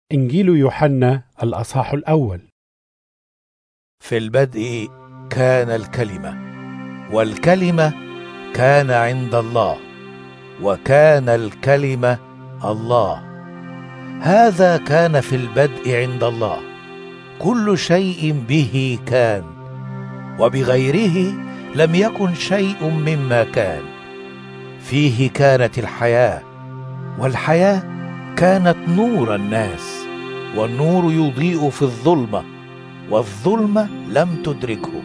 إنجيل يوحنا الأصحاح الأول. في البدء كان الكلمة، والكلمة كان عند الله، وكان الكلمة الله. هذا كان في البدء عند الله. كل شيء به كان، وبغيره لم يكن شيء مما كان. فيه كانت الحياة، والحياة كانت نور الناس، والنور يضيء في الظلمة، والظلمة لم تدركه.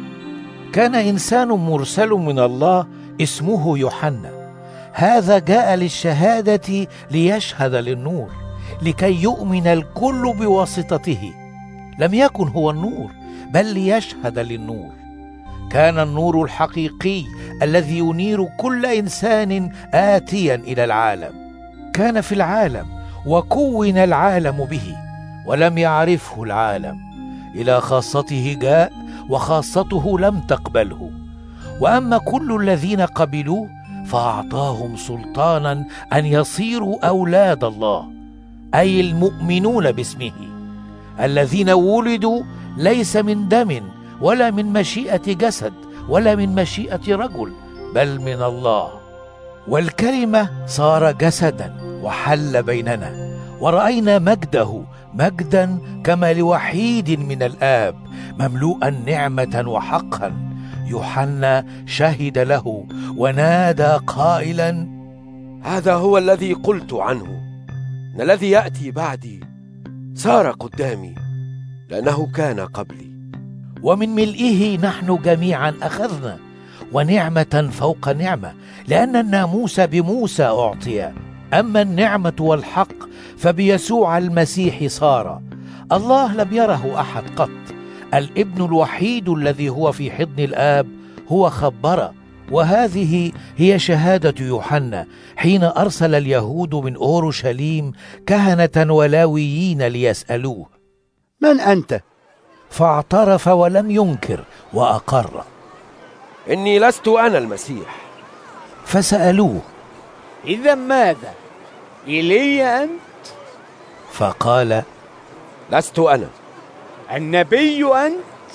كان إنسان مرسل من الله اسمه يوحنا. هذا جاء للشهادة ليشهد للنور، لكي يؤمن الكل بواسطته. لم يكن هو النور، بل ليشهد للنور. كان النور الحقيقي الذي ينير كل إنسان آتيا إلى العالم. كان في العالم، وكون العالم به، ولم يعرفه العالم. إلى خاصته جاء، وخاصته لم تقبله. وأما كل الذين قبلوه فأعطاهم سلطانا أن يصيروا أولاد الله، أي المؤمنون باسمه، الذين ولدوا ليس من دم، ولا من مشيئة جسد، ولا من مشيئة رجل، بل من الله. والكلمة صار جسدا وحل بيننا، ورأينا مجده، مجدا كما لوحيد من الآب، مملوءا نعمة وحقا. يوحنا شهد له ونادى قائلا: هذا هو الذي قلت عنه، إن الذي يأتي بعدي صار قدامي، لأنه كان قبلي. ومن ملئه نحن جميعا أخذنا، ونعمة فوق نعمة، لأن الناموس بموسى أعطي، أما النعمة والحق فبيسوع المسيح صار. الله لم يره أحد قط، الابن الوحيد الذي هو في حضن الآب هو خبر. وهذه هي شهادة يوحنا حين أرسل اليهود من أورشليم كهنة ولاويين ليسألوه: من أنت؟ فاعترف ولم ينكر وأقر: إني لست أنا المسيح. فسألوه: إذا ماذا؟ إيليا أنت؟ فقال: لست أنا. النبي أنت؟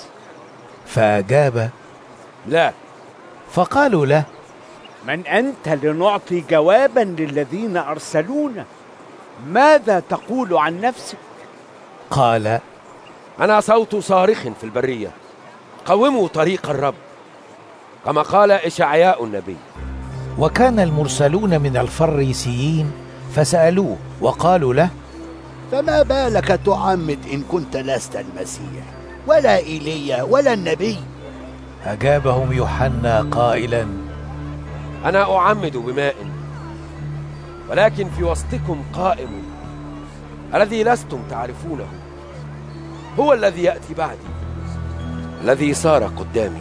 فأجاب: لا. فقالوا له: من أنت لنعطي جوابا للذين أرسلونا؟ ماذا تقول عن نفسك؟ قال: أنا صوت صارخ في البرية، قوموا طريق الرب، كما قال إشعياء النبي. وكان المرسلون من الفريسيين فسألوه وقالوا له: فما بالك تعمد إن كنت لست المسيح، ولا إيليا، ولا النبي؟ أجابهم يوحنا قائلا: أنا أعمد بماء، ولكن في وسطكم قائم الذي لستم تعرفونه، هو الذي يأتي بعدي، الذي صار قدامي،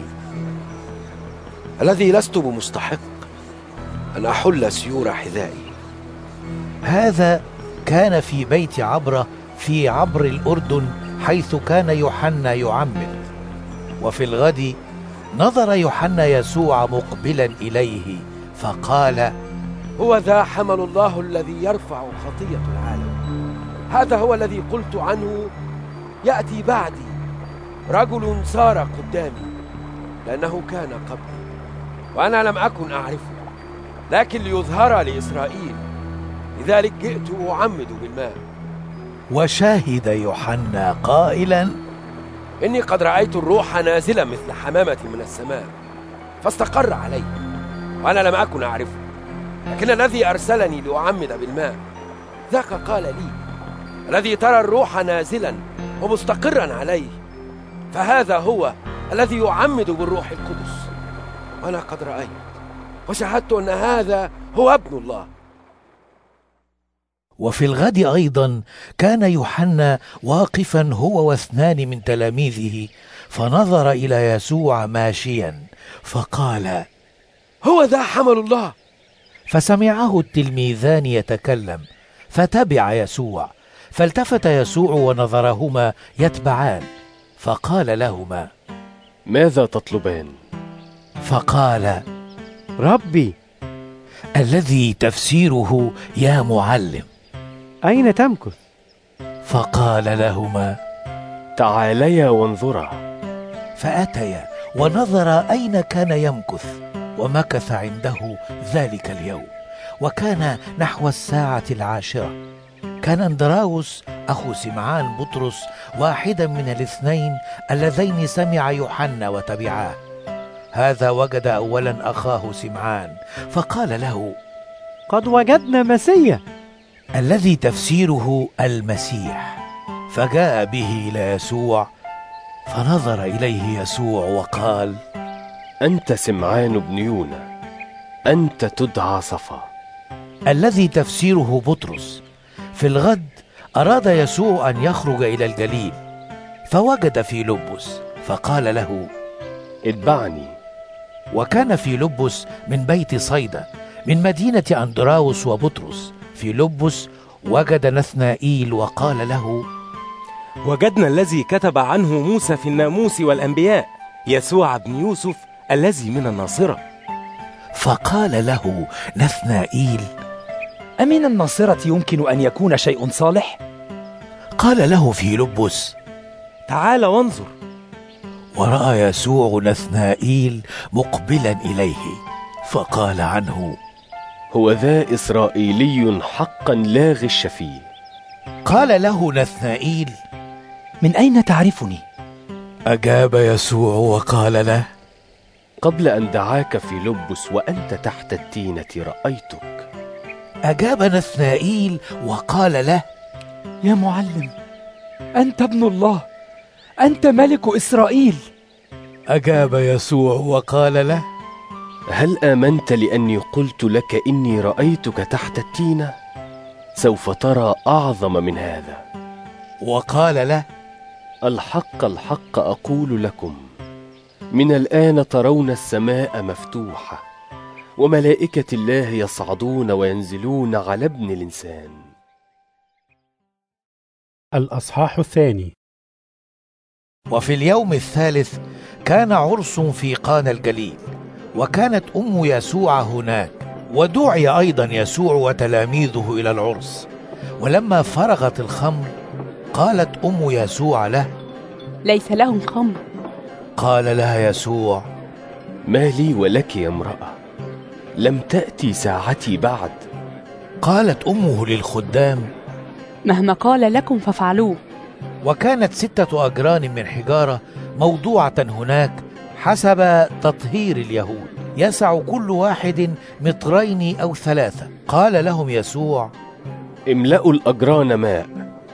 الذي لست بمستحق أن أحل سيور حذائي. هذا كان في بيت عبرة في عبر الأردن، حيث كان يوحنا يعمد. وفي الغد نظر يوحنا يسوع مقبلا إليه، فقال: هو ذا حمل الله الذي يرفع خطية العالم. هذا هو الذي قلت عنه: يأتي بعدي رجل صار قدامي، لأنه كان قبلي، وأنا لم أكن أعرفه، لكن ليظهر لإسرائيل، لذلك جئت أعمد بالماء. وشاهد يوحنا قائلا: إني قد رأيت الروح نازلا مثل حمامة من السماء، فاستقر علي، وأنا لم أكن أعرفه، لكن الذي أرسلني لأعمد بالماء ذاك قال لي: الذي ترى الروح نازلا ومستقرا عليه، فهذا هو الذي يعمد بالروح القدس. وأنا قد رأيت وشاهدت أن هذا هو ابن الله. وفي الغد أيضا كان يوحنا واقفا هو واثنان من تلاميذه، فنظر إلى يسوع ماشيا، فقال: هو ذا حمل الله. فسمعه التلميذان يتكلم، فتبع يسوع. فالتفت يسوع ونظرهما يتبعان، فقال لهما: ماذا تطلبان؟ فقال: ربي. الذي تفسيره يا معلم. أين تمكث؟ فقال لهما: تعاليا وانظرا. فأتيا ونظرا أين كان يمكث، ومكث عنده ذلك اليوم، وكان نحو 10:10. كان اندراوس أخو سمعان بطرس واحدا من الاثنين اللذين سمع يوحنا وتبعاه. هذا وجد أولا أخاه سمعان فقال له: قد وجدنا مسيا، الذي تفسيره المسيح. فجاء به إلى يسوع، فنظر إليه يسوع وقال: أنت سمعان بن يونا، أنت تدعى صفا. الذي تفسيره بطرس. في الغد أراد يسوع أن يخرج إلى الجليل، فوجد فيلبس فقال له: اتبعني. وكان فيلبس من بيت صيدا من مدينة أندراوس وبطرس. فيلبس وجد نثنائيل وقال له: وجدنا الذي كتب عنه موسى في الناموس والأنبياء، يسوع بن يوسف الذي من الناصرة. فقال له نثنائيل: أمن الناصرة يمكن أن يكون شيء صالح؟ قال له فيلبس: تعال وانظر. ورأى يسوع نثنائيل مقبلا إليه، فقال عنه: هو ذا إسرائيلي حقا لا غش فيه. قال له نثنائيل: من أين تعرفني؟ أجاب يسوع وقال له: قبل أن دعاك فيلبس وأنت تحت التينة رأيتك. أجاب نثنائيل وقال له: يا معلم، أنت ابن الله، أنت ملك إسرائيل. أجاب يسوع وقال له: هل آمنت لأني قلت لك إني رأيتك تحت التينة؟ سوف ترى أعظم من هذا. وقال له: الحق الحق أقول لكم، من الآن ترون السماء مفتوحة وملائكة الله يصعدون وينزلون على ابن الإنسان. الأصحاح 2. وفي اليوم الثالث كان عرس في قانا الجليل، وكانت أم يسوع هناك، ودعي أيضا يسوع وتلاميذه إلى العرس. ولما فرغت الخمر قالت أم يسوع له: ليس لهم خمر. قال لها يسوع: ما لي ولك يا امرأة؟ لم تأتي ساعتي بعد. قالت أمه للخدام: مهما قال لكم فافعلوه. وكانت 6 أجران من حجارة موضوعة هناك حسب تطهير اليهود، يسع كل واحد 2 أو 3. قال لهم يسوع: املأوا الأجران ماء.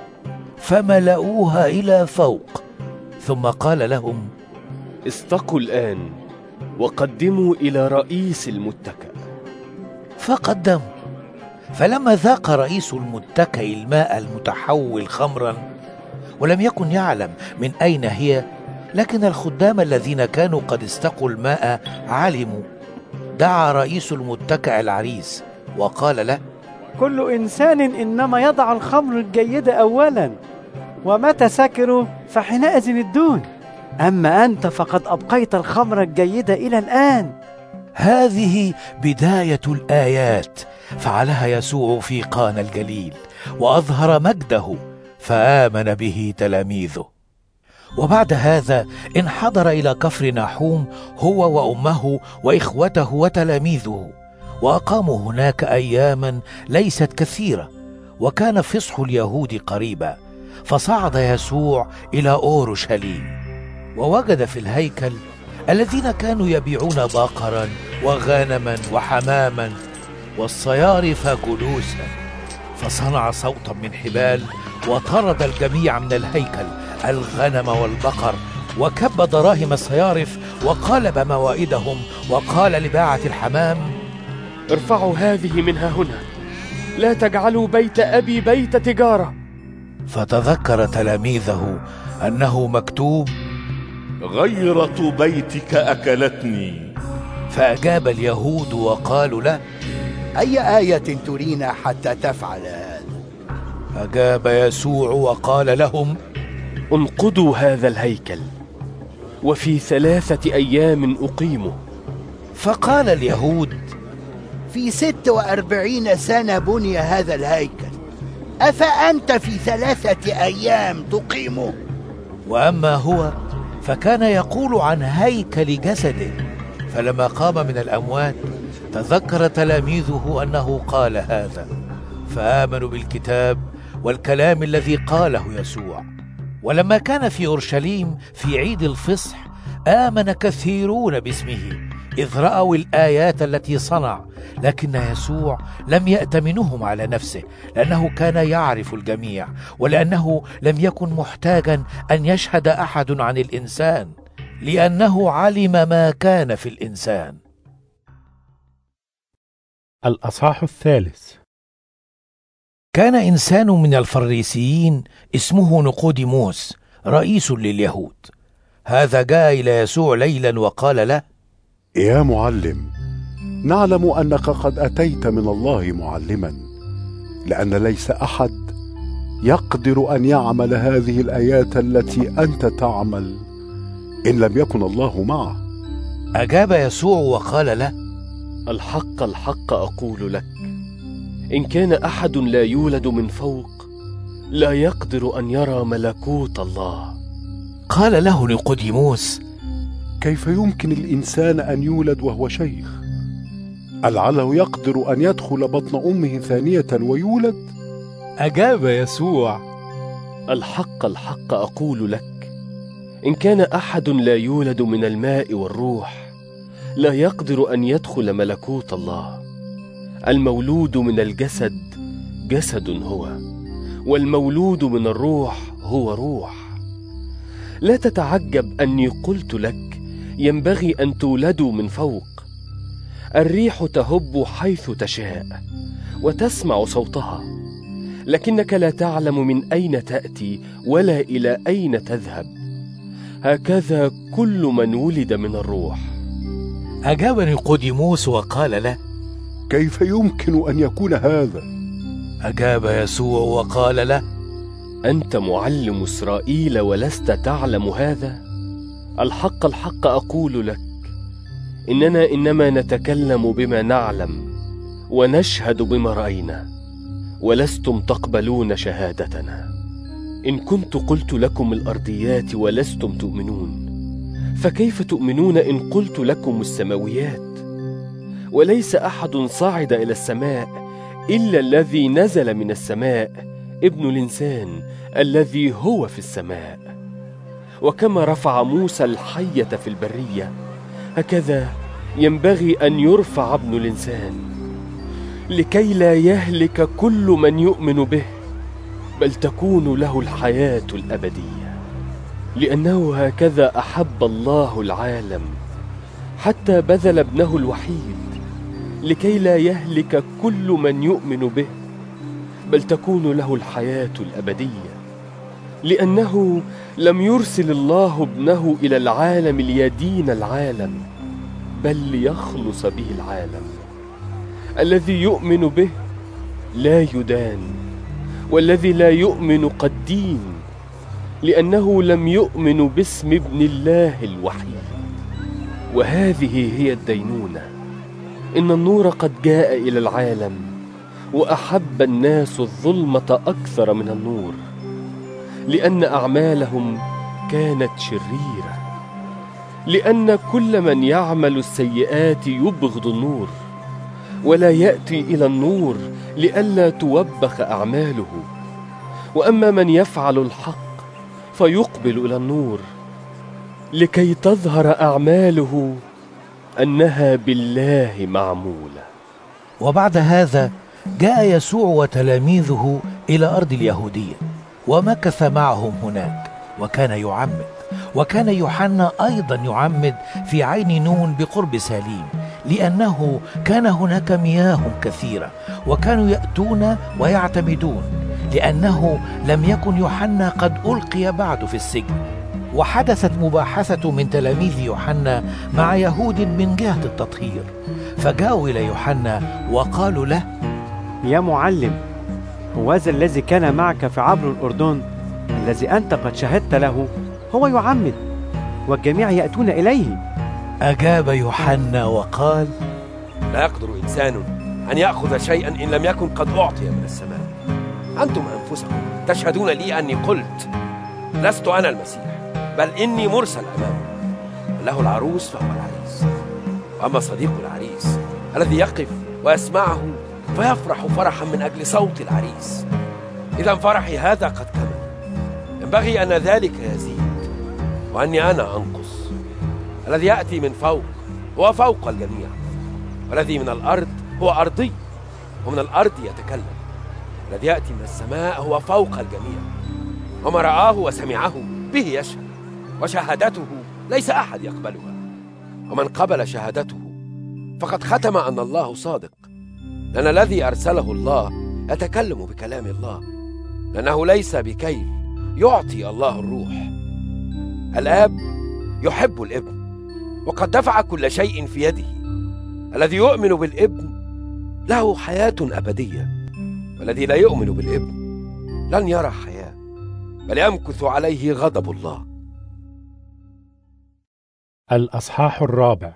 فملأوها إلى فوق. ثم قال لهم: استقوا الآن وقدموا إلى رئيس المتكأ. فقدموا. فلما ذاق رئيس المتكأ الماء المتحول خمرا، ولم يكن يعلم من أين هي، لكن الخدام الذين كانوا قد استقوا الماء علموا، دعا رئيس المتكأ العريس وقال له: كل إنسان إنما يضع الخمر الجيدة أولا، ومتى سكروا فحينئذ الدون، أما أنت فقد أبقيت الخمر الجيدة إلى الآن. هذه بداية الآيات فعلها يسوع في قانا الجليل، وأظهر مجده، فآمن به تلاميذه. وبعد هذا انحدر إلى كفر ناحوم هو وأمه وإخوته وتلاميذه، وأقاموا هناك أياما ليست كثيرة، وكان فصح اليهود قريبا. فصعد يسوع إلى أورشليم، ووجد في الهيكل الذين كانوا يبيعون بقرا وغنما وحماما والصيارف جلوسا، فصنع صوتا من حبال وطرد الجميع من الهيكل، الغنم والبقر، وكب دراهم الصيارف وقالب موائدهم، وقال لباعة الحمام: ارفعوا هذه منها هنا، لا تجعلوا بيت أبي بيت تجارة. فتذكر تلاميذه أنه مكتوب: غيرة بيتك أكلتني. فأجاب اليهود وقالوا له: أي آية ترينا حتى تفعل هذا؟ أجاب يسوع وقال لهم: انقضوا هذا الهيكل، وفي 3 أيام أقيمه. فقال اليهود: في 46 سنة بني هذا الهيكل، أفأنت في 3 أيام تقيمه؟ وأما هو فكان يقول عن هيكل جسده. فلما قام من الأموات تذكر تلاميذه أنه قال هذا، فآمنوا بالكتاب والكلام الذي قاله يسوع. ولما كان في أورشليم في عيد الفصح آمن كثيرون باسمه إذ رأوا الآيات التي صنع، لكن يسوع لم يأتمنهم على نفسه، لأنه كان يعرف الجميع، ولأنه لم يكن محتاجا أن يشهد أحد عن الإنسان، لأنه علم ما كان في الإنسان. الأصحاح 3. كان إنسان من الفريسيين اسمه نقوديموس رئيس لليهود. هذا جاء إلى يسوع ليلا وقال له: يا معلم، نعلم أنك قد أتيت من الله معلما، لأن ليس أحد يقدر أن يعمل هذه الآيات التي أنت تعمل إن لم يكن الله معه. أجاب يسوع وقال له: الحق الحق أقول لك، إن كان أحد لا يولد من فوق لا يقدر أن يرى ملكوت الله. قال له نيقوديموس: كيف يمكن الإنسان أن يولد وهو شيخ؟ ألعله يقدر أن يدخل بطن أمه ثانية ويولد؟ أجاب يسوع: الحق الحق أقول لك، إن كان أحد لا يولد من الماء والروح لا يقدر أن يدخل ملكوت الله. المولود من الجسد جسد هو، والمولود من الروح هو روح. لا تتعجب أني قلت لك ينبغي أن تولدوا من فوق. الريح تهب حيث تشاء وتسمع صوتها، لكنك لا تعلم من أين تأتي ولا إلى أين تذهب. هكذا كل من ولد من الروح. أجاب نيقوديموس وقال له: كيف يمكن أن يكون هذا؟ أجاب يسوع وقال له: أنت معلم إسرائيل ولست تعلم هذا؟ الحق الحق أقول لك، إننا إنما نتكلم بما نعلم ونشهد بما رأينا، ولستم تقبلون شهادتنا. إن كنت قلت لكم الأرضيات ولستم تؤمنون، فكيف تؤمنون إن قلت لكم السماويات؟ وليس أحد صعد إلى السماء إلا الذي نزل من السماء، ابن الإنسان الذي هو في السماء. وكما رفع موسى الحية في البرية، هكذا ينبغي أن يرفع ابن الإنسان، لكي لا يهلك كل من يؤمن به، بل تكون له الحياة الأبدية. لأنه هكذا أحب الله العالم حتى بذل ابنه الوحيد، لكي لا يهلك كل من يؤمن به، بل تكون له الحياة الأبدية. لأنه لم يرسل الله ابنه إلى العالم ليدين العالم، بل ليخلص به العالم. الذي يؤمن به لا يدان، والذي لا يؤمن قد دين، لأنه لم يؤمن باسم ابن الله الوحيد. وهذه هي الدينونة، إن النور قد جاء إلى العالم، وأحب الناس الظلمة أكثر من النور، لأن أعمالهم كانت شريرة. لأن كل من يعمل السيئات يبغض النور، ولا يأتي إلى النور لئلا توبخ أعماله. وأما من يفعل الحق فيقبل إلى النور، لكي تظهر أعماله أنها بالله معمولة. وبعد هذا جاء يسوع وتلاميذه إلى أرض اليهودية، ومكث معهم هناك، وكان يعمد. وكان يوحنا أيضا يعمد في عين نون بقرب ساليم، لأنه كان هناك مياه كثيرة، وكانوا يأتون ويعتمدون، لأنه لم يكن يوحنا قد ألقي بعد في السجن. وحدثت مباحثة من تلاميذ يوحنا مع يهود من جهة التطهير، فجاءوا إلى يوحنا وقالوا له: يا معلم، هوذا الذي كان معك في عبر الأردن، الذي أنت قد شهدت له، هو يعمد، والجميع يأتون إليه. أجاب يوحنا وقال: لا يقدر إنسان أن يأخذ شيئا إن لم يكن قد أعطي من السماء. أنتم أنفسكم تشهدون لي أني قلت لست أنا المسيح، بل إني مرسل أمامه. له العروس فهو العريس، وأما صديق العريس الذي يقف ويسمعه فيفرح فرحا من أجل صوت العريس. إذا فرحي هذا قد كمل، ينبغي أن ذلك يزيد وأني أنا أنقص. الذي يأتي من فوق هو فوق الجميع، والذي من الأرض هو أرضي ومن الأرض يتكلم. الذي يأتي من السماء هو فوق الجميع، وما رآه وسمعه به يشهد، وشهادته ليس أحد يقبلها. ومن قبل شهادته فقد ختم أن الله صادق، لأن الذي أرسله الله يتكلم بكلام الله، لأنه ليس بكيل يعطي الله الروح. الآب يحب الابن وقد دفع كل شيء في يده. الذي يؤمن بالابن له حياة أبدية، والذي لا يؤمن بالابن لن يرى حياة، بل يمكث عليه غضب الله. الأصحاح 4.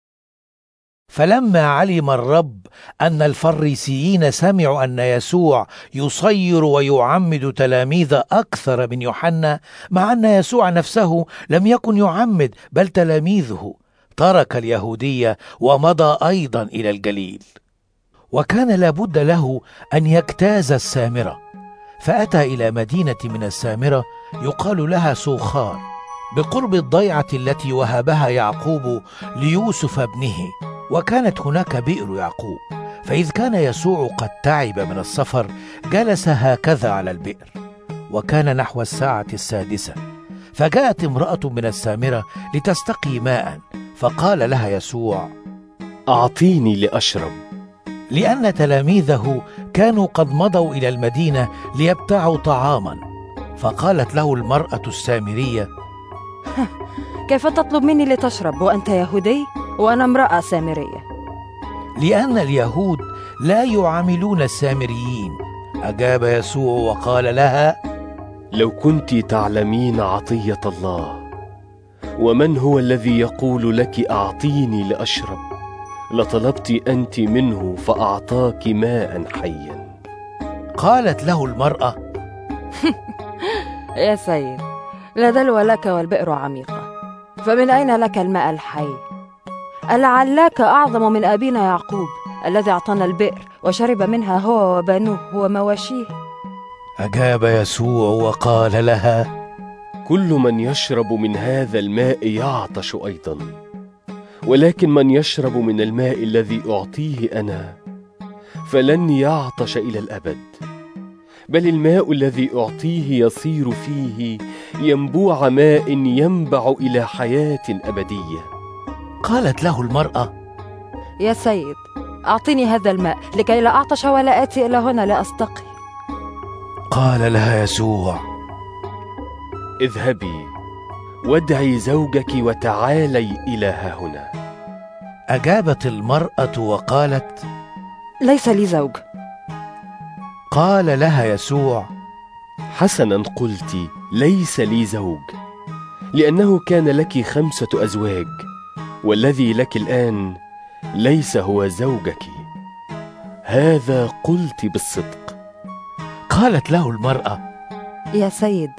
فلما علم الرب أن الفريسيين سمعوا أن يسوع يصير ويعمد تلاميذ أكثر من يوحنا، مع أن يسوع نفسه لم يكن يعمد بل تلاميذه، ترك اليهودية ومضى أيضا إلى الجليل. وكان لابد له أن يجتاز السامرة، فأتى إلى مدينة من السامرة يقال لها سوخار، بقرب الضيعة التي وهبها يعقوب ليوسف ابنه، وكانت هناك بئر يعقوب. فإذ كان يسوع قد تعب من السفر جلس هكذا على البئر، وكان نحو الساعة 6، فجاءت امرأة من السامرة لتستقي ماء، فقال لها يسوع: أعطيني لأشرب. لأن تلاميذه كانوا قد مضوا إلى المدينة ليبتاعوا طعاما. فقالت له المرأة السامرية: كيف تطلب مني لتشرب وأنت يهودي وأنا امرأة سامرية؟ لأن اليهود لا يعاملون السامريين. أجاب يسوع وقال لها: لو كنت تعلمين عطية الله ومن هو الذي يقول لك أعطيني لأشرب، لطلبت أنت منه فأعطاك ماء حيا. قالت له المرأة: يا سيد، لا دلو لك والبئر عميقة، فمن أين لك الماء الحي؟ ألعلك أعظم من أبينا يعقوب الذي أعطانا البئر وشرب منها هو وبنوه ومواشيه؟ أجاب يسوع وقال لها: كل من يشرب من هذا الماء يعطش أيضا، ولكن من يشرب من الماء الذي أعطيه أنا فلن يعطش إلى الأبد، بل الماء الذي أعطيه يصير فيه ينبوع ماء ينبع إلى حياة أبدية. قالت له المرأة: يا سيد، أعطني هذا الماء لكي لا أعطش ولا آتي إلى هنا لأستقي. قال لها يسوع: اذهبي وادعي زوجك وتعالي إلى هنا. أجابت المرأة وقالت: ليس لي زوج. قال لها يسوع: حسنا قلت، ليس لي زوج، لأنه كان لك 5 أزواج، والذي لك الآن ليس هو زوجك، هذا قلت بالصدق. قالت له المرأة: يا سيد،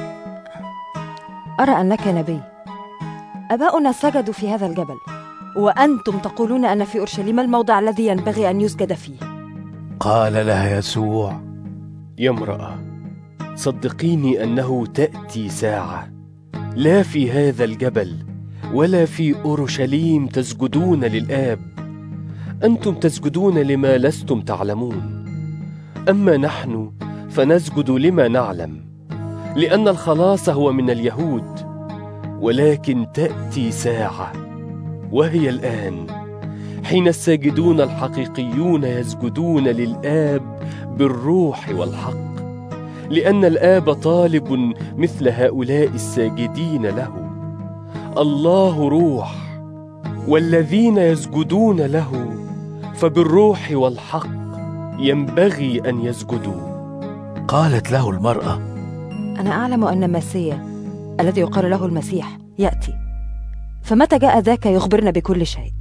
أرى أنك نبي. أباؤنا سجدوا في هذا الجبل، وأنتم تقولون أن في أورشليم الموضع الذي ينبغي أن يسجد فيه. قال لها يسوع: يا امرأة، صدقيني أنه تأتي ساعة لا في هذا الجبل ولا في أورشليم تسجدون للآب. أنتم تسجدون لما لستم تعلمون، أما نحن فنسجد لما نعلم، لأن الخلاص هو من اليهود. ولكن تأتي ساعة وهي الآن حين الساجدون الحقيقيون يسجدون للآب بالروح والحق، لأن الآب طالب مثل هؤلاء الساجدين له. الله روح، والذين يسجدون له فبالروح والحق ينبغي أن يسجدوا. قالت له المرأة: أنا أعلم أن المسيح الذي يقال له المسيح يأتي، فمتى جاء ذاك يخبرنا بكل شيء؟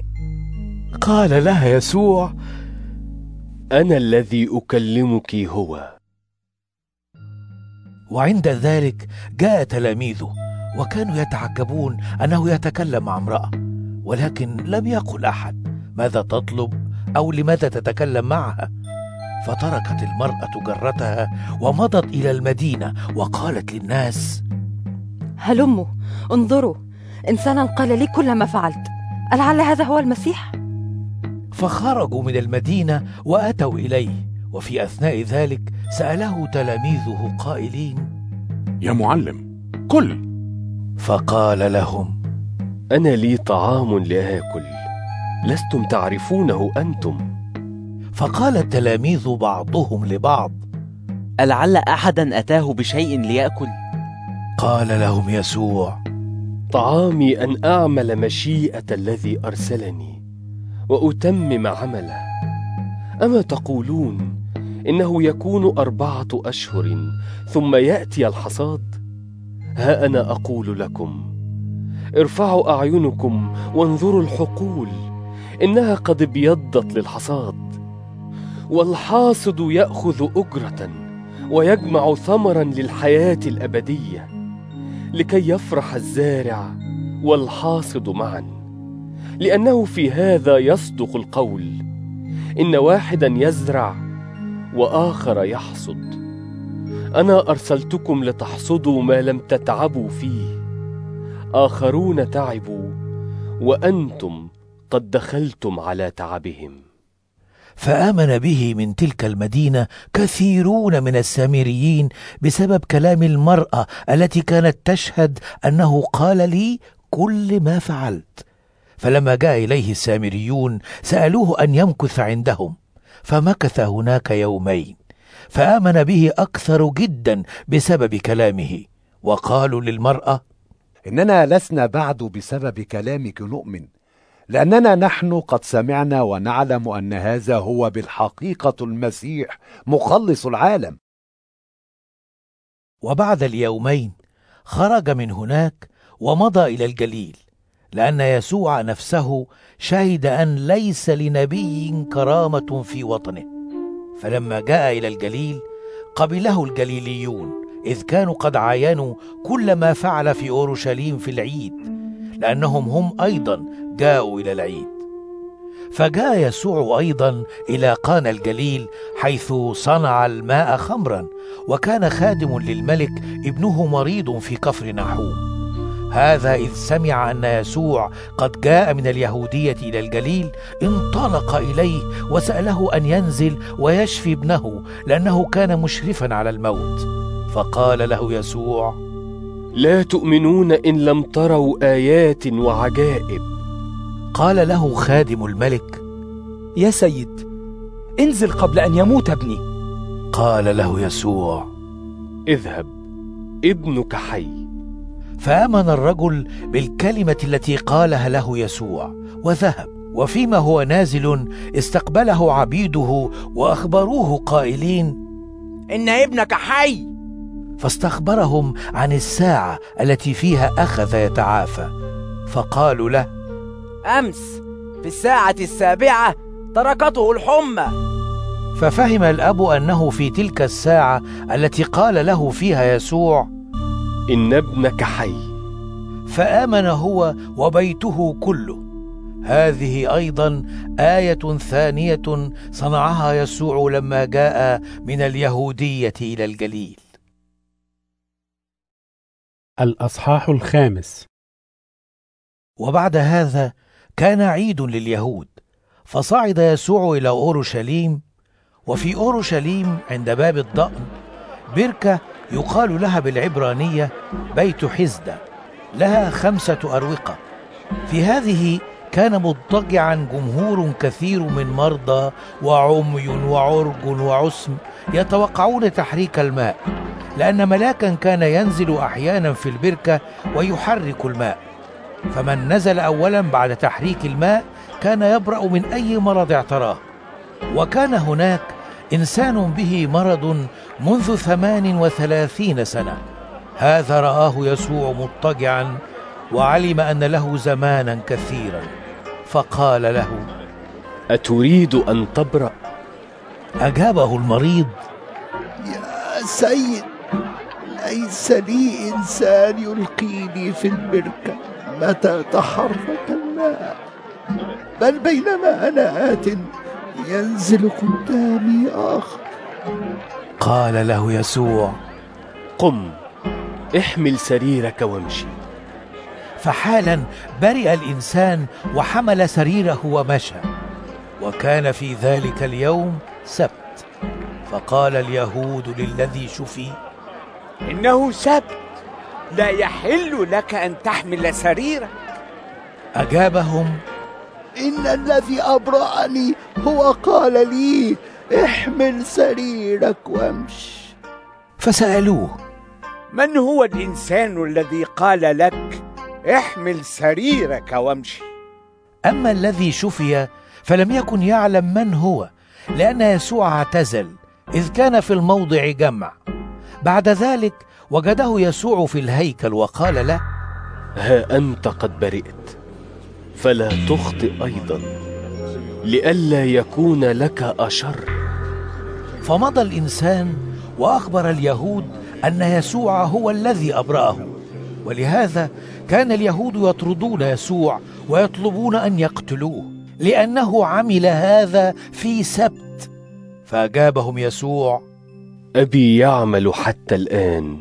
قال لها يسوع: أنا الذي أكلمك هو. وعند ذلك جاء تلاميذه وكانوا يتعجبون أنه يتكلم مع امرأة، ولكن لم يقل أحد ماذا تطلب أو لماذا تتكلم معها. فتركت المرأة جرتها ومضت إلى المدينة وقالت للناس: هلموا انظروا، إنسانا قال لي كل ما فعلت، ألعل هذا هو المسيح؟ فخرجوا من المدينة وأتوا إليه، وفي أثناء ذلك سأله تلاميذه قائلين: يا معلم كل. فقال لهم: أنا لي طعام لآكل لستم تعرفونه أنتم. فقال التلاميذ بعضهم لبعض: ألعل أحدا أتاه بشيء ليأكل؟ قال لهم يسوع: طعامي أن أعمل مشيئة الذي أرسلني وأتمم عمله. أما تقولون إنه يكون 4 أشهر ثم يأتي الحصاد؟ ها أنا أقول لكم: ارفعوا أعينكم وانظروا الحقول، إنها قد ابيضت للحصاد، والحاصد يأخذ أجرة ويجمع ثمرا للحياة الأبدية، لكي يفرح الزارع والحاصد معا. لأنه في هذا يصدق القول: إن واحدا يزرع وآخر يحصد. أنا أرسلتكم لتحصدوا ما لم تتعبوا فيه، آخرون تعبوا وأنتم قد دخلتم على تعبهم. فآمن به من تلك المدينة كثيرون من السامريين بسبب كلام المرأة التي كانت تشهد أنه قال لي كل ما فعلت. فلما جاء إليه السامريون سألوه أن يمكث عندهم، فمكث هناك 2 يوم، فآمن به أكثر جدا بسبب كلامه. وقالوا للمرأة: إننا لسنا بعد بسبب كلامك نؤمن، لأننا نحن قد سمعنا ونعلم أن هذا هو بالحقيقة المسيح مخلص العالم. وبعد 2 يوم خرج من هناك ومضى إلى الجليل، لأن يسوع نفسه شهد أن ليس لنبي كرامة في وطنه. فلما جاء إلى الجليل قبله الجليليون، إذ كانوا قد عاينوا كل ما فعل في أورشليم في العيد، لأنهم هم أيضا جاءوا إلى العيد. فجاء يسوع أيضا إلى قانا الجليل، حيث صنع الماء خمرا، وكان خادم للملك ابنه مريض في كفر نحوم. هذا إذ سمع أن يسوع قد جاء من اليهودية إلى الجليل انطلق إليه وسأله أن ينزل ويشفي ابنه، لأنه كان مشرفا على الموت. فقال له يسوع: لا تؤمنون إن لم تروا آيات وعجائب. قال له خادم الملك: يا سيد، انزل قبل أن يموت ابني. قال له يسوع: اذهب، ابنك حي. فآمن الرجل بالكلمة التي قالها له يسوع وذهب. وفيما هو نازل استقبله عبيده وأخبروه قائلين: إن ابنك حي. فاستخبرهم عن الساعة التي فيها أخذ يتعافى. فقالوا له: أمس في الساعة 7 تركته الحمى. ففهم الأب أنه في تلك الساعة التي قال له فيها يسوع: إن ابنك حي. فآمن هو وبيته كله. هذه أيضا آية ثانية صنعها يسوع لما جاء من اليهودية إلى الجليل. الأصحاح 5. وبعد هذا كان عيد لليهود، فصعد يسوع إلى أورشليم. وفي أورشليم عند باب الضأن بركة يقال لها بالعبرانية بيت حزدة، لها 5 أروقة. في هذه كان مضطجعا جمهور كثير من مرضى وعمي وعرج وعسم يتوقعون تحريك الماء، لأن ملاكا كان ينزل أحيانا في البركة ويحرك الماء. فمن نزل أولا بعد تحريك الماء كان يبرأ من أي مرض اعتراه. وكان هناك إنسان به مرض منذ 38 سنة. هذا رآه يسوع مضطجعا وعلم أن له زمانا كثيرا، فقال له: أتريد أن تبرأ؟ أجابه المريض: يا سيد، ليس لي إنسان يلقيني في البركة متى تحرك الماء، بل بينما أنا آت ينزل قدامي آخر. قال له يسوع: قم، احمل سريرك وامشي. فحالا برئ الإنسان وحمل سريره ومشى. وكان في ذلك اليوم سبت. فقال اليهود للذي شفي: إنه سبت، لا يحل لك أن تحمل سريرك. أجابهم: إن الذي أبرأني هو قال لي: احمل سريرك وامش. فسألوه: من هو الإنسان الذي قال لك احمل سريرك وامشي؟ أما الذي شفي فلم يكن يعلم من هو، لأن يسوع اعتزل إذ كان في الموضع جمع. بعد ذلك وجده يسوع في الهيكل وقال له: ها أنت قد برئت، فلا تخطئ أيضا، لئلا يكون لك أشر. فمضى الإنسان وأخبر اليهود أن يسوع هو الذي أبرأه، ولهذا كان اليهود يطردون يسوع ويطلبون أن يقتلوه، لأنه عمل هذا في سبت. فأجابهم يسوع: أبي يعمل حتى الآن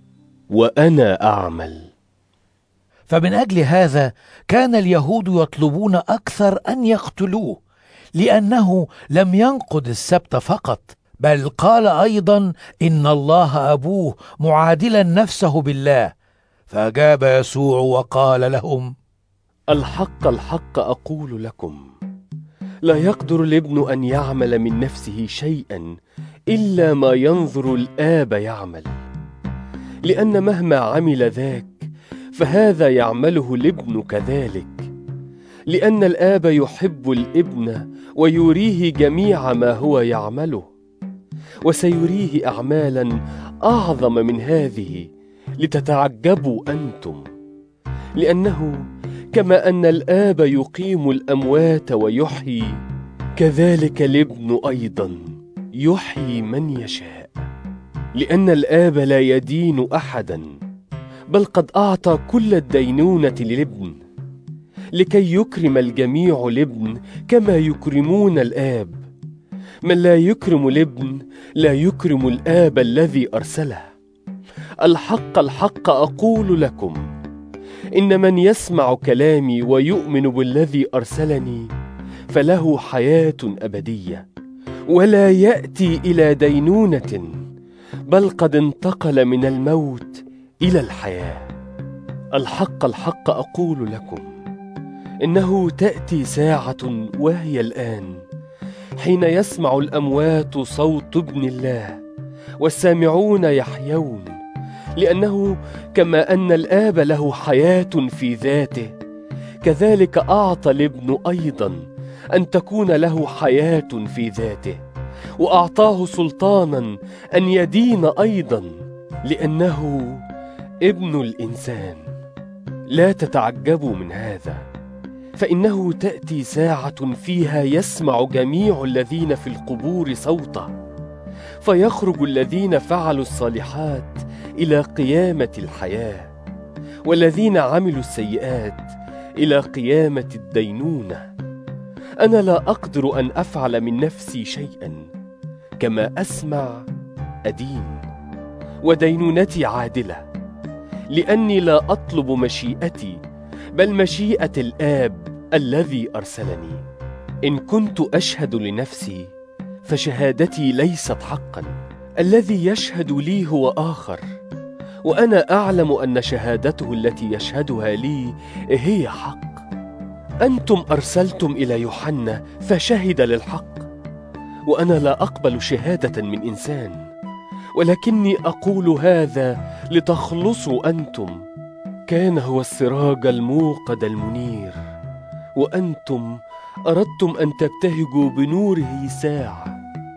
وأنا أعمل. فمن أجل هذا كان اليهود يطلبون أكثر أن يقتلوه، لأنه لم ينقض السبت فقط، بل قال أيضا إن الله أبوه، معادلا نفسه بالله. فأجاب يسوع وقال لهم: الحق الحق أقول لكم، لا يقدر الابن أن يعمل من نفسه شيئا إلا ما ينظر الآب يعمل، لأن مهما عمل ذاك فهذا يعمله الابن كذلك، لأن الآب يحب الابن ويريه جميع ما هو يعمله، وسيريه أعمالا أعظم من هذه لتتعجبوا أنتم، لأنه كما أن الآب يقيم الأموات ويحيي، كذلك الابن أيضا يحيي من يشاء. لأن الآب لا يدين أحدا، بل قد أعطى كل الدينونة للابن، لكي يكرم الجميع الابن كما يكرمون الآب. من لا يكرم الابن لا يكرم الآب الذي أرسله. الحق الحق أقول لكم، إن من يسمع كلامي ويؤمن بالذي أرسلني فله حياة أبدية، ولا يأتي إلى دينونة، بل قد انتقل من الموت إلى الحياة. الحق الحق أقول لكم، إنه تأتي ساعة وهي الآن، حين يسمع الأموات صوت ابن الله، والسامعون يحيون، لأنه كما أن الآب له حياة في ذاته، كذلك أعطى الابن أيضا أن تكون له حياة في ذاته، وأعطاه سلطانا أن يدين أيضا، لأنه ابن الإنسان. لا تتعجبوا من هذا، فإنه تأتي ساعة فيها يسمع جميع الذين في القبور صوته، فيخرج الذين فعلوا الصالحات إلى قيامة الحياة، والذين عملوا السيئات إلى قيامة الدينونة. أنا لا أقدر أن أفعل من نفسي شيئا، كما أسمع أدين، ودينونتي عادلة، لأني لا أطلب مشيئتي بل مشيئة الآب الذي أرسلني. إن كنت أشهد لنفسي فشهادتي ليست حقا، الذي يشهد لي هو آخر، وأنا أعلم أن شهادته التي يشهدها لي هي حق. أنتم أرسلتم إلى يوحنا فشهد للحق، وأنا لا أقبل شهادة من إنسان، ولكني أقول هذا لتخلصوا أنتم. كان هو السراج الموقد المنير، وأنتم أردتم أن تبتهجوا بنوره ساعة.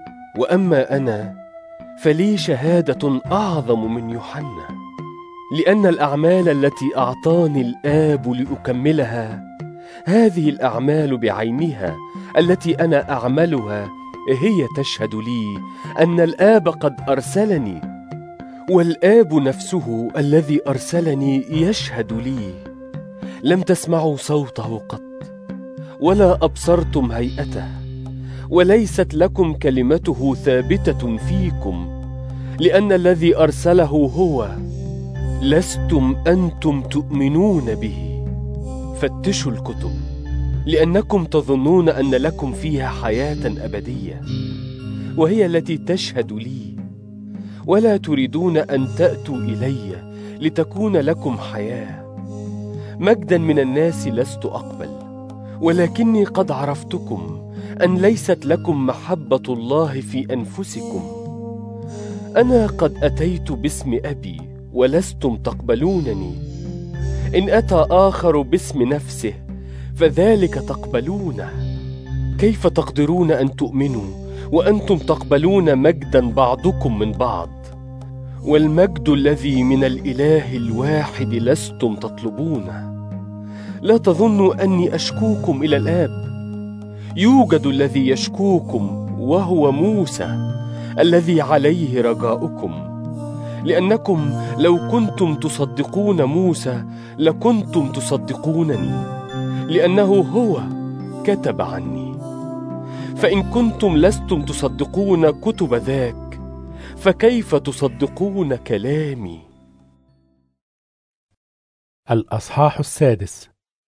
وأما أنا فلي شهادة أعظم من يوحنا، لأن الأعمال التي أعطاني الآب لأكملها، هذه الأعمال بعينها التي أنا أعملها هي تشهد لي أن الآب قد أرسلني، والآب نفسه الذي أرسلني يشهد لي. لم تسمعوا صوته قط، ولا أبصرتم هيئته، وليست لكم كلمته ثابتة فيكم، لأن الذي أرسله هو لستم أنتم تؤمنون به. فتشوا الكتب، لأنكم تظنون أن لكم فيها حياة أبدية، وهي التي تشهد لي. ولا تريدون أن تأتوا إلي لتكون لكم حياة. مجدا من الناس لست أقبل، ولكني قد عرفتكم أن ليست لكم محبة الله في أنفسكم. أنا قد أتيت باسم أبي ولستم تقبلونني. إن أتى آخر باسم نفسه فذلك تقبلونه. كيف تقدرون أن تؤمنوا وأنتم تقبلون مجدا بعضكم من بعض؟ والمجد الذي من الإله الواحد لستم تطلبونه. لا تظنوا أني أشكوكم إلى الآب. يوجد الذي يشكوكم، وهو موسى الذي عليه رجاؤكم. لأنكم لو كنتم تصدقون موسى لكنتم تصدقونني، لأنه هو كتب عني. فإن كنتم لستم تصدقون كتب ذاك، فكيف تصدقون كلامي؟ الأصحاح 6.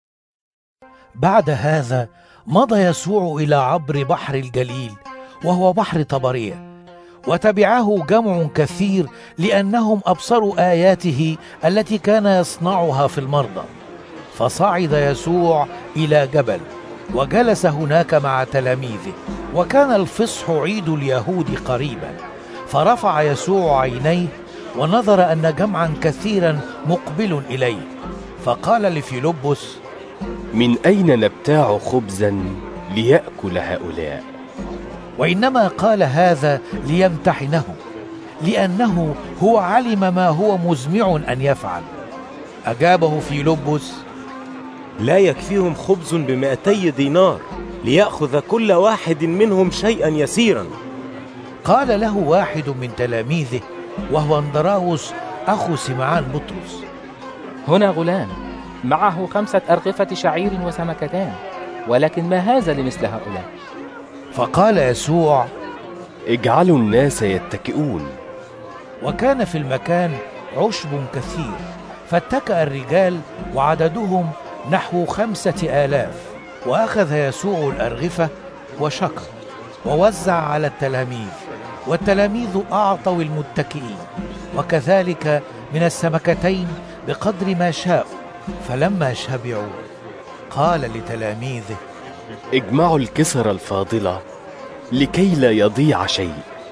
بعد هذا مضى يسوع إلى عبر بحر الجليل، وهو بحر طبرية، وتبعه جمع كثير، لأنهم أبصروا آياته التي كان يصنعها في المرضى. فصعد يسوع إلى جبل وجلس هناك مع تلاميذه، وكان الفصح عيد اليهود قريبا. فرفع يسوع عينيه ونظر أن جمعا كثيرا مقبل إليه، فقال لفيلبس: من أين نبتاع خبزا ليأكل هؤلاء؟ وإنما قال هذا ليمتحنه، لأنه هو علم ما هو مزمع أن يفعل. أجابه فيلبس: لا يكفيهم خبز ب200 دينار ليأخذ كل واحد منهم شيئا يسيرا. قال له واحد من تلاميذه، وهو اندراوس أخو سمعان بطرس: هنا غلام معه 5 أرغفة شعير وسمكتان، ولكن ما هذا لمثل هؤلاء؟ فقال يسوع: اجعلوا الناس يتكئون. وكان في المكان عشب كثير، فاتكأ الرجال وعددهم نحو 5000. وأخذ يسوع الأرغفة وشكر ووزع على التلاميذ، والتلاميذ أعطوا المتكئين، وكذلك من السمكتين بقدر ما شاءوا. فلما شبعوا قال لتلاميذه: اجمعوا الكسر الفاضلة لكي لا يضيع شيء.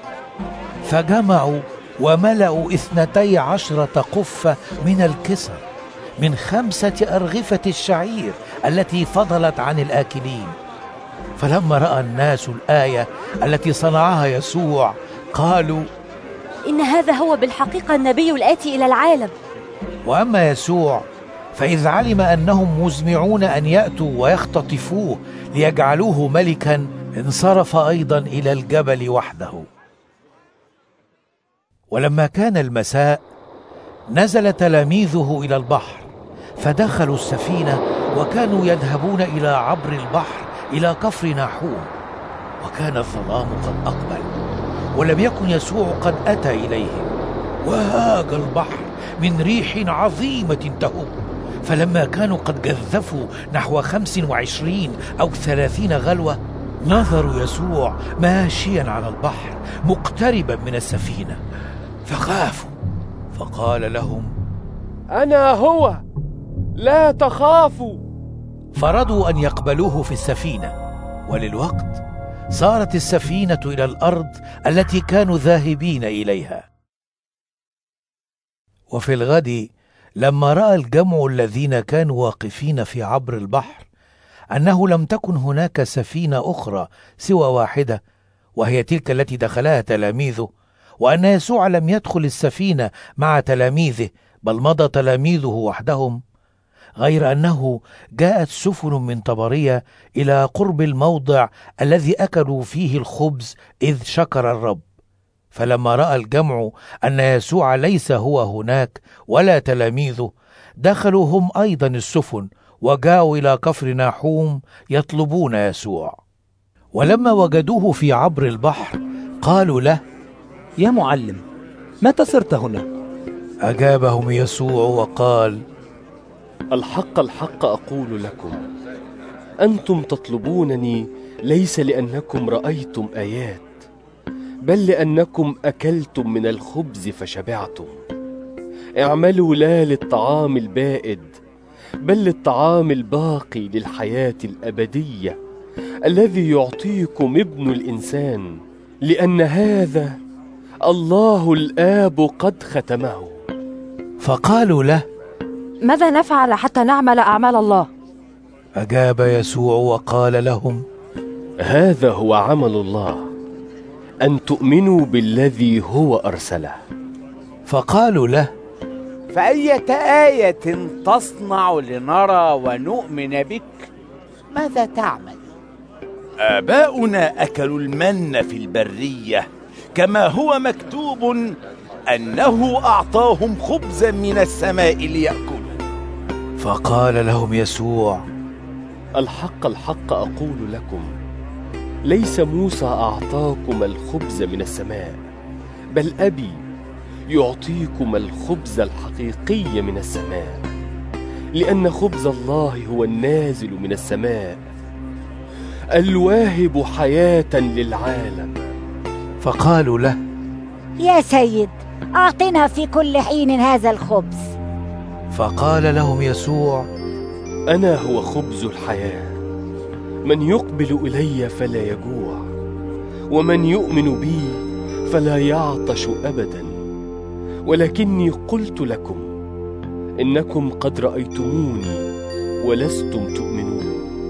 فجمعوا وملأوا 12 قفة من الكسر من 5 أرغفة الشعير التي فضلت عن الآكلين. فلما رأى الناس الآية التي صنعها يسوع قالوا: إن هذا هو بالحقيقة النبي الآتي إلى العالم. وأما يسوع فإذ علم أنهم مزمعون أن يأتوا ويختطفوه ليجعلوه ملكا، انصرف أيضا إلى الجبل وحده. ولما كان المساء نزل تلاميذه إلى البحر، فدخلوا السفينة وكانوا يذهبون إلى عبر البحر إلى كفر ناحوم. وكان الظلام قد أقبل، ولم يكن يسوع قد أتى إليهم. وهاج البحر من ريح عظيمة تهب، فلما كانوا قد جذفوا نحو 25 أو 30 غلوة، نظروا يسوع ماشيا على البحر مقتربا من السفينة، فخافوا. فقال لهم: أنا هو، لا تخافوا. فرضوا أن يقبلوه في السفينة. وللوقت صارت السفينة إلى الأرض التي كانوا ذاهبين إليها. وفي الغد لما رأى الجمع الذين كانوا واقفين في عبر البحر أنه لم تكن هناك سفينة أخرى سوى واحدة، وهي تلك التي دخلها تلاميذه، وأن يسوع لم يدخل السفينة مع تلاميذه، بل مضى تلاميذه وحدهم، غير أنه جاءت سفن من طبرية إلى قرب الموضع الذي أكلوا فيه الخبز إذ شكر الرب. فلما رأى الجمع أن يسوع ليس هو هناك ولا تلاميذه، دخلوا هم أيضا السفن وجاءوا إلى كفر ناحوم يطلبون يسوع. ولما وجدوه في عبر البحر قالوا له: يا معلم، متى صرت هنا؟ أجابهم يسوع وقال: الحق الحق أقول لكم، أنتم تطلبونني ليس لأنكم رأيتم آيات، بل لأنكم أكلتم من الخبز فشبعتم. اعملوا لا للطعام البائد، بل للطعام الباقي للحياة الأبدية الذي يعطيكم ابن الإنسان، لأن هذا الله الآب قد ختمه. فقالوا له: ماذا نفعل حتى نعمل أعمال الله؟ أجاب يسوع وقال لهم: هذا هو عمل الله، أن تؤمنوا بالذي هو أرسله. فقالوا له: فأية آية تصنع لنرى ونؤمن بك؟ ماذا تعمل؟ آباؤنا أكلوا المن في البرية، كما هو مكتوب أنه أعطاهم خبزا من السماء ليأكلوا. فقال لهم يسوع: الحق الحق أقول لكم، ليس موسى أعطاكم الخبز من السماء، بل أبي يعطيكم الخبز الحقيقي من السماء، لأن خبز الله هو النازل من السماء الواهب حياة للعالم. فقالوا له: يا سيد، أعطنا في كل حين هذا الخبز. فقال لهم يسوع: أنا هو خبز الحياة، من يقبل إلي فلا يجوع، ومن يؤمن بي فلا يعطش أبدا. ولكني قلت لكم إنكم قد رأيتموني ولستم تؤمنون.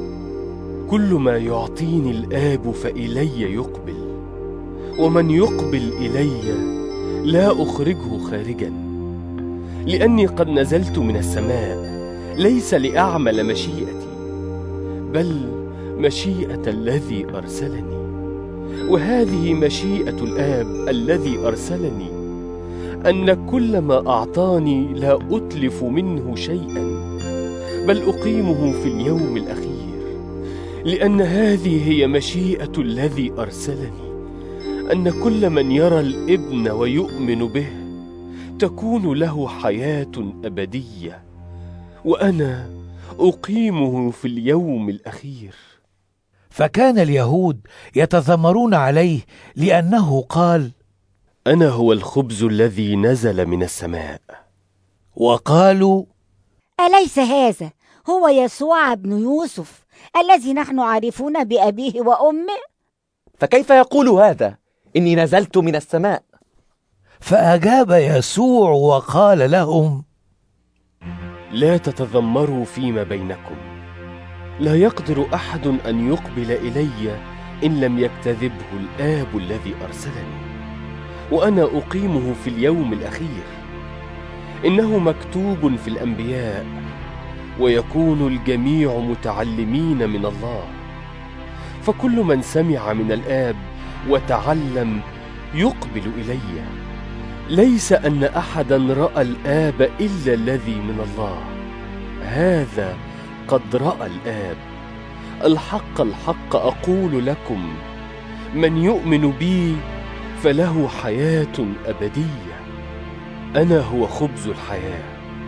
كل ما يعطيني الآب فإلي يقبل، ومن يقبل إلي لا أخرجه خارجا، لأني قد نزلت من السماء ليس لأعمل مشيئتي، بل مشيئة الذي أرسلني. وهذه مشيئة الآب الذي أرسلني، أن كل ما أعطاني لا أتلف منه شيئا، بل أقيمه في اليوم الأخير، لأن هذه هي مشيئة الذي أرسلني، أن كل من يرى الابن ويؤمن به تكون له حياة أبدية، وأنا أقيمه في اليوم الأخير. فكان اليهود يتذمرون عليه لأنه قال: أنا هو الخبز الذي نزل من السماء. وقالوا: أليس هذا هو يسوع ابن يوسف الذي نحن عارفون بأبيه وأمه؟ فكيف يقول هذا إني نزلت من السماء؟ فأجاب يسوع وقال لهم: لا تتذمروا فيما بينكم، لا يقدر أحد أن يقبل إلي إن لم يكتذبه الآب الذي أرسلني، وأنا أقيمه في اليوم الأخير. إنه مكتوب في الأنبياء: ويكون الجميع متعلمين من الله. فكل من سمع من الآب وتعلم يقبل إلي. ليس أن أحدا رأى الآب إلا الذي من الله، هذا قد رأى الآب. الحق الحق أقول لكم، من يؤمن بي فله حياة أبدية. أنا هو خبز الحياة.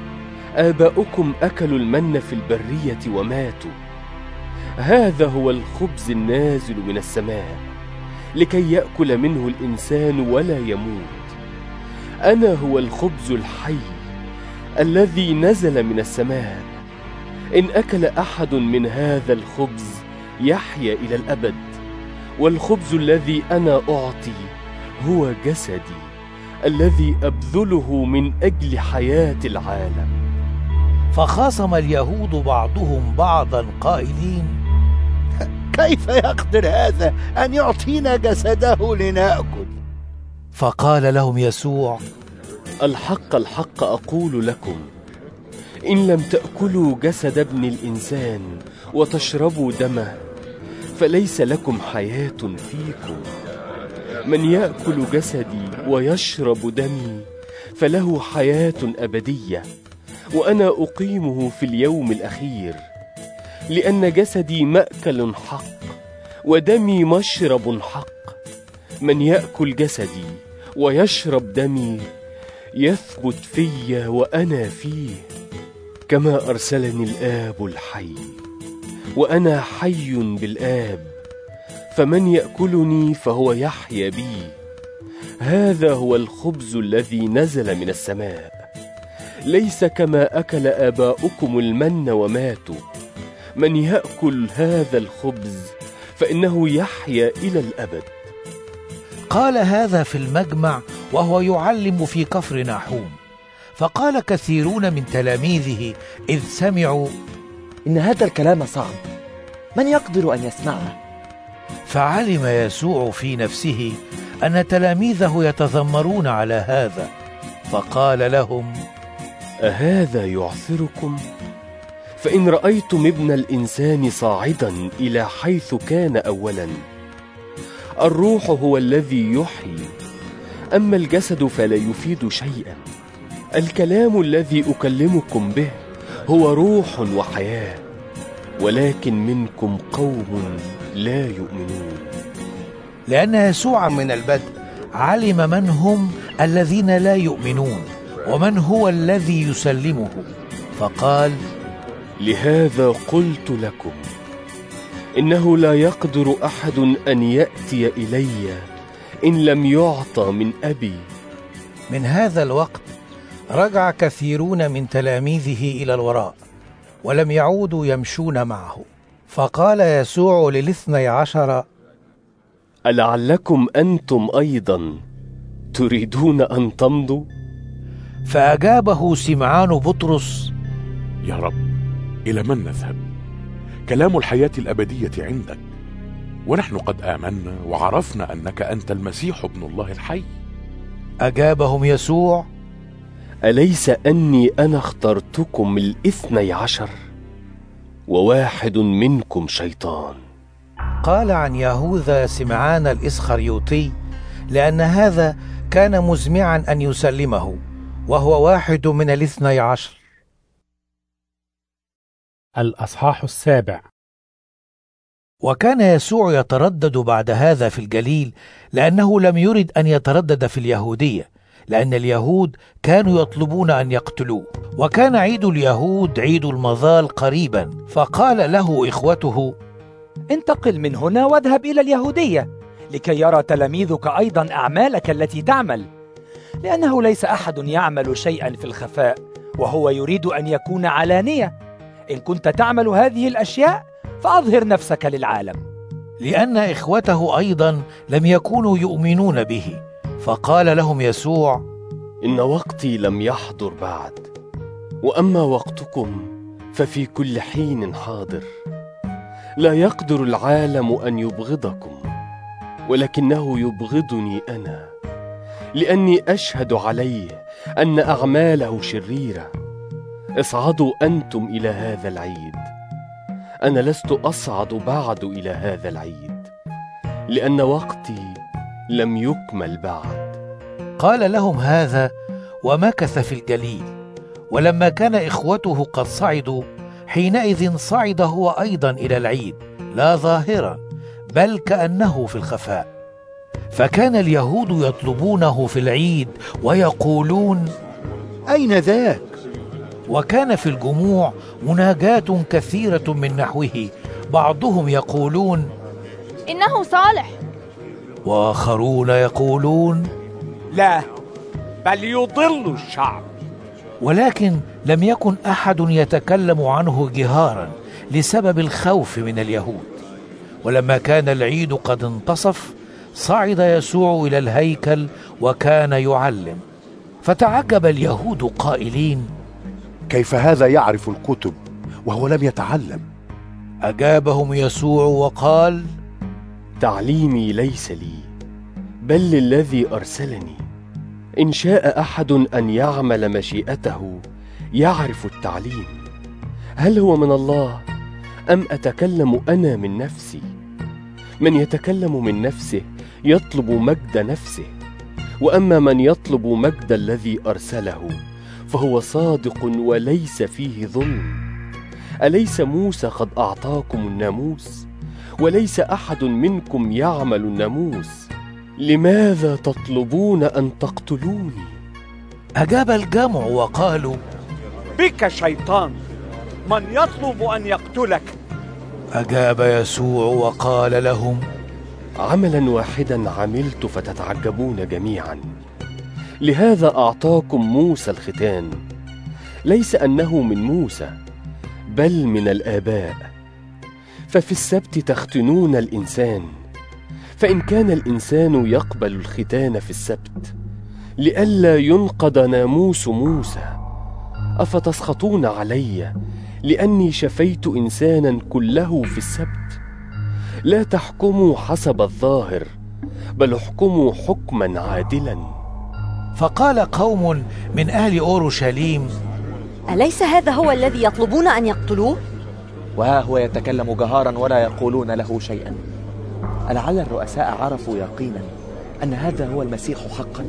آباؤكم أكلوا المن في البرية وماتوا. هذا هو الخبز النازل من السماء، لكي يأكل منه الإنسان ولا يموت. أنا هو الخبز الحي الذي نزل من السماء. إن أكل أحد من هذا الخبز يحيا إلى الأبد، والخبز الذي أنا أعطي هو جسدي الذي أبذله من أجل حياة العالم. فخاصم اليهود بعضهم بعضا قائلين: كيف يقدر هذا أن يعطينا جسده لنأكل؟ فقال لهم يسوع: الحق الحق أقول لكم، إن لم تأكلوا جسد ابن الإنسان وتشربوا دمه فليس لكم حياة فيكم. من يأكل جسدي ويشرب دمي فله حياة أبدية، وأنا أقيمه في اليوم الأخير. لأن جسدي مأكل حق ودمي مشرب حق. من يأكل جسدي ويشرب دمي يثبت في وأنا فيه، كما أرسلني الآب الحي وأنا حي بالآب. فمن يأكلني فهو يحيا بي. هذا هو الخبز الذي نزل من السماء، ليس كما أكل آباؤكم المن وماتوا. من يأكل هذا الخبز فإنه يحيا إلى الأبد. قال هذا في المجمع وهو يعلم في كفر ناحوم. فقال كثيرون من تلاميذه إذ سمعوا: إن هذا الكلام صعب، من يقدر أن يسمعه؟ فعلم يسوع في نفسه أن تلاميذه يتذمرون على هذا، فقال لهم: أهذا يعثركم؟ فإن رأيتم ابن الإنسان صاعدا إلى حيث كان أولا. الروح هو الذي يحيي، أما الجسد فلا يفيد شيئا. الكلام الذي أكلمكم به هو روح وحياة، ولكن منكم قوم لا يؤمنون. لأن يسوع من البدء علم من هم الذين لا يؤمنون ومن هو الذي يسلمه، فقال: لهذا قلت لكم إنه لا يقدر أحد أن يأتي إلي إن لم يعطى من أبي. من هذا الوقت رجع كثيرون من تلاميذه إلى الوراء ولم يعودوا يمشون معه. فقال يسوع ل12: ألعلكم أنتم أيضا تريدون أن تمضوا؟ فأجابه سمعان بطرس: يا رب، إلى من نذهب؟ كلام الحياة الأبدية عندك، ونحن قد آمنا وعرفنا أنك أنت المسيح ابن الله الحي. أجابهم يسوع: أليس أني أنا اخترتكم 12 وواحد منكم شيطان؟ قال عن يهوذا سمعان الإسخريوطي، لأن هذا كان مزمعا أن يسلمه، وهو واحد من 12. الأصحاح 7. وكان يسوع يتردد بعد هذا في الجليل، لأنه لم يرد أن يتردد في اليهودية، لأن اليهود كانوا يطلبون أن يقتلوه. وكان عيد اليهود عيد المظال قريبا، فقال له إخوته: انتقل من هنا واذهب إلى اليهودية، لكي يرى تلاميذك أيضا أعمالك التي تعمل، لأنه ليس أحد يعمل شيئا في الخفاء وهو يريد أن يكون علانية. إن كنت تعمل هذه الأشياء فأظهر نفسك للعالم. لأن إخوته أيضا لم يكونوا يؤمنون به. فقال لهم يسوع: إن وقتي لم يحضر بعد، وأما وقتكم ففي كل حين حاضر. لا يقدر العالم أن يبغضكم، ولكنه يبغضني أنا، لأني أشهد عليه أن أعماله شريرة. اصعدوا أنتم إلى هذا العيد. أنا لست أصعد بعد إلى هذا العيد، لأن وقتي لم يكمل بعد. قال لهم هذا ومكث في الجليل. ولما كان إخوته قد صعدوا، حينئذ صعد هو أيضا إلى العيد، لا ظاهرا بل كأنه في الخفاء. فكان اليهود يطلبونه في العيد ويقولون: أين ذاك؟ وكان في الجموع مناجاة كثيرة من نحوه، بعضهم يقولون: إنه صالح، وآخرون يقولون: لا، بل يضل الشعب. ولكن لم يكن أحد يتكلم عنه جهارا لسبب الخوف من اليهود. ولما كان العيد قد انتصف، صعد يسوع إلى الهيكل وكان يعلم. فتعجب اليهود قائلين: كيف هذا يعرف الكتب وهو لم يتعلم؟ أجابهم يسوع وقال: تعليمي ليس لي، بل للذي أرسلني. إن شاء أحد أن يعمل مشيئته يعرف التعليم، هل هو من الله أم أتكلم أنا من نفسي؟ من يتكلم من نفسه يطلب مجد نفسه، وأما من يطلب مجد الذي أرسله فهو صادق وليس فيه ظلم. أليس موسى قد أعطاكم الناموس؟ وليس أحد منكم يعمل الناموس، لماذا تطلبون أن تقتلوني؟ أجاب الجمع وقالوا: بك شيطان، من يطلب أن يقتلك؟ أجاب يسوع وقال لهم: عملا واحدا عملت فتتعجبون جميعا. لهذا أعطاكم موسى الختان، ليس أنه من موسى بل من الآباء. ففي السبت تختنون الإنسان، فإن كان الإنسان يقبل الختان في السبت لئلا ينقض ناموس موسى، أفتسخطون علي لأني شفيت إنسانا كله في السبت؟ لا تحكموا حسب الظاهر، بل احكموا حكما عادلا. فقال قوم من أهل أورشليم: أليس هذا هو الذي يطلبون أن يقتلوه؟ وها هو يتكلم جهارا ولا يقولون له شيئا. ألعل الرؤساء عرفوا يقينا أن هذا هو المسيح حقا؟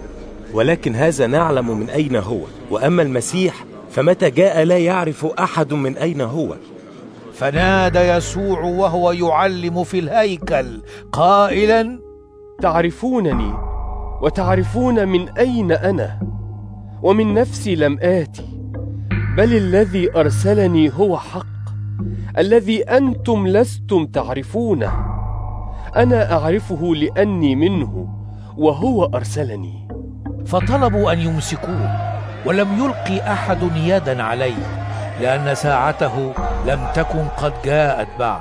ولكن هذا نعلم من أين هو، وأما المسيح فمتى جاء لا يعرف أحد من أين هو. فنادى يسوع وهو يعلم في الهيكل قائلا: تعرفونني وتعرفون من أين أنا، ومن نفسي لم آتي، بل الذي أرسلني هو حق، الذي أنتم لستم تعرفونه. أنا أعرفه لأني منه، وهو أرسلني. فطلبوا أن يمسكوه، ولم يلقي أحد يدا عليه، لأن ساعته لم تكن قد جاءت بعد.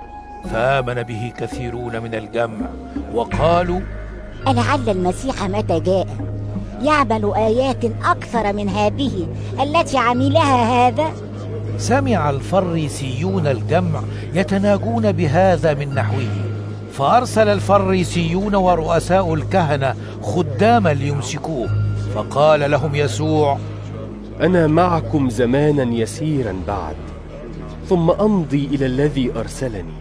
فآمن به كثيرون من الجمع وقالوا: ألعل المسيح متى جاء يعمل آيات أكثر من هذه التي عملها هذا؟ سمع الفريسيون الجمع يتناجون بهذا من نحوه، فأرسل الفريسيون ورؤساء الكهنة خداما ليمسكوه. فقال لهم يسوع: أنا معكم زمانا يسيرا بعد، ثم أمضي إلى الذي أرسلني.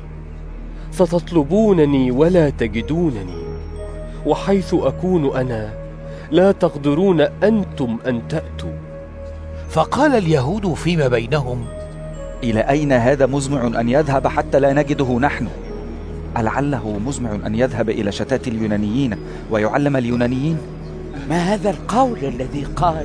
ستطلبونني ولا تجدونني، وحيث أكون أنا لا تقدرون أنتم أن تأتوا. فقال اليهود فيما بينهم: إلى أين هذا مزمع أن يذهب حتى لا نجده نحن؟ ألعله مزمع أن يذهب إلى شتات اليونانيين ويعلم اليونانيين؟ ما هذا القول الذي قال: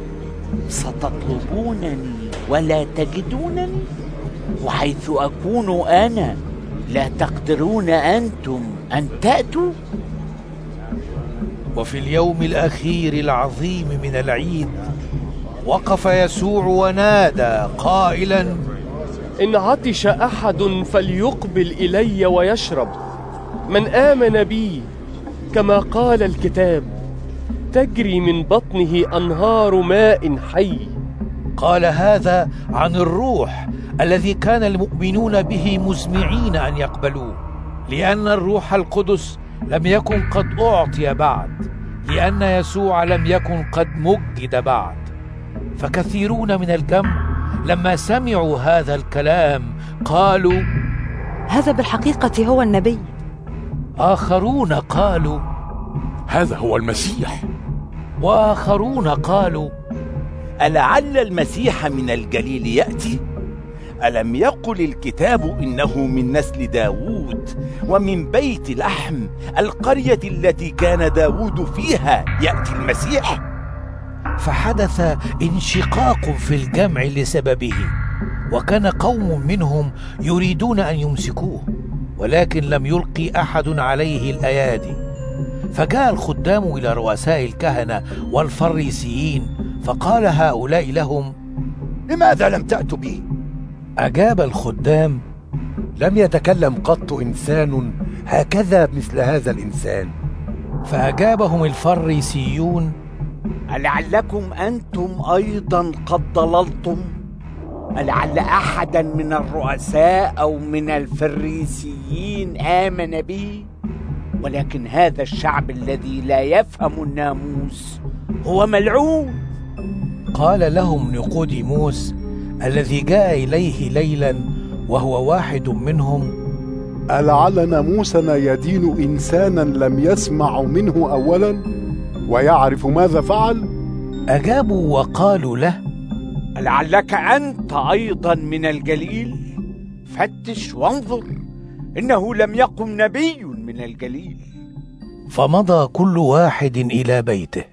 ستطلبونني ولا تجدونني، وحيث أكون أنا لا تقدرون أنتم أن تأتوا؟ وفي اليوم الأخير العظيم من العيد وقف يسوع ونادى قائلا: إن عطش أحد فليقبل إلي ويشرب، من آمن بي كما قال الكتاب تجري من بطنه أنهار ماء حي. قال هذا عن الروح الذي كان المؤمنون به مزمعين أن يقبلوه، لأن الروح القدس لم يكن قد أعطي بعد، لأن يسوع لم يكن قد مجد بعد. فكثيرون من الجمع لما سمعوا هذا الكلام قالوا: هذا بالحقيقة هو النبي. آخرون قالوا: هذا هو المسيح. وآخرون قالوا: ألعل المسيح من الجليل يأتي؟ ألم يقل الكتاب إنه من نسل داود ومن بيت لحم القرية التي كان داود فيها يأتي المسيح؟ فحدث انشقاق في الجمع لسببه، وكان قوم منهم يريدون أن يمسكوه، ولكن لم يلقي أحد عليه الأيادي. فجاء الخدام إلى رؤساء الكهنة والفريسيين، فقال هؤلاء لهم: لماذا لم تأتوا به؟ أجاب الخدام: لم يتكلم قط إنسان هكذا مثل هذا الإنسان. فأجابهم الفريسيون: ألعلكم أنتم أيضا قد ضللتم؟ ألعل أحدا من الرؤساء أو من الفريسيين آمن به؟ ولكن هذا الشعب الذي لا يفهم الناموس هو ملعون. قال لهم نيقوديموس الذي جاء إليه ليلا وهو واحد منهم: ألعل ناموسنا يدين إنسانا لم يسمع منه أولا ويعرف ماذا فعل؟ أجابوا وقالوا له: لعلك أنت أيضا من الجليل؟ فتش وانظر، إنه لم يقم نبي من الجليل. فمضى كل واحد إلى بيته.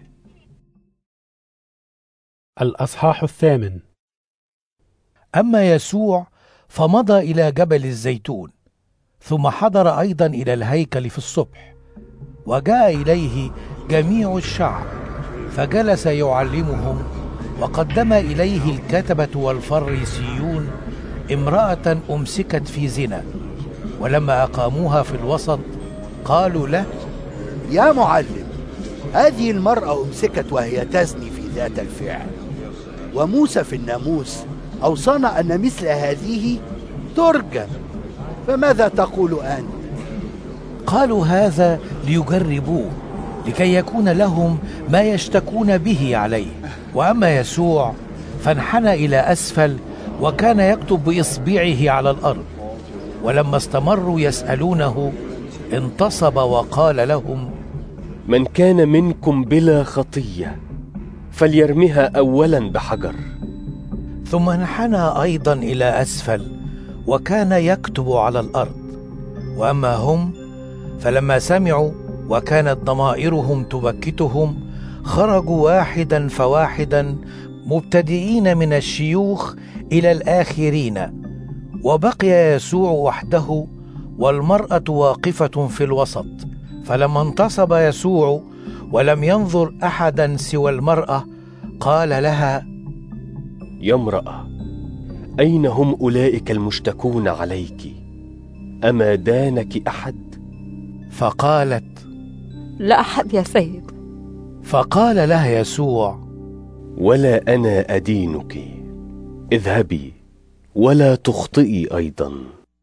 الأصحاح 8. أما يسوع فمضى إلى جبل الزيتون، ثم حضر أيضا إلى الهيكل في الصبح، وجاء إليه جميع الشعب فجلس يعلمهم، وقدم إليه الكتبة والفريسيون امرأة أمسكت في زنا، ولما أقاموها في الوسط قالوا له: يا معلم، هذه المرأة أمسكت وهي تزني في ذات الفعل، وموسى في الناموس أوصانا أن مثل هذه ترجم، فماذا تقول أنت؟ قالوا هذا ليجربوه، لكي يكون لهم ما يشتكون به عليه. وأما يسوع فانحنى إلى أسفل، وكان يكتب بإصبعه على الأرض. ولما استمروا يسألونه انتصب وقال لهم: من كان منكم بلا خطية فليرمها أولا بحجر. ثم انحنى أيضا إلى أسفل، وكان يكتب على الأرض. وأما هم فلما سمعوا وكانت ضمائرهم تبكتهم، خرجوا واحدا فواحدا، مبتدئين من الشيوخ إلى الآخرين، وبقي يسوع وحده والمرأة واقفة في الوسط. فلما انتصب يسوع ولم ينظر أحدا سوى المرأة، قال لها: يا امرأة، أين هم أولئك المشتكون عليك؟ أما دانك أحد؟ فقالت: لا أحد يا سيد. فقال لها يسوع: ولا أنا أدينك، اذهبي ولا تخطئي أيضا.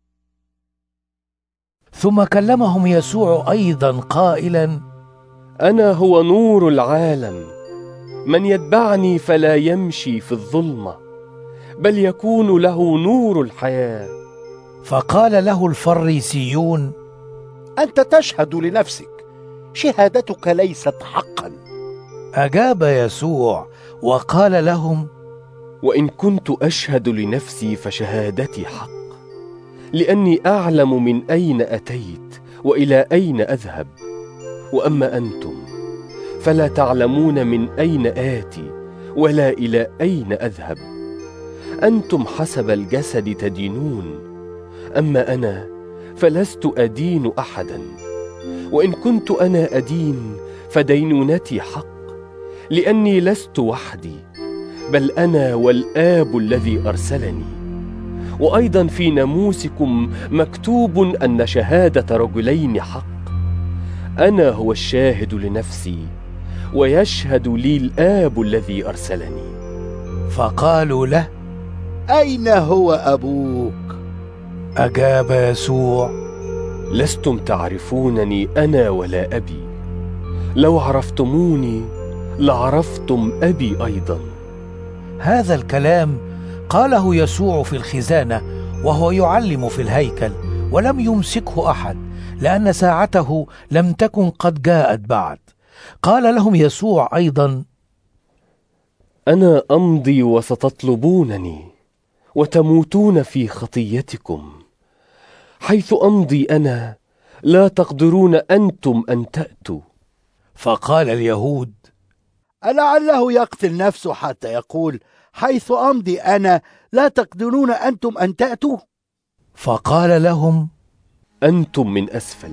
ثم كلمهم يسوع أيضا قائلا: أنا هو نور العالم، من يتبعني فلا يمشي في الظلمة، بل يكون له نور الحياة. فقال له الفريسيون: أنت تشهد لنفسك، شهادتك ليست حقا. أجاب يسوع وقال لهم: وإن كنت أشهد لنفسي فشهادتي حق، لأني أعلم من أين أتيت وإلى أين أذهب. وأما أنتم فلا تعلمون من أين آتي ولا إلى أين أذهب. أنتم حسب الجسد تدينون، أما أنا فلست أدين أحدا. وإن كنت أنا أدين فدينونتي حق، لأني لست وحدي، بل أنا والآب الذي أرسلني. وأيضا في ناموسكم مكتوب أن شهادة رجلين حق. أنا هو الشاهد لنفسي، ويشهد لي الآب الذي أرسلني. فقالوا له: أين هو أبوك؟ أجاب يسوع: لستم تعرفونني أنا ولا أبي. لو عرفتموني لعرفتم أبي أيضا. هذا الكلام قاله يسوع في الخزانة وهو يعلم في الهيكل، ولم يمسكه أحد، لأن ساعته لم تكن قد جاءت بعد. قال لهم يسوع أيضا: أنا أمضي وستطلبونني وتموتون في خطيتكم. حيث أمضي أنا لا تقدرون أنتم أن تأتوا. فقال اليهود: ألعله يقتل نفسه حتى يقول: حيث أمضي أنا لا تقدرون أنتم أن تأتوا؟ فقال لهم: أنتم من أسفل،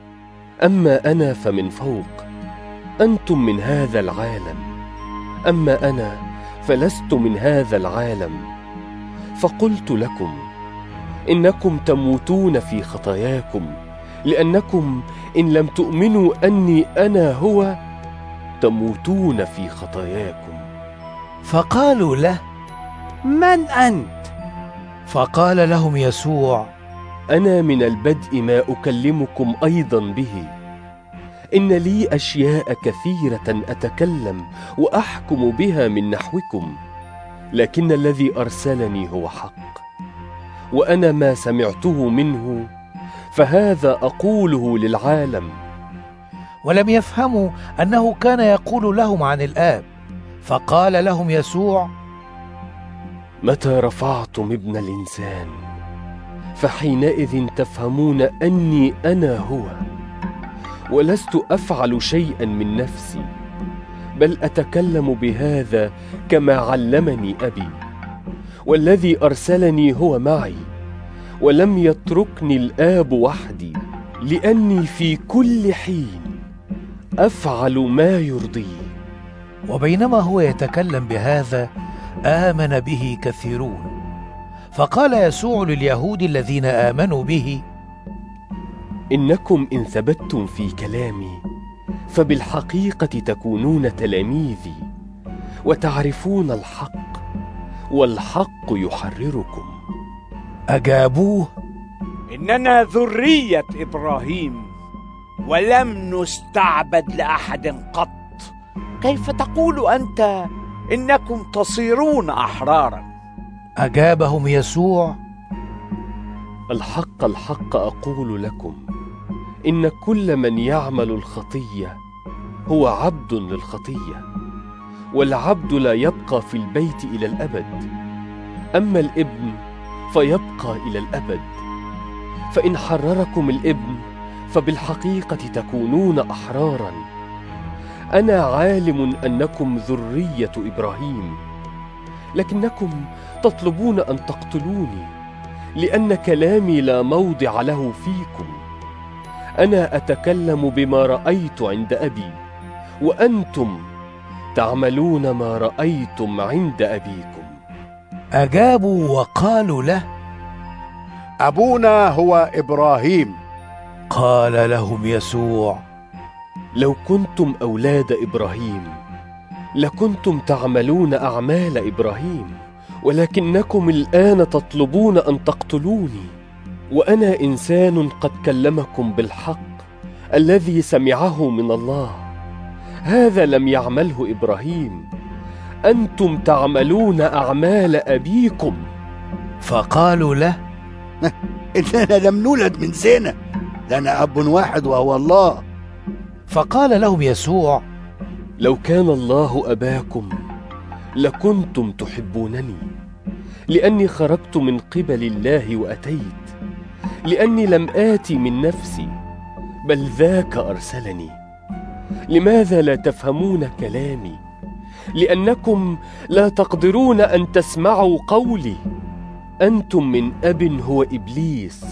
أما أنا فمن فوق. أنتم من هذا العالم، أما أنا فلست من هذا العالم. فقلت لكم إنكم تموتون في خطاياكم، لأنكم إن لم تؤمنوا أني أنا هو تموتون في خطاياكم. فقالوا له: من أنت؟ فقال لهم يسوع: أنا من البدء ما أكلمكم أيضا به. إن لي أشياء كثيرة أتكلم وأحكم بها من نحوكم، لكن الذي أرسلني هو حق، وأنا ما سمعته منه فهذا أقوله للعالم. ولم يفهموا أنه كان يقول لهم عن الآب. فقال لهم يسوع: متى رفعتم ابن الإنسان فحينئذ تفهمون أني أنا هو، ولست أفعل شيئا من نفسي، بل أتكلم بهذا كما علمني أبي، والذي أرسلني هو معي، ولم يتركني الآب وحدي، لأني في كل حين أفعل ما يرضيه. وبينما هو يتكلم بهذا آمن به كثيرون. فقال يسوع لليهود الذين آمنوا به: إنكم إن ثبتتم في كلامي فبالحقيقة تكونون تلاميذي، وتعرفون الحق، والحق يحرركم. أجابوه: إننا ذرية إبراهيم، ولم نستعبد لأحد قط. كيف تقول أنت إنكم تصيرون أحرارا؟ أجابهم يسوع: الحق الحق أقول لكم، إن كل من يعمل الخطية هو عبد للخطية، والعبد لا يبقى في البيت إلى الأبد، أما الابن فيبقى إلى الأبد. فإن حرركم الابن فبالحقيقة تكونون أحرارا. أنا عالم أنكم ذرية إبراهيم، لكنكم تطلبون أن تقتلوني، لأن كلامي لا موضع له فيكم. أنا أتكلم بما رأيت عند أبي، وأنتم تعملون ما رأيتم عند أبيكم. أجابوا وقالوا له: أبونا هو إبراهيم. قال لهم يسوع: لو كنتم أولاد إبراهيم لكنتم تعملون أعمال إبراهيم، ولكنكم الآن تطلبون أن تقتلوني، وأنا إنسان قد كلمكم بالحق الذي سمعه من الله. هذا لم يعمله إبراهيم، أنتم تعملون أعمال أبيكم. فقالوا له: إننا لم نولد من زنا، لنا أب واحد وهو الله. فقال لهم يسوع: لو كان الله أباكم لكنتم تحبونني، لأني خرجت من قبل الله وأتيت، لأني لم آتي من نفسي، بل ذاك أرسلني. لماذا لا تفهمون كلامي؟ لأنكم لا تقدرون أن تسمعوا قولي. أنتم من أب هو إبليس،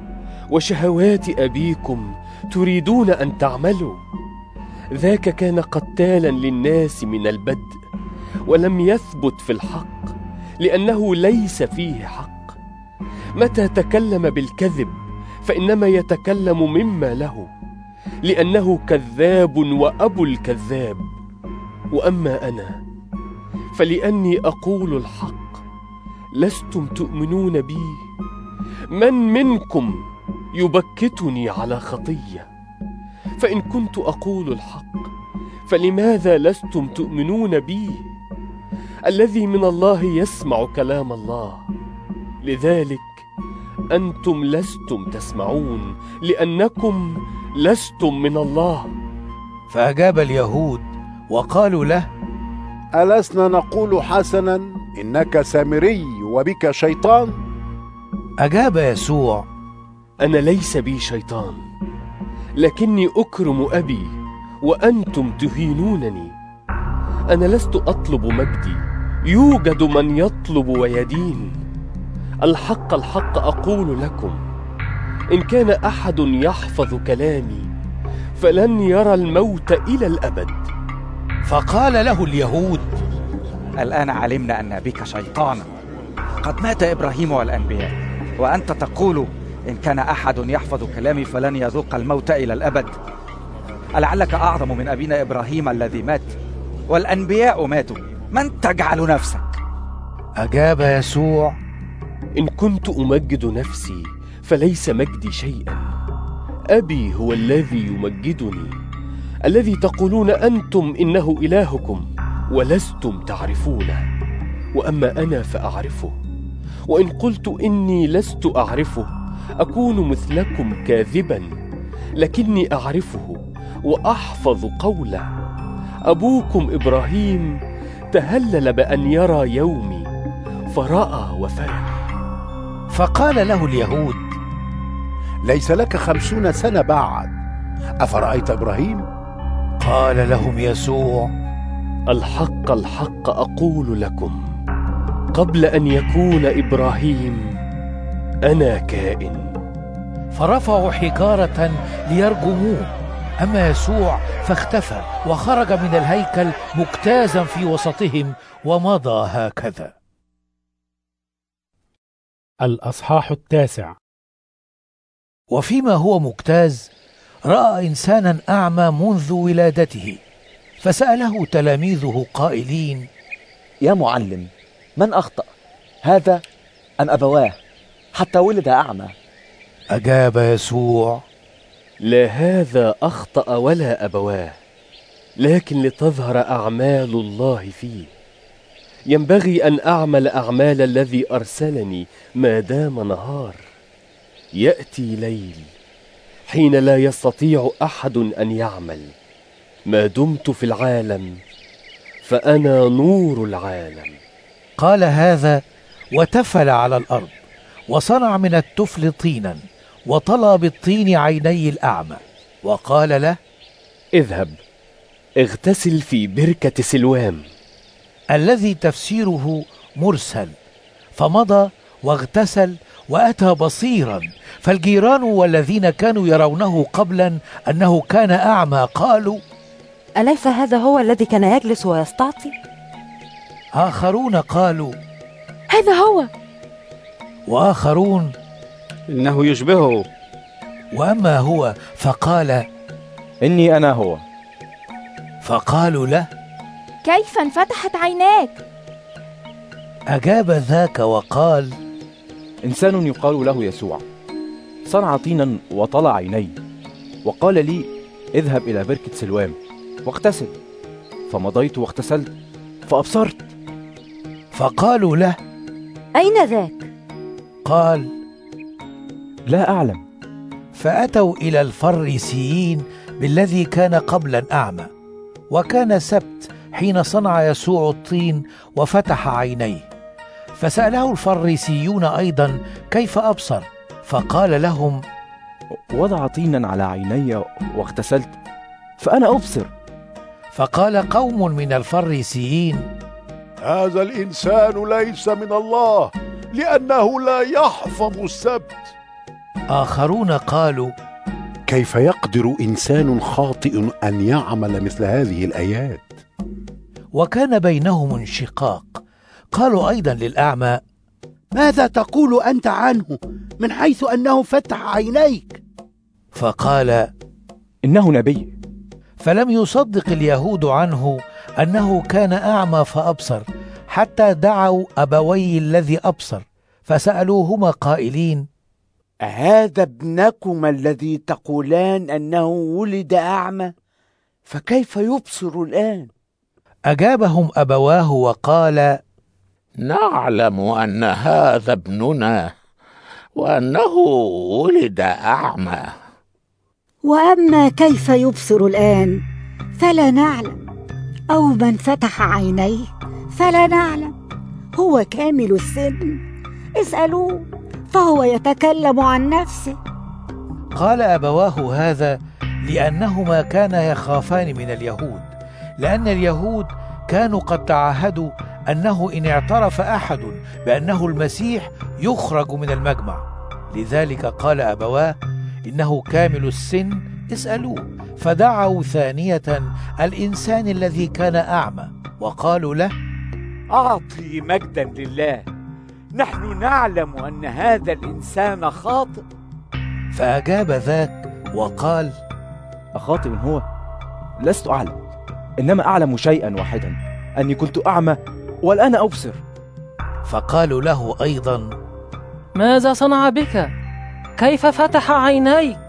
وشهوات أبيكم تريدون أن تعملوا. ذاك كان قتالا للناس من البدء، ولم يثبت في الحق، لأنه ليس فيه حق. متى تكلم بالكذب فإنما يتكلم مما له، لأنه كذاب وأبو الكذاب. وأما أنا فلأني أقول الحق لستم تؤمنون بي. من منكم يبكتني على خطية؟ فإن كنت أقول الحق فلماذا لستم تؤمنون بي؟ الذي من الله يسمع كلام الله، لذلك أنتم لستم تسمعون، لأنكم لستم من الله. فأجاب اليهود وقالوا له: ألسنا نقول حسنا إنك سامري وبك شيطان؟ أجاب يسوع: أنا ليس بي شيطان، لكني أكرم أبي وأنتم تهينونني. أنا لست أطلب مجدي، يوجد من يطلب ويدين. الحق الحق أقول لكم، إن كان أحد يحفظ كلامي فلن يرى الموت إلى الأبد. فقال له اليهود: الآن علمنا أن بك شيطانا، قد مات إبراهيم والأنبياء، وأنت تقول إن كان أحد يحفظ كلامي فلن يذوق الموت إلى الأبد. ألعلك أعظم من أبينا إبراهيم الذي مات والأنبياء ماتوا، من تجعل نفسك؟ أجاب يسوع: إن كنت أمجد نفسي فليس مجدي شيئا، أبي هو الذي يمجدني، الذي تقولون أنتم إنه إلهكم ولستم تعرفونه، وأما أنا فأعرفه. وإن قلت إني لست أعرفه أكون مثلكم كاذبا، لكني أعرفه وأحفظ قوله. أبوكم إبراهيم تهلل بأن يرى يومي فرأى وفرح. فقال له اليهود: ليس لك 50 سنة بعد، أفرأيت إبراهيم؟ قال لهم يسوع: الحق الحق أقول لكم، قبل أن يكون إبراهيم أنا كائن. فرفعوا حجارة ليرجموه، أما يسوع فاختفى وخرج من الهيكل مجتازا في وسطهم ومضى هكذا. الأصحاح 9. وفيما هو مجتاز رأى إنسانا أعمى منذ ولادته، فسأله تلاميذه قائلين: يا معلم، من أخطأ، هذا أم أبواه حتى ولد أعمى؟ أجاب يسوع: لا هذا أخطأ ولا أبواه، لكن لتظهر أعمال الله فيه. ينبغي أن أعمل أعمال الذي أرسلني ما دام نهار. يأتي ليل حين لا يستطيع أحد أن يعمل. ما دمت في العالم فأنا نور العالم. قال هذا وتفل على الأرض، وصنع من التفل طينا، وطلى بالطين عيني الأعمى، وقال له: اذهب اغتسل في بركة سلوام، الذي تفسيره مرسل. فمضى واغتسل وأتى بصيرا، فالجيران والذين كانوا يرونه قبلا أنه كان أعمى قالوا: أليس هذا هو الذي كان يجلس ويستعطي؟ آخرون قالوا: هذا هو. وآخرون: إنه يشبهه. وأما هو فقال: إني أنا هو. فقالوا له: كيف انفتحت عيناك؟ أجاب ذاك وقال: إنسان يقال له يسوع صنع طينا وطلع عيني، وقال لي: اذهب إلى بركة سلوام واغتسل. فمضيت واغتسلت فأبصرت. فقالوا له: أين ذاك؟ قال: لا أعلم. فأتوا إلى الفريسيين بالذي كان قبلا أعمى، وكان سبت حين صنع يسوع الطين وفتح عينيه. فسأله الفريسيون أيضا كيف أبصر، فقال لهم: وضع طينا على عيني واغتسلت فأنا أبصر. فقال قوم من الفريسيين: هذا الإنسان ليس من الله، لأنه لا يحفظ السبت. آخرون قالوا: كيف يقدر إنسان خاطئ أن يعمل مثل هذه الآيات؟ وكان بينهم انشقاق. قالوا أيضا للأعمى: ماذا تقول أنت عنه من حيث أنه فتح عينيك؟ فقال: إنه نبي. فلم يصدق اليهود عنه أنه كان أعمى فأبصر، حتى دعوا أبوي الذي أبصر، فسألوهما قائلين: أهذا ابنكم الذي تقولان أنه ولد أعمى؟ فكيف يبصر الآن؟ أجابهم أبواه وقال: نعلم أن هذا ابننا وأنه ولد أعمى، وأما كيف يبصر الآن فلا نعلم، أو من فتح عينيه فلا نعلم. هو كامل السن، اسألوه فهو يتكلم عن نفسه. قال أبواه هذا لأنهما كانا يخافان من اليهود، لأن اليهود كانوا قد تعهدوا أنه إن اعترف أحد بأنه المسيح يخرج من المجمع. لذلك قال أبواه: إنه كامل السن، اسألوه. فدعوا ثانية الإنسان الذي كان أعمى، وقالوا له: أعطي مجدا لله، نحن نعلم أن هذا الإنسان خاطئ. فأجاب ذاك وقال: أخاطئ هو؟ لست أعلم، إنما أعلم شيئا واحدا، أني كنت أعمى والآن أبصر. فقالوا له أيضا: ماذا صنع بك؟ كيف فتح عينيك؟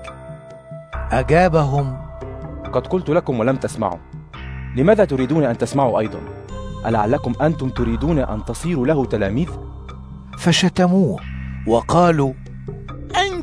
أجابهم: قد قلت لكم ولم تسمعوا، لماذا تريدون أن تسمعوا أيضا؟ ألعلكم أنتم تريدون أن تصيروا له تلاميذ؟ فشتموه وقالوا: أنت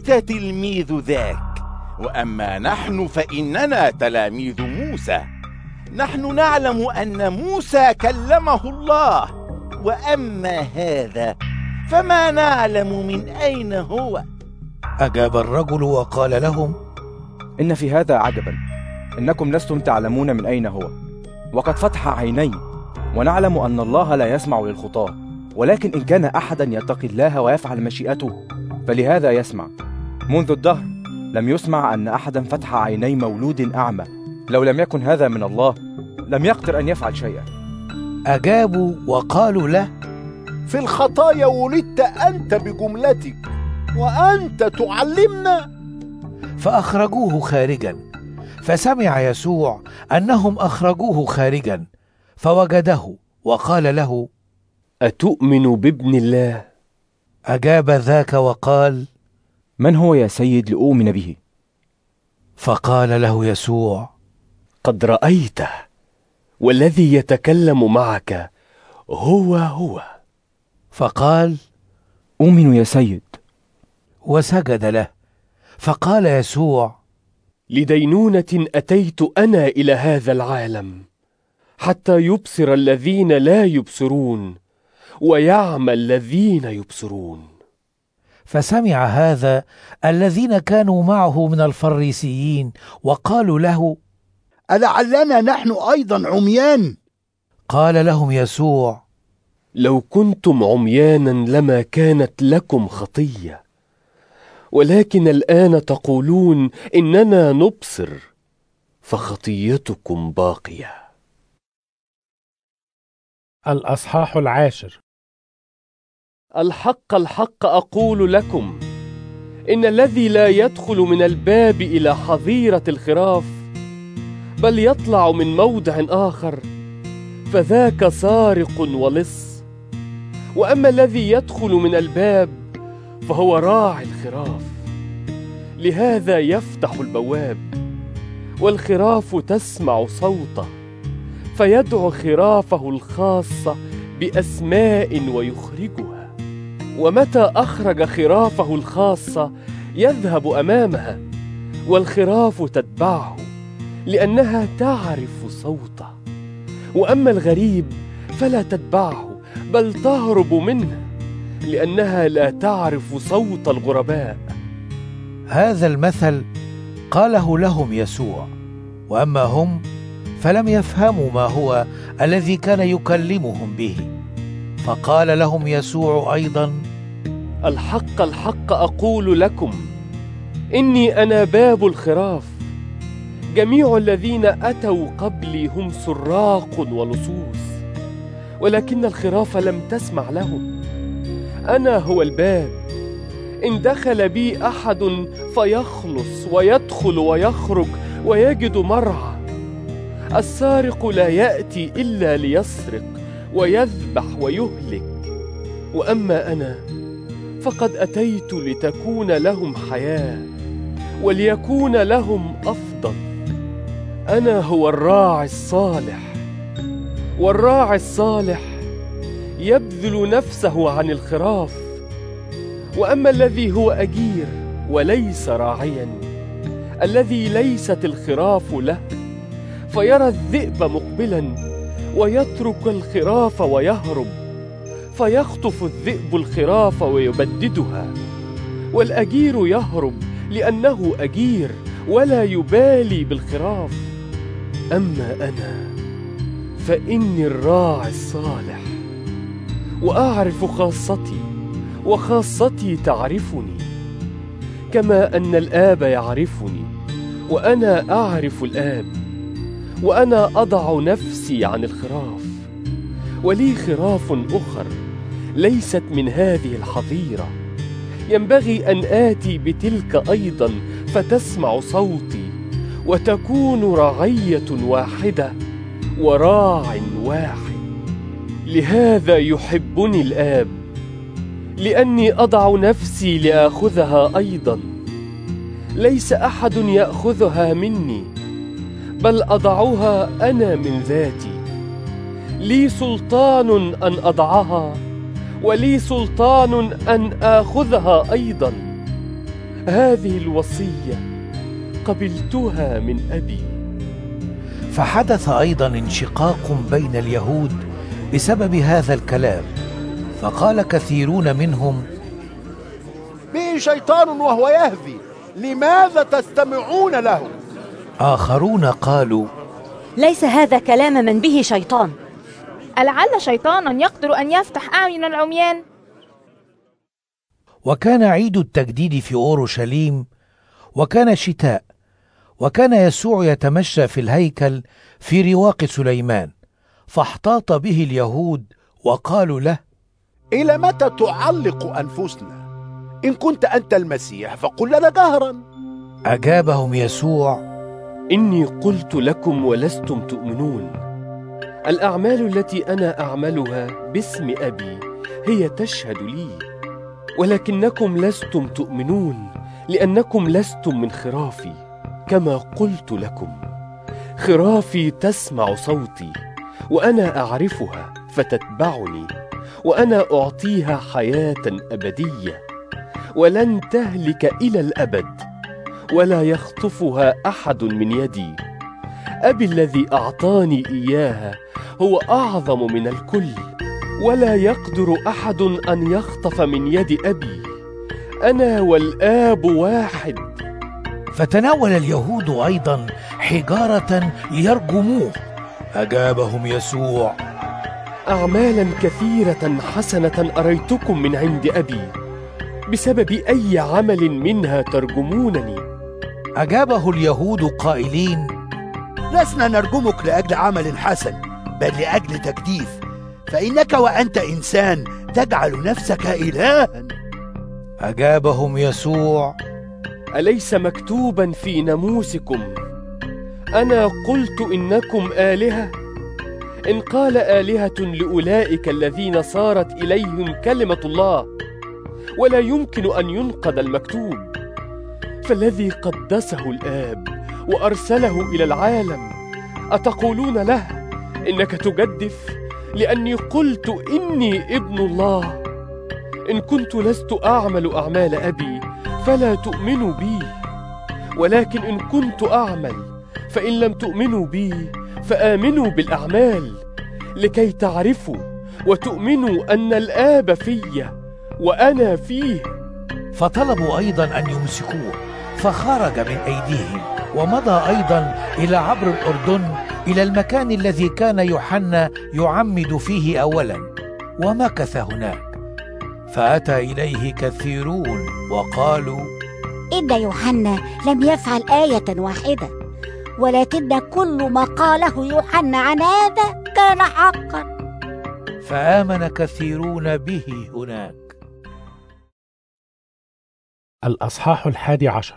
أنت تلميذ ذاك، وأما نحن فإننا تلاميذ موسى. نحن نعلم أن موسى كلمه الله، وأما هذا فما نعلم من أين هو. أجاب الرجل وقال لهم: إن في هذا عجبا، إنكم لستم تعلمون من أين هو، وقد فتح عيني، ونعلم أن الله لا يسمع للخطاة، ولكن إن كان أحدا يتقي الله ويفعل مشيئته فلهذا يسمع. منذ الدهر لم يسمع أن أحدا فتح عيني مولود أعمى. لو لم يكن هذا من الله لم يقدر أن يفعل شيئا. أجابوا وقالوا له: في الخطايا ولدت أنت بجملتك، وأنت تعلمنا. فأخرجوه خارجا. فسمع يسوع أنهم أخرجوه خارجا، فوجده وقال له: أتؤمن بابن الله؟ أجاب ذاك وقال: من هو يا سيد لأؤمن به؟ فقال له يسوع: قد رأيته، والذي يتكلم معك هو. فقال: أؤمن يا سيد. وسجد له. فقال يسوع: لدينونة أتيت أنا إلى هذا العالم، حتى يبصر الذين لا يبصرون، ويعمى الذين يبصرون. فسمع هذا الذين كانوا معه من الفريسيين، وقالوا له: ألعلنا نحن أيضا عميان؟ قال لهم يسوع: لو كنتم عميانا لما كانت لكم خطية، ولكن الآن تقولون إننا نبصر، فخطيتكم باقية. الأصحاح 10. الحق الحق أقول لكم، إن الذي لا يدخل من الباب إلى حظيرة الخراف، بل يطلع من موضع آخر، فذاك سارق ولص. وأما الذي يدخل من الباب فهو راعي الخراف. لهذا يفتح البواب، والخراف تسمع صوته، فيدعو خرافه الخاصة بأسماء ويخرجها. ومتى أخرج خرافه الخاصة يذهب أمامها، والخراف تتبعه، لأنها تعرف صوته. وأما الغريب فلا تتبعه، بل تهرب منه، لأنها لا تعرف صوت الغرباء. هذا المثل قاله لهم يسوع، وأما هم فلم يفهموا ما هو الذي كان يكلمهم به. فقال لهم يسوع أيضا: الحق الحق أقول لكم، إني أنا باب الخراف. جميع الذين أتوا قبلي هم سراق ولصوص، ولكن الخراف لم تسمع لهم. أنا هو الباب، إن دخل بي أحد فيخلص ويدخل ويخرج ويجد مرعى. السارق لا يأتي إلا ليسرق ويذبح ويهلك، وأما أنا فقد أتيت لتكون لهم حياة، وليكون لهم أفضل. أنا هو الراعي الصالح، والراعي الصالح يبذل نفسه عن الخراف. وأما الذي هو أجير وليس راعيا، الذي ليست الخراف له، فيرى الذئب مقبلا ويترك الخراف ويهرب، فيخطف الذئب الخراف ويبددها. والأجير يهرب لأنه أجير ولا يبالي بالخراف. أما أنا فإني الراعي الصالح، وأعرف خاصتي، وخاصتي تعرفني، كما أن الآب يعرفني، وأنا أعرف الآب، وأنا أضع نفسي عن الخراف. ولي خراف أخر ليست من هذه الحظيرة، ينبغي أن آتي بتلك أيضا فتسمع صوتي، وتكون رعية واحدة وراع واحد. لهذا يحبني الآب، لأني أضع نفسي لآخذها أيضا. ليس أحد يأخذها مني، بل أضعها أنا من ذاتي. لي سلطان أن أضعها، ولي سلطان أن آخذها أيضا. هذه الوصية قبلتها من أبي. فحدث أيضا انشقاق بين اليهود بسبب هذا الكلام، فقال كثيرون منهم: به شيطان وهو يهذي، لماذا تستمعون له؟ آخرون قالوا: ليس هذا كلام من به شيطان. ألعل شيطانا يقدر أن يفتح أعين العميان. وكان عيد التجديد في أورشليم، وكان شتاء، وكان يسوع يتمشى في الهيكل في رواق سليمان، فاحتاط به اليهود وقالوا له: إلى متى تعلق أنفسنا؟ إن كنت أنت المسيح فقل لنا جهرا. أجابهم يسوع: إني قلت لكم ولستم تؤمنون. الأعمال التي أنا أعملها باسم أبي هي تشهد لي، ولكنكم لستم تؤمنون لأنكم لستم من خرافي. كما قلت لكم، خرافي تسمع صوتي، وأنا أعرفها فتتبعني، وأنا أعطيها حياة أبدية ولن تهلك إلى الأبد، ولا يخطفها أحد من يدي. أبي الذي أعطاني إياها هو أعظم من الكل، ولا يقدر أحد أن يخطف من يد أبي. أنا والآب واحد. فتناول اليهود أيضا حجارة ليرجموه. أجابهم يسوع: أعمالا كثيرة حسنة أريتكم من عند أبي، بسبب أي عمل منها ترجمونني؟ أجابه اليهود قائلين: لسنا نرجمك لأجل عمل حسن، بل لأجل تجديف، فإنك وأنت إنسان تجعل نفسك إلها. أجابهم يسوع: أليس مكتوبا في ناموسكم: أنا قلت إنكم آلهة؟ إن قال آلهة لأولئك الذين صارت إليهم كلمة الله، ولا يمكن أن ينقض المكتوب. فالذي قدسه الآب وأرسله إلى العالم أتقولون له إنك تجدف لأني قلت إني ابن الله؟ إن كنت لست أعمل أعمال أبي فلا تؤمنوا بي، ولكن إن كنت أعمل فإن لم تؤمنوا بي فآمنوا بالأعمال، لكي تعرفوا وتؤمنوا أن الآب في وأنا فيه. فطلبوا أيضا أن يمسكوه، فخرج من أيديهم ومضى أيضا إلى عبر الأردن إلى المكان الذي كان يوحنا يعمد فيه أولا، ومكث هناك. فأتى إليه كثيرون وقالوا: إن يوحنا لم يفعل آية واحدة، ولكن كل ما قاله يوحنا عن هذا كان حقا. فآمن كثيرون به هناك. الأصحاح 11.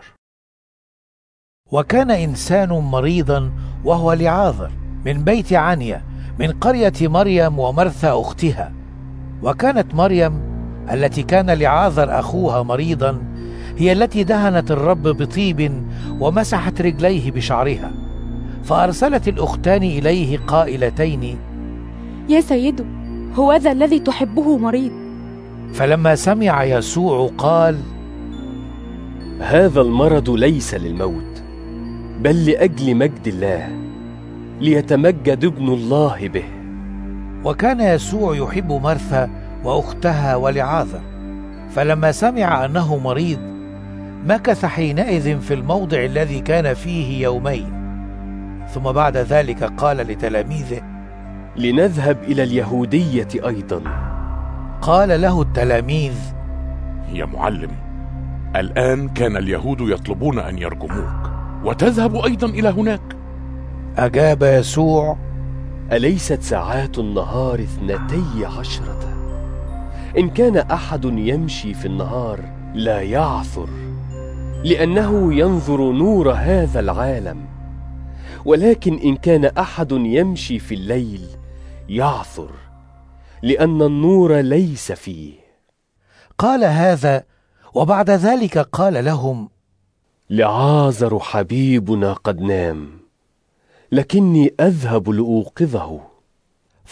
وكان إنسان مريضا وهو لعاذر من بيت عنيا من قرية مريم ومرثى أختها. وكانت مريم التي كان لعاذر أخوها مريضا هي التي دهنت الرب بطيب ومسحت رجليه بشعرها. فأرسلت الأختان إليه قائلتين: يا سيد، هو ذا الذي تحبه مريض. فلما سمع يسوع قال: هذا المرض ليس للموت، بل لأجل مجد الله، ليتمجد ابن الله به. وكان يسوع يحب مرثى وأختها ولعاذر. فلما سمع أنه مريض مكث حينئذ في الموضع الذي كان فيه يومين. ثم بعد ذلك قال لتلاميذه: لنذهب إلى اليهودية أيضا. قال له التلاميذ: يا معلم، الآن كان اليهود يطلبون أن يرجموك، وتذهب أيضا إلى هناك؟ أجاب يسوع: أليست ساعات النهار 12؟ إن كان أحد يمشي في النهار لا يعثر، لأنه ينظر نور هذا العالم. ولكن إن كان أحد يمشي في الليل يعثر، لأن النور ليس فيه. قال هذا وبعد ذلك قال لهم: لعازر حبيبنا قد نام، لكني أذهب لأوقظه.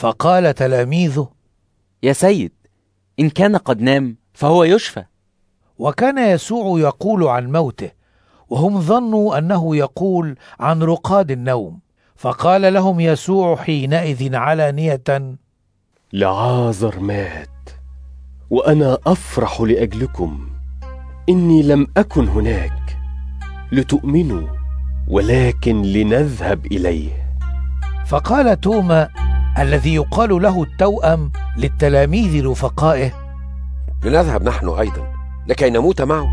فقال تلاميذه: يا سيد، إن كان قد نام فهو يشفى. وكان يسوع يقول عن موته، وهم ظنوا أنه يقول عن رقاد النوم. فقال لهم يسوع حينئذ علانية: لعازر مات، وأنا أفرح لأجلكم إني لم أكن هناك لتؤمنوا، ولكن لنذهب إليه. فقال توما الذي يقال له التوأم للتلاميذ رفقائه: لنذهب نحن أيضا لكي نموت معه.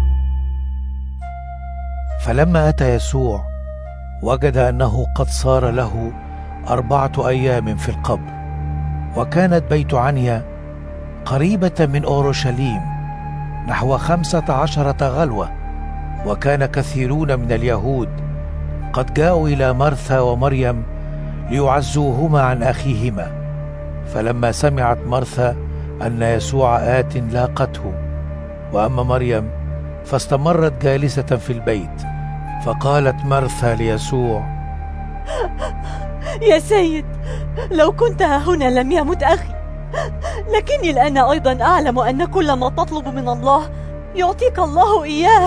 فلما أتى يسوع وجد أنه قد صار له 4 أيام في القبر، وكانت بيت عنيا قريبة من أورشليم نحو 15 غلوة، وكان كثيرون من اليهود قد جاءوا إلى مرثا ومريم ليعزوهما عن أخيهما. فلما سمعت مرثا أن يسوع آت لاقته، وأما مريم فاستمرت جالسة في البيت. فقالت مرثا ليسوع: يا سيد، لو كنت هنا لم يمت أخي، لكني الآن أيضا أعلم أن كل ما تطلب من الله يعطيك الله إياه.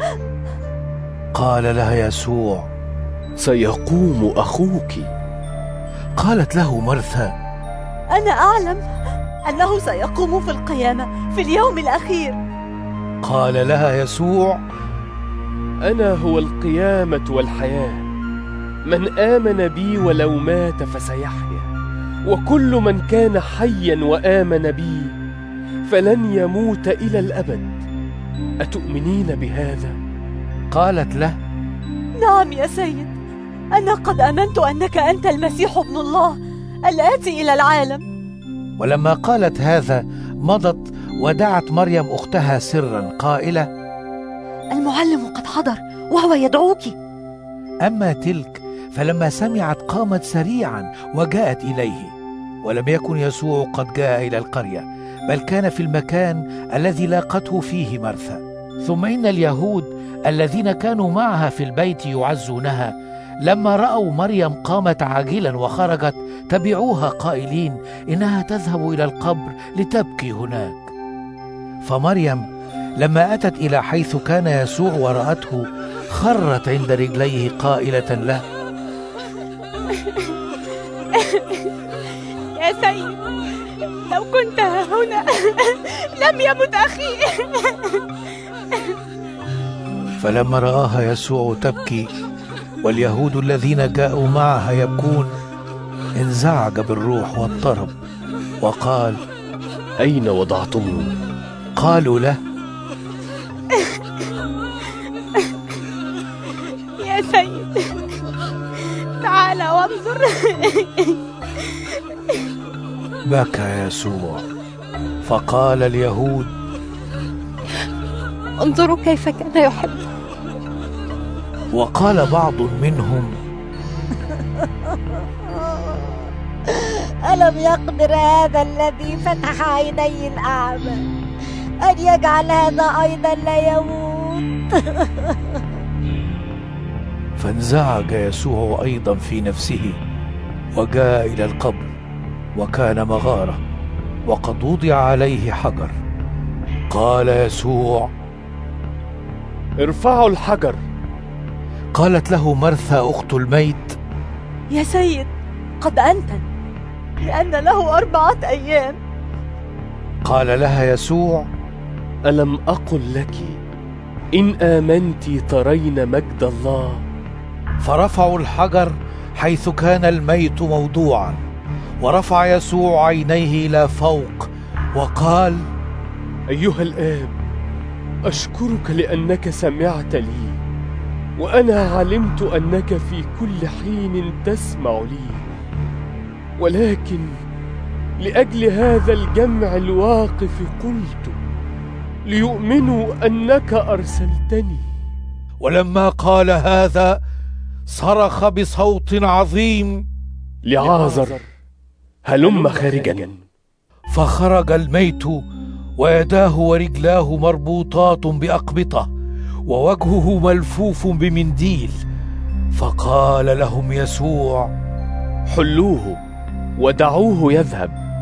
قال لها يسوع: سيقوم أخوك. قالت له مرثا: أنا أعلم أنه سيقوم في القيامة في اليوم الأخير. قال لها يسوع: أنا هو القيامة والحياة، من آمن بي ولو مات فسيحيا، وكل من كان حيا وآمن بي فلن يموت إلى الأبد. أتؤمنين بهذا؟ قالت له: نعم يا سيد، أنا قد آمنت أنك أنت المسيح ابن الله الآتي إلى العالم. ولما قالت هذا مضت ودعت مريم أختها سرا قائلة: المعلم قد حضر وهو يدعوك. أما تلك فلما سمعت قامت سريعا وجاءت إليه، ولم يكن يسوع قد جاء إلى القرية، بل كان في المكان الذي لاقته فيه مرثا. ثم إن اليهود الذين كانوا معها في البيت يعزونها لما رأوا مريم قامت عاجلا وخرجت تبعوها قائلين: إنها تذهب إلى القبر لتبكي هناك. فمريم لما أتت إلى حيث كان يسوع ورأته خرت عند رجليه قائلة له: يا سيد، لو كنت هنا لم يمت أخي. فلما رآها يسوع تبكي واليهود الذين جاءوا معها يبكون انزعج بالروح واضطرب، وقال: أين وضعتموه؟ قالوا له: يا سيد، تعال وانظر. بكى يسوع، فقال اليهود: انظروا كيف كان يحب. وقال بعض منهم: ألم يقدر هذا الذي فتح عيني الأعمى أن يجعل هذا أيضا لا يموت؟ فانزعج يسوع أيضا في نفسه وجاء إلى القبر، وكان مغارة وقد وضع عليه حجر. قال يسوع: ارفعوا الحجر. قالت له مرثا أخت الميت: يا سيد، قد أنتن، لأن له 4 أيام. قال لها يسوع: ألم أقل لك إن آمنت ترين مجد الله؟ فرفعوا الحجر حيث كان الميت موضوعا، ورفع يسوع عينيه إلى فوق وقال: أيها الآب، أشكرك لأنك سمعت لي، وأنا علمت أنك في كل حين تسمع لي، ولكن لأجل هذا الجمع الواقف قلت، ليؤمنوا أنك أرسلتني. ولما قال هذا صرخ بصوت عظيم: لعازر، هلم خارجا. فخرج الميت ويداه ورجلاه مربوطات بأقبطة ووجهه ملفوف بمنديل. فقال لهم يسوع: حلوه ودعوه يذهب.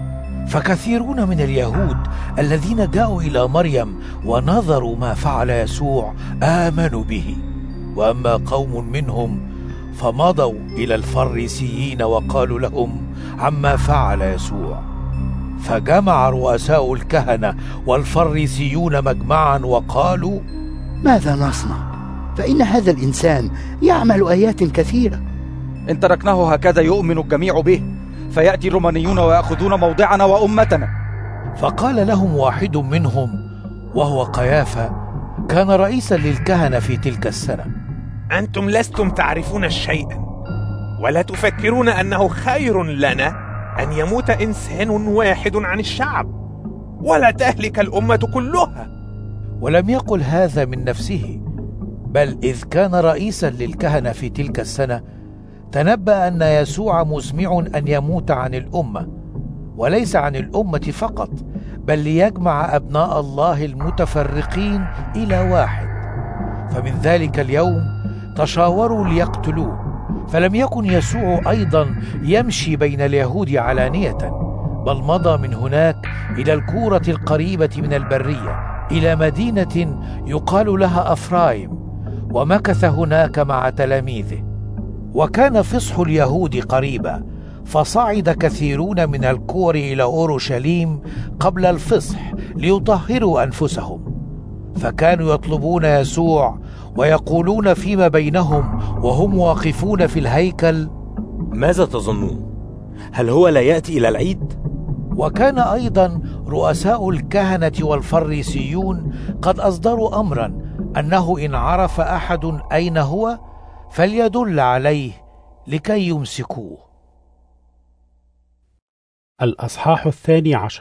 فكثيرون من اليهود الذين جاءوا إلى مريم ونظروا ما فعل يسوع آمنوا به، وأما قوم منهم فمضوا إلى الفريسيين وقالوا لهم عما فعل يسوع. فجمع رؤساء الكهنة والفريسيون مجمعا وقالوا: ماذا نصنع؟ فإن هذا الإنسان يعمل آيات كثيرة. إن تركناه هكذا يؤمن الجميع به، فيأتي الرومانيون ويأخذون موضعنا وأمتنا. فقال لهم واحد منهم وهو قيافة، كان رئيسا للكهنة في تلك السنة: أنتم لستم تعرفون شيئا، ولا تفكرون أنه خير لنا أن يموت إنسان واحد عن الشعب ولا تهلك الأمة كلها. ولم يقل هذا من نفسه، بل إذ كان رئيسا للكهنة في تلك السنة تنبأ أن يسوع مسمع أن يموت عن الأمة، وليس عن الأمة فقط، بل ليجمع أبناء الله المتفرقين إلى واحد. فمن ذلك اليوم تشاوروا ليقتلوه. فلم يكن يسوع أيضا يمشي بين اليهود علانية، بل مضى من هناك إلى الكورة القريبة من البرية إلى مدينة يقال لها أفرايم، ومكث هناك مع تلاميذه. وكان فصح اليهود قريبا، فصعد كثيرون من الكور إلى أورشليم قبل الفصح ليطهروا أنفسهم، فكانوا يطلبون يسوع ويقولون فيما بينهم وهم واقفون في الهيكل: ماذا تظنون؟ هل هو لا يأتي إلى العيد؟ وكان أيضا رؤساء الكهنة والفريسيون قد أصدروا أمرا أنه إن عرف أحد أين هو فليدل عليه لكي يمسكوه. الأصحاح 12.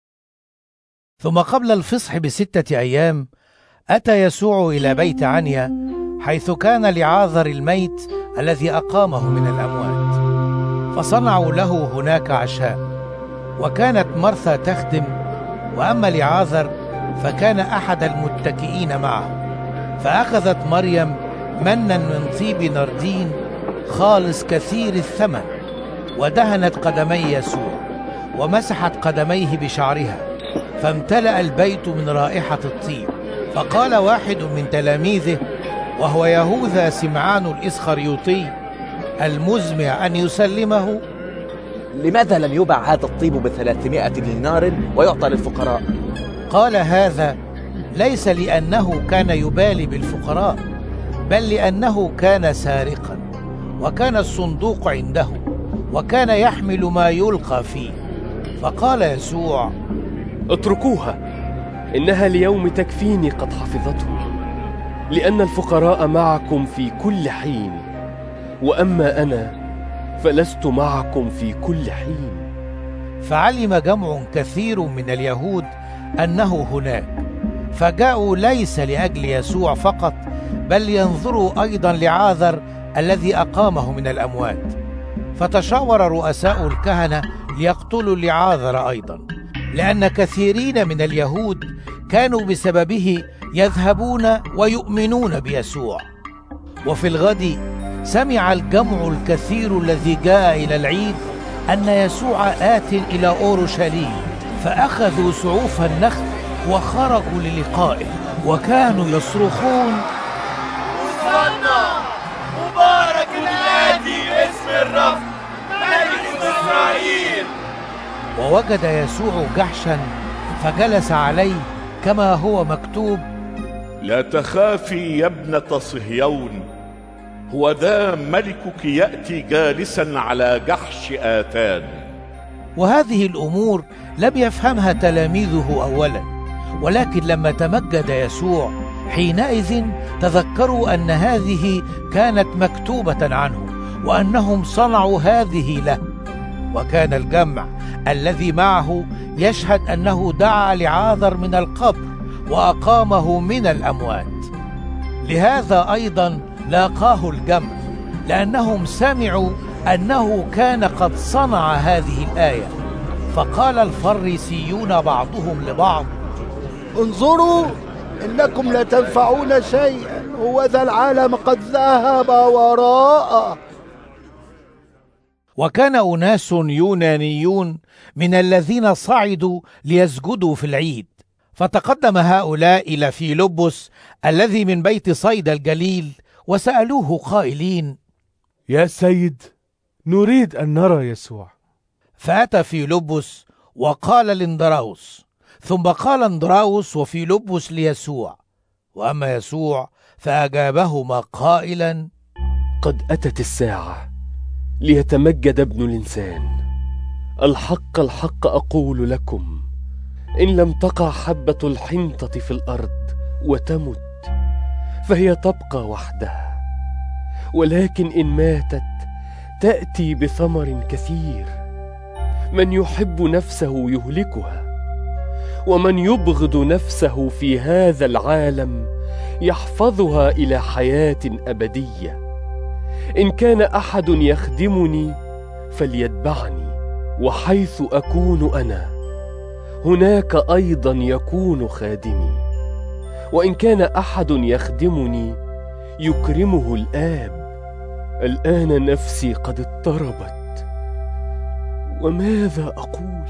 ثم قبل الفصح ب6 أيام أتى يسوع إلى بيت عنيا، حيث كان لعازر الميت الذي أقامه من الأموات، فصنعوا له هناك عشاء. وكانت مرثا تخدم، وأما لعازر فكان أحد المتكئين معه. فأخذت مريم منا من طيب نردين خالص كثير الثمن، ودهنت قدمي يسوع ومسحت قدميه بشعرها، فامتلأ البيت من رائحة الطيب. فقال واحد من تلاميذه وهو يهوذا سمعان الإسخريوطي المزمع أن يسلمه: لماذا لم يباع هذا الطيب ب300 دينار ويعطى للفقراء؟ قال هذا ليس لأنه كان يبالي بالفقراء، بل لأنه كان سارقا، وكان الصندوق عنده، وكان يحمل ما يلقى فيه. فقال يسوع: اتركوها، إنها اليوم تكفيني قد حفظته، لأن الفقراء معكم في كل حين، وأما أنا فلست معكم في كل حين. فعلم جمع كثير من اليهود أنه هناك، فجاءوا ليس لأجل يسوع فقط، بل ينظروا أيضا لعازر الذي أقامه من الأموات. فتشاور رؤساء الكهنة ليقتلوا لعازر أيضا، لأن كثيرين من اليهود كانوا بسببه يذهبون ويؤمنون بيسوع. وفي الغد سمع الجمع الكثير الذي جاء إلى العيد أن يسوع آت إلى أورشليم، فأخذوا سعوف النخل وخرجوا للقائه، وكانوا يصرخون: هوسانا مبارك الآتي باسم الرب ملك إسرائيل. ووجد يسوع جحشا فجلس عليه كما هو مكتوب: لا تخافي يا ابنة صهيون، هو ذا ملكك يأتي جالسا على جحش آتان. وهذه الأمور لم يفهمها تلاميذه أولا، ولكن لما تمجد يسوع حينئذ تذكروا أن هذه كانت مكتوبة عنه، وأنهم صنعوا هذه له. وكان الجمع الذي معه يشهد أنه دعا لعازر من القبر وأقامه من الأموات. لهذا أيضا لاقاه الجمع، لأنهم سمعوا أنه كان قد صنع هذه الآية. فقال الفريسيون بعضهم لبعض: انظروا، إنكم لا تنفعون شيئا، هو ذا العالم قد ذهب وراءه. وكان أناس يونانيون من الذين صعدوا ليسجدوا في العيد، فتقدم هؤلاء إلى فيلبس الذي من بيت صيدا الجليل، وسألوه قائلين: يا سيد، نريد أن نرى يسوع. فأتى فيلبس وقال لاندراوس، ثم قال اندراوس وفيلبس ليسوع، وأما يسوع فأجابهما قائلا: قد أتت الساعة ليتمجد ابن الإنسان. الحق الحق أقول لكم، إن لم تقع حبة الحنطة في الأرض وتمت فهي تبقى وحدها، ولكن إن ماتت تأتي بثمر كثير. من يحب نفسه يهلكها، ومن يبغض نفسه في هذا العالم يحفظها إلى حياة أبدية. إن كان أحد يخدمني فليتبعني، وحيث أكون أنا هناك أيضا يكون خادمي. وإن كان أحد يخدمني يكرمه الآب. الآن نفسي قد اضطربت، وماذا أقول؟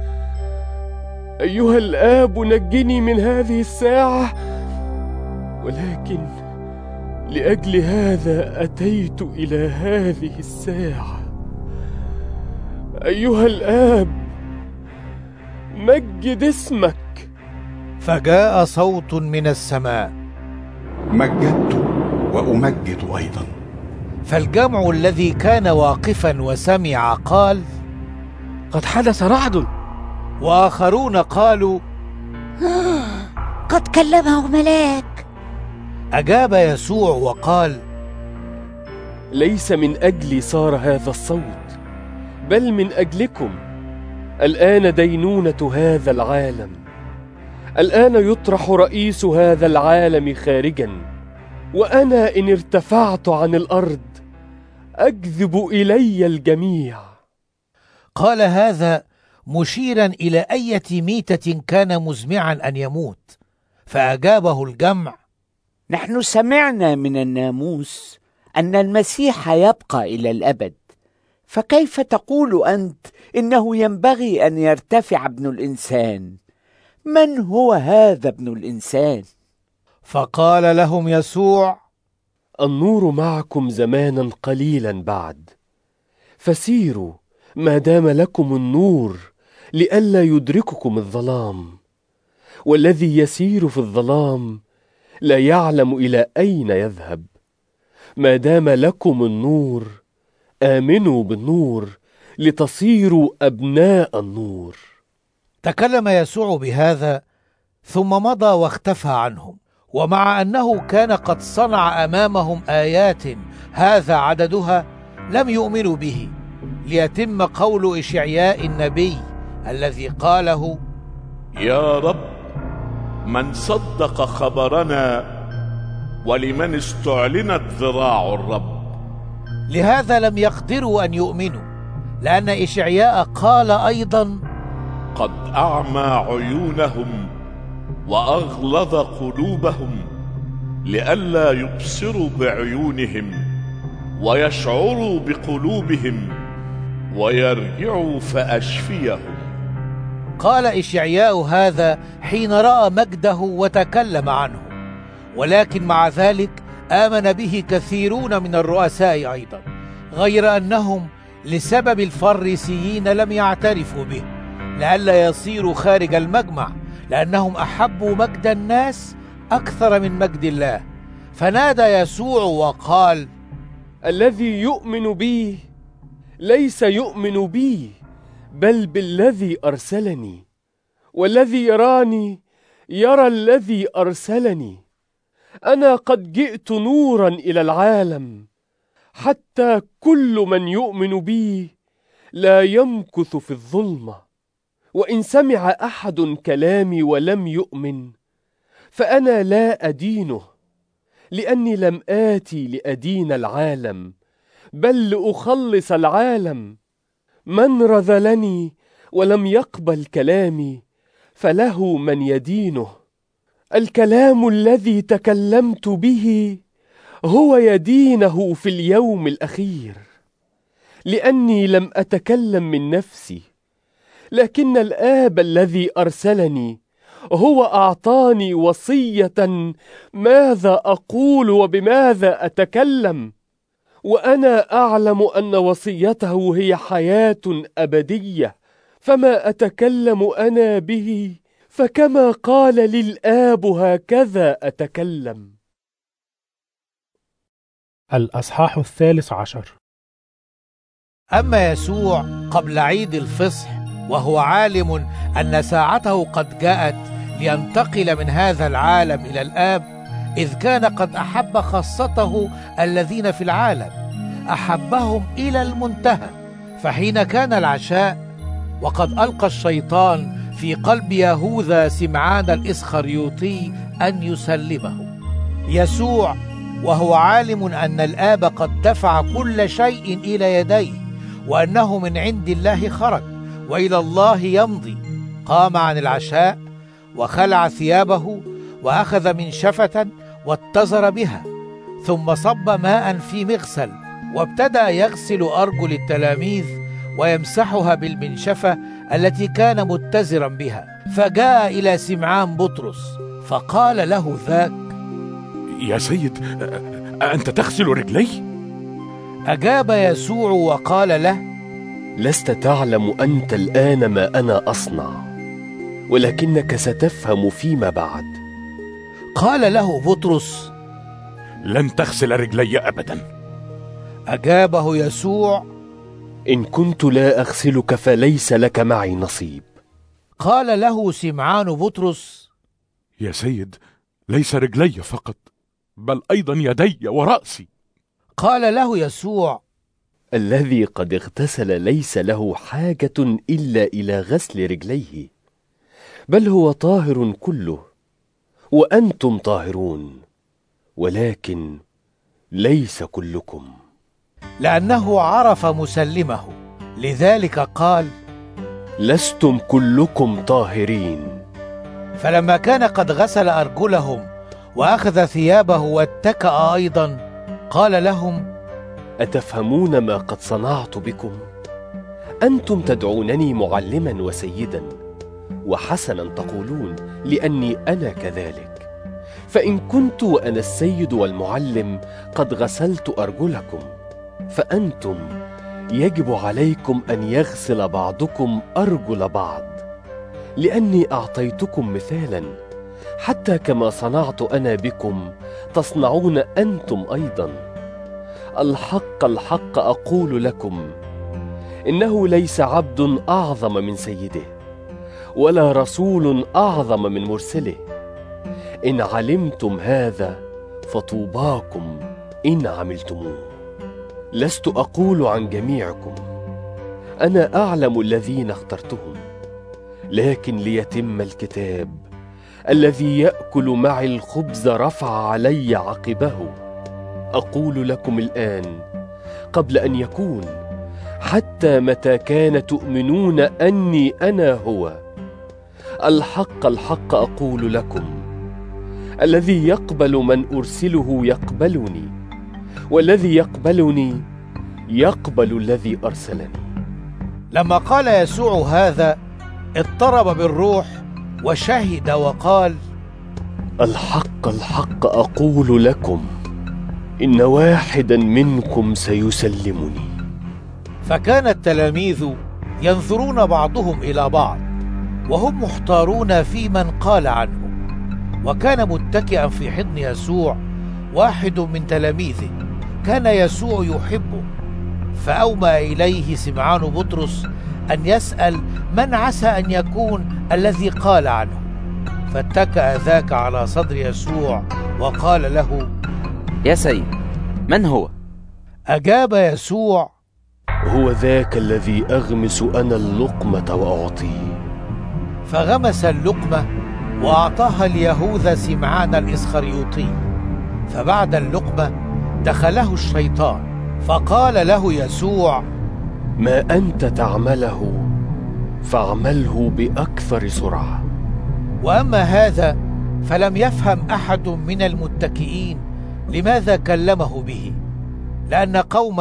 أيها الآب نجني من هذه الساعة، ولكن لأجل هذا أتيت إلى هذه الساعة. أيها الآب مجد اسمك. فجاء صوت من السماء: مجدت وأمجد أيضا. فالجمع الذي كان واقفا وسمع قال: قد حدث رعد. وآخرون قالوا: قد كلمه ملاك. أجاب يسوع وقال: ليس من أجلي صار هذا الصوت، بل من أجلكم. الآن دينونة هذا العالم. الآن يطرح رئيس هذا العالم خارجا، وأنا إن ارتفعت عن الأرض أجذب إلي الجميع. قال هذا مشيرا إلى أية ميتة كان مزمعا أن يموت. فأجابه الجمع: نحن سمعنا من الناموس أن المسيح يبقى إلى الأبد، فكيف تقول أنت إنه ينبغي أن يرتفع ابن الإنسان؟ من هو هذا ابن الإنسان؟ فقال لهم يسوع: النور معكم زمانا قليلا بعد، فسيروا ما دام لكم النور لئلا يدرككم الظلام. والذي يسير في الظلام لا يعلم إلى أين يذهب. ما دام لكم النور آمنوا بالنور لتصيروا أبناء النور. تكلم يسوع بهذا ثم مضى واختفى عنهم، ومع أنه كان قد صنع أمامهم آيات هذا عددها لم يؤمنوا به، ليتم قول إشعياء النبي الذي قاله: يا رب من صدق خبرنا، ولمن استعلنت ذراع الرب. لهذا لم يقدروا أن يؤمنوا، لأن إشعياء قال أيضا: قد أعمى عيونهم وأغلظ قلوبهم، لئلا يبصروا بعيونهم ويشعروا بقلوبهم ويرجعوا فأشفيهم. قال إشعياء هذا حين رأى مجده وتكلم عنه، ولكن مع ذلك آمن به كثيرون من الرؤساء أيضا، غير أنهم لسبب الفريسيين لم يعترفوا به، لئلا يصيروا خارج المجمع، لأنهم أحبوا مجد الناس أكثر من مجد الله. فنادى يسوع وقال: الذي يؤمن بي ليس يؤمن بي، بل بالذي أرسلني، والذي يراني يرى الذي أرسلني. أنا قد جئت نورا إلى العالم، حتى كل من يؤمن بي لا يمكث في الظلمة. وإن سمع أحد كلامي ولم يؤمن فأنا لا أدينه، لأني لم آتي لأدين العالم بل لأخلص العالم. من رذلني ولم يقبل كلامي فله من يدينه. الكلام الذي تكلمت به هو يدينه في اليوم الأخير، لأني لم أتكلم من نفسي، لكن الآب الذي أرسلني هو أعطاني وصية ماذا أقول وبماذا أتكلم، وأنا أعلم أن وصيته هي حياة أبدية، فما أتكلم أنا به فكما قال لي الآب هكذا أتكلم. الأصحاح 13. أما يسوع قبل عيد الفصح وهو عالم أن ساعته قد جاءت لينتقل من هذا العالم إلى الآب، إذ كان قد أحب خاصته الذين في العالم أحبهم إلى المنتهى. فحين كان العشاء وقد ألقى الشيطان في قلب يهوذا سمعان الإسخريوطي أن يسلمه، يسوع وهو عالم أن الآب قد دفع كل شيء إلى يديه وأنه من عند الله خرج وإلى الله يمضي، قام عن العشاء وخلع ثيابه وأخذ منشفة واتزر بها، ثم صب ماء في مغسل وابتدأ يغسل أرجل التلاميذ ويمسحها بالمنشفة التي كان متزرا بها. فجاء إلى سمعان بطرس فقال له ذاك: يا سيد، أنت تغسل رجلي؟ أجاب يسوع وقال له: لست تعلم أنت الآن ما أنا أصنع، ولكنك ستفهم فيما بعد. قال له بطرس: لن تغسل رجلي أبدا. أجابه يسوع: إن كنت لا أغسلك فليس لك معي نصيب. قال له سمعان بطرس: يا سيد، ليس رجلي فقط بل أيضا يدي ورأسي. قال له يسوع: الذي قد اغتسل ليس له حاجة إلا إلى غسل رجليه، بل هو طاهر كله، وأنتم طاهرون، ولكن ليس كلكم. لأنه عرف مسلمه، لذلك قال: لستم كلكم طاهرين. فلما كان قد غسل أرجلهم وأخذ ثيابه واتكأ أيضا، قال لهم: أتفهمون ما قد صنعت بكم؟ أنتم تدعونني معلما وسيدا، وحسنا تقولون، لأني أنا كذلك. فإن كنت وأنا السيد والمعلم قد غسلت أرجلكم، فأنتم يجب عليكم أن يغسل بعضكم أرجل بعض، لأني أعطيتكم مثالا، حتى كما صنعت أنا بكم تصنعون أنتم أيضا. الحق الحق أقول لكم، إنه ليس عبد أعظم من سيده، ولا رسول أعظم من مرسله. إن علمتم هذا فطوباكم إن عملتموه. لست أقول عن جميعكم، أنا أعلم الذين اخترتهم، لكن ليتم الكتاب: الذي يأكل معي الخبز رفع علي عقبه. أقول لكم الآن قبل أن يكون، حتى متى كان تؤمنون أني أنا هو. الحق الحق أقول لكم، الذي يقبل من أرسله يقبلني، والذي يقبلني يقبل الذي أرسلني. لما قال يسوع هذا اضطرب بالروح وشهد وقال: الحق الحق أقول لكم، إن واحدا منكم سيسلمني. فكان التلاميذ ينظرون بعضهم إلى بعض وهم محتارون في من قال عنه. وكان متكئا في حضن يسوع واحد من تلاميذه كان يسوع يحبه، فأومأ إليه سمعان بطرس أن يسأل من عسى أن يكون الذي قال عنه. فاتكأ ذاك على صدر يسوع وقال له: يا سيد، من هو؟ أجاب يسوع: هو ذاك الذي أغمس أنا اللقمة وأعطيه. فغمس اللقمة وأعطاها ليهوذا سمعان الإسخريوطي. فبعد اللقمة دخله الشيطان، فقال له يسوع: ما أنت تعمله فاعمله بأكثر سرعة. وأما هذا فلم يفهم أحد من المتكئين لماذا كلمه به، لأن قوما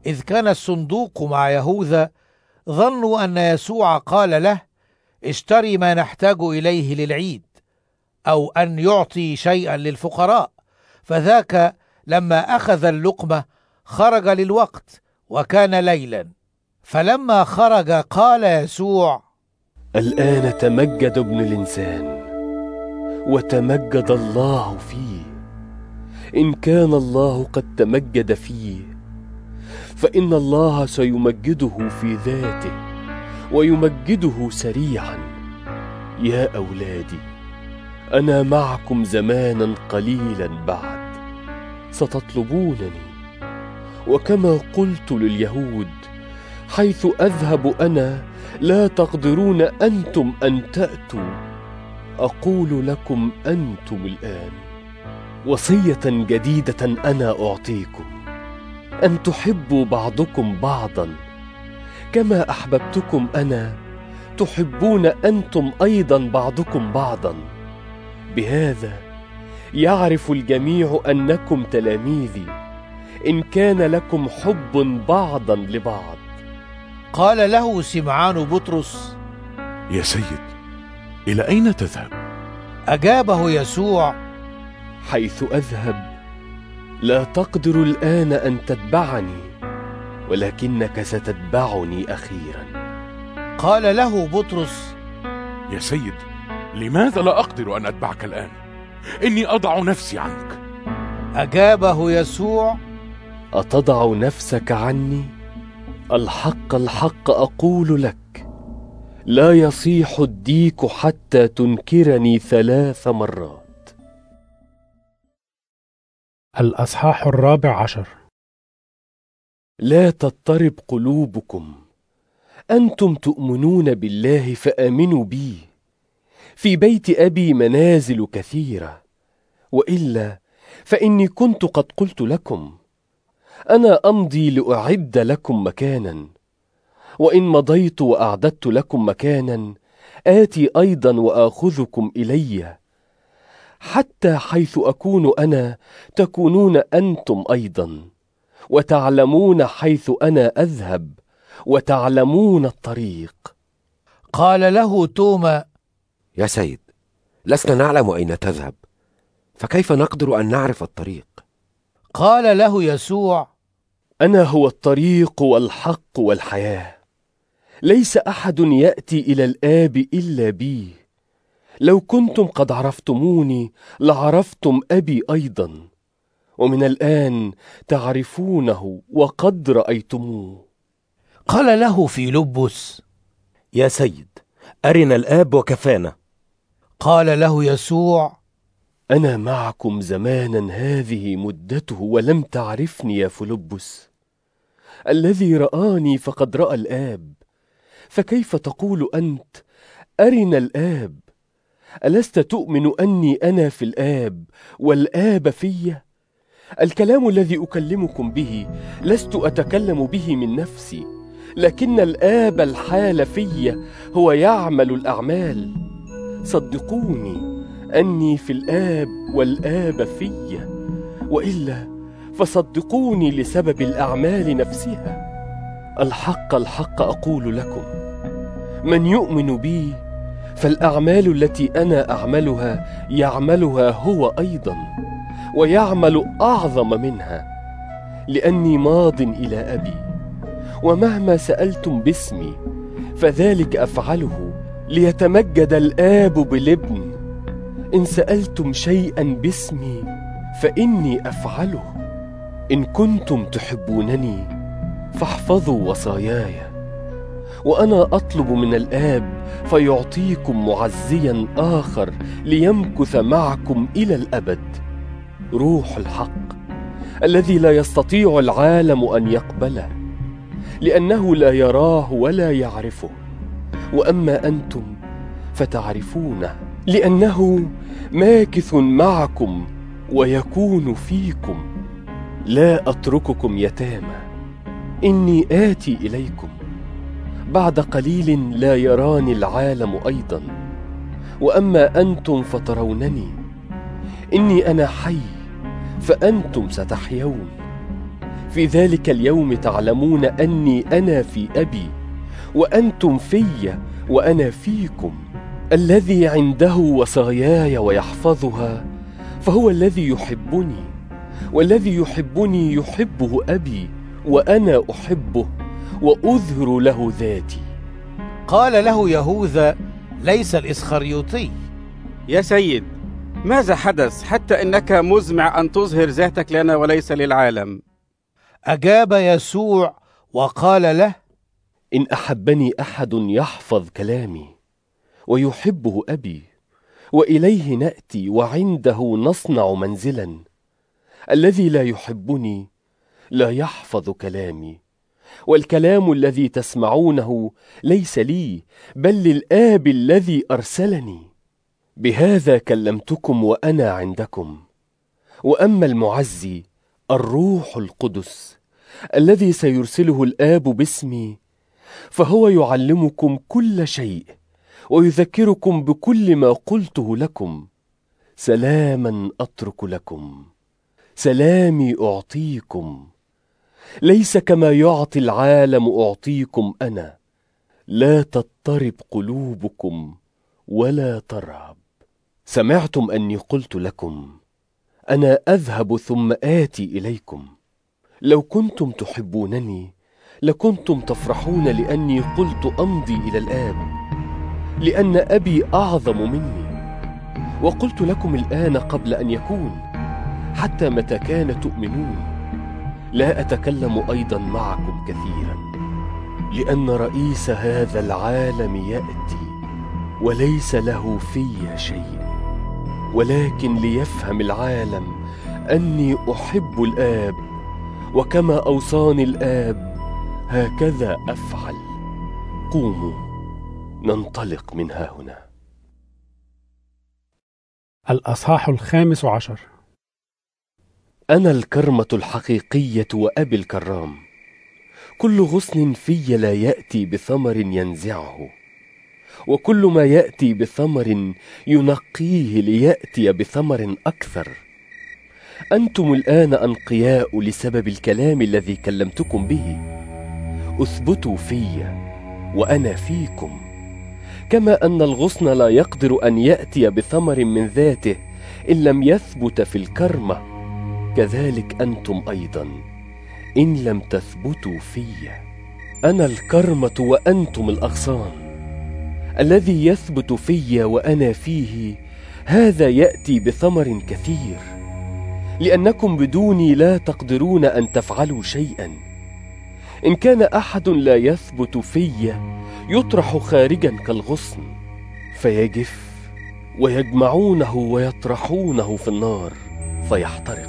إذ كان الصندوق مع يهوذا ظنوا أن يسوع قال له: اشتري ما نحتاج إليه للعيد، أو أن يعطي شيئا للفقراء. فذاك لما أخذ اللقمة خرج للوقت، وكان ليلا. فلما خرج قال يسوع: الآن تمجد ابن الإنسان، وتمجد الله فيه. إن كان الله قد تمجد فيه، فإن الله سيمجده في ذاته، ويمجده سريعا. يا أولادي، أنا معكم زمانا قليلا بعد، ستطلبونني. وكما قلت لليهود: حيث أذهب أنا لا تقدرون أنتم أن تأتوا، أقول لكم أنتم الآن. وصية جديدة أنا أعطيكم، أن تحبوا بعضكم بعضا. كما أحببتكم أنا، تحبون أنتم أيضا بعضكم بعضا. بهذا يعرف الجميع أنكم تلاميذي، إن كان لكم حب بعضا لبعض. قال له سمعان بطرس: يا سيد، إلى أين تذهب؟ أجابه يسوع: حيث أذهب لا تقدر الآن أن تتبعني، ولكنك ستتبعني أخيرا. قال له بطرس: يا سيد، لماذا لا أقدر أن أتبعك الآن؟ إني أضع نفسي عنك. أجابه يسوع: أتضع نفسك عني؟ الحق الحق أقول لك، لا يصيح الديك حتى تنكرني 3 مرات. الأصحاح 14. لا تضطرب قلوبكم، أنتم تؤمنون بالله فآمنوا بي. في بيت أبي منازل كثيرة، وإلا فإني كنت قد قلت لكم. أنا أمضي لأعد لكم مكانا، وإن مضيت وأعددت لكم مكانا آتي أيضا وآخذكم إلي، حتى حيث أكون أنا تكونون أنتم أيضا، وتعلمون حيث أنا أذهب، وتعلمون الطريق. قال له توما: يا سيد، لسنا نعلم أين تذهب، فكيف نقدر أن نعرف الطريق؟ قال له يسوع: أنا هو الطريق والحق والحياة. ليس أحد يأتي إلى الآب إلا بي. لو كنتم قد عرفتموني لعرفتم أبي أيضا، ومن الآن تعرفونه وقد رأيتموه. قال له فيلبس: يا سيد، أرنا الآب وكفانا. قال له يسوع: أنا معكم زمانا هذه مدته ولم تعرفني يا فيلبس. الذي رآني فقد رأى الآب، فكيف تقول أنت: أرنا الآب؟ ألست تؤمن أني أنا في الآب والآب في؟ الكلام الذي أكلمكم به لست أتكلم به من نفسي، لكن الآب الحال في هو يعمل الأعمال. صدقوني أني في الآب والآب في، وإلا فصدقوني لسبب الأعمال نفسها. الحق الحق أقول لكم، من يؤمن بي فالأعمال التي أنا أعملها يعملها هو أيضا، ويعمل أعظم منها، لأني ماض إلى أبي. ومهما سألتم باسمي فذلك أفعله، ليتمجد الآب بالابن. إن سألتم شيئا باسمي فإني أفعله. إن كنتم تحبونني فاحفظوا وصاياي. وأنا أطلب من الآب فيعطيكم معزيا آخر ليمكث معكم إلى الأبد، روح الحق الذي لا يستطيع العالم أن يقبله، لأنه لا يراه ولا يعرفه. وأما أنتم فتعرفونه، لأنه ماكث معكم ويكون فيكم. لا أترككم يتامى، إني آتي إليكم. بعد قليل لا يراني العالم أيضا، وأما أنتم فترونني. إني أنا حي فأنتم ستحيون. في ذلك اليوم تعلمون أني أنا في أبي وأنتم في وأنا فيكم. الذي عنده وصاياي ويحفظها فهو الذي يحبني، والذي يحبني يحبه أبي وأنا أحبه وأظهر له ذاتي. قال له يهوذا ليس الإسخريوطي: يا سيد، ماذا حدث حتى إنك مزمع أن تظهر ذاتك لنا وليس للعالم؟ أجاب يسوع وقال له: إن أحبني أحد يحفظ كلامي ويحبه أبي، وإليه نأتي وعنده نصنع منزلا. الذي لا يحبني لا يحفظ كلامي، والكلام الذي تسمعونه ليس لي بل للآب الذي أرسلني. بهذا كلمتكم وأنا عندكم. وأما المعزي الروح القدس الذي سيرسله الآب باسمي فهو يعلمكم كل شيء ويذكركم بكل ما قلته لكم. سلاما أترك لكم، سلامي أعطيكم، ليس كما يعطي العالم أعطيكم أنا. لا تضطرب قلوبكم ولا ترهب. سمعتم أني قلت لكم أنا أذهب ثم آتي إليكم. لو كنتم تحبونني لكنتم تفرحون لأني قلت أمضي إلى الآب، لأن أبي أعظم مني. وقلت لكم الآن قبل أن يكون، حتى متى كان تؤمنون. لا أتكلم أيضا معكم كثيرا، لأن رئيس هذا العالم يأتي وليس له في شيء، ولكن ليفهم العالم أني أحب الآب، وكما أوصاني الآب هكذا أفعل. قوموا ننطلق من ها هنا. الأصحاح 15. أنا الكرمة الحقيقية وأبي الكرام. كل غصن في لا يأتي بثمر ينزعه، وكل ما يأتي بثمر ينقيه ليأتي بثمر أكثر. أنتم الآن أنقياء لسبب الكلام الذي كلمتكم به. أثبتوا في وأنا فيكم. كما أن الغصن لا يقدر أن يأتي بثمر من ذاته إن لم يثبت في الكرمة، كذلك أنتم أيضا إن لم تثبتوا في. أنا الكرمة وأنتم الأغصان. الذي يثبت في وأنا فيه هذا يأتي بثمر كثير، لأنكم بدوني لا تقدرون أن تفعلوا شيئا. إن كان أحد لا يثبت في يطرح خارجا كالغصن فيجف، ويجمعونه ويطرحونه في النار فيحترق.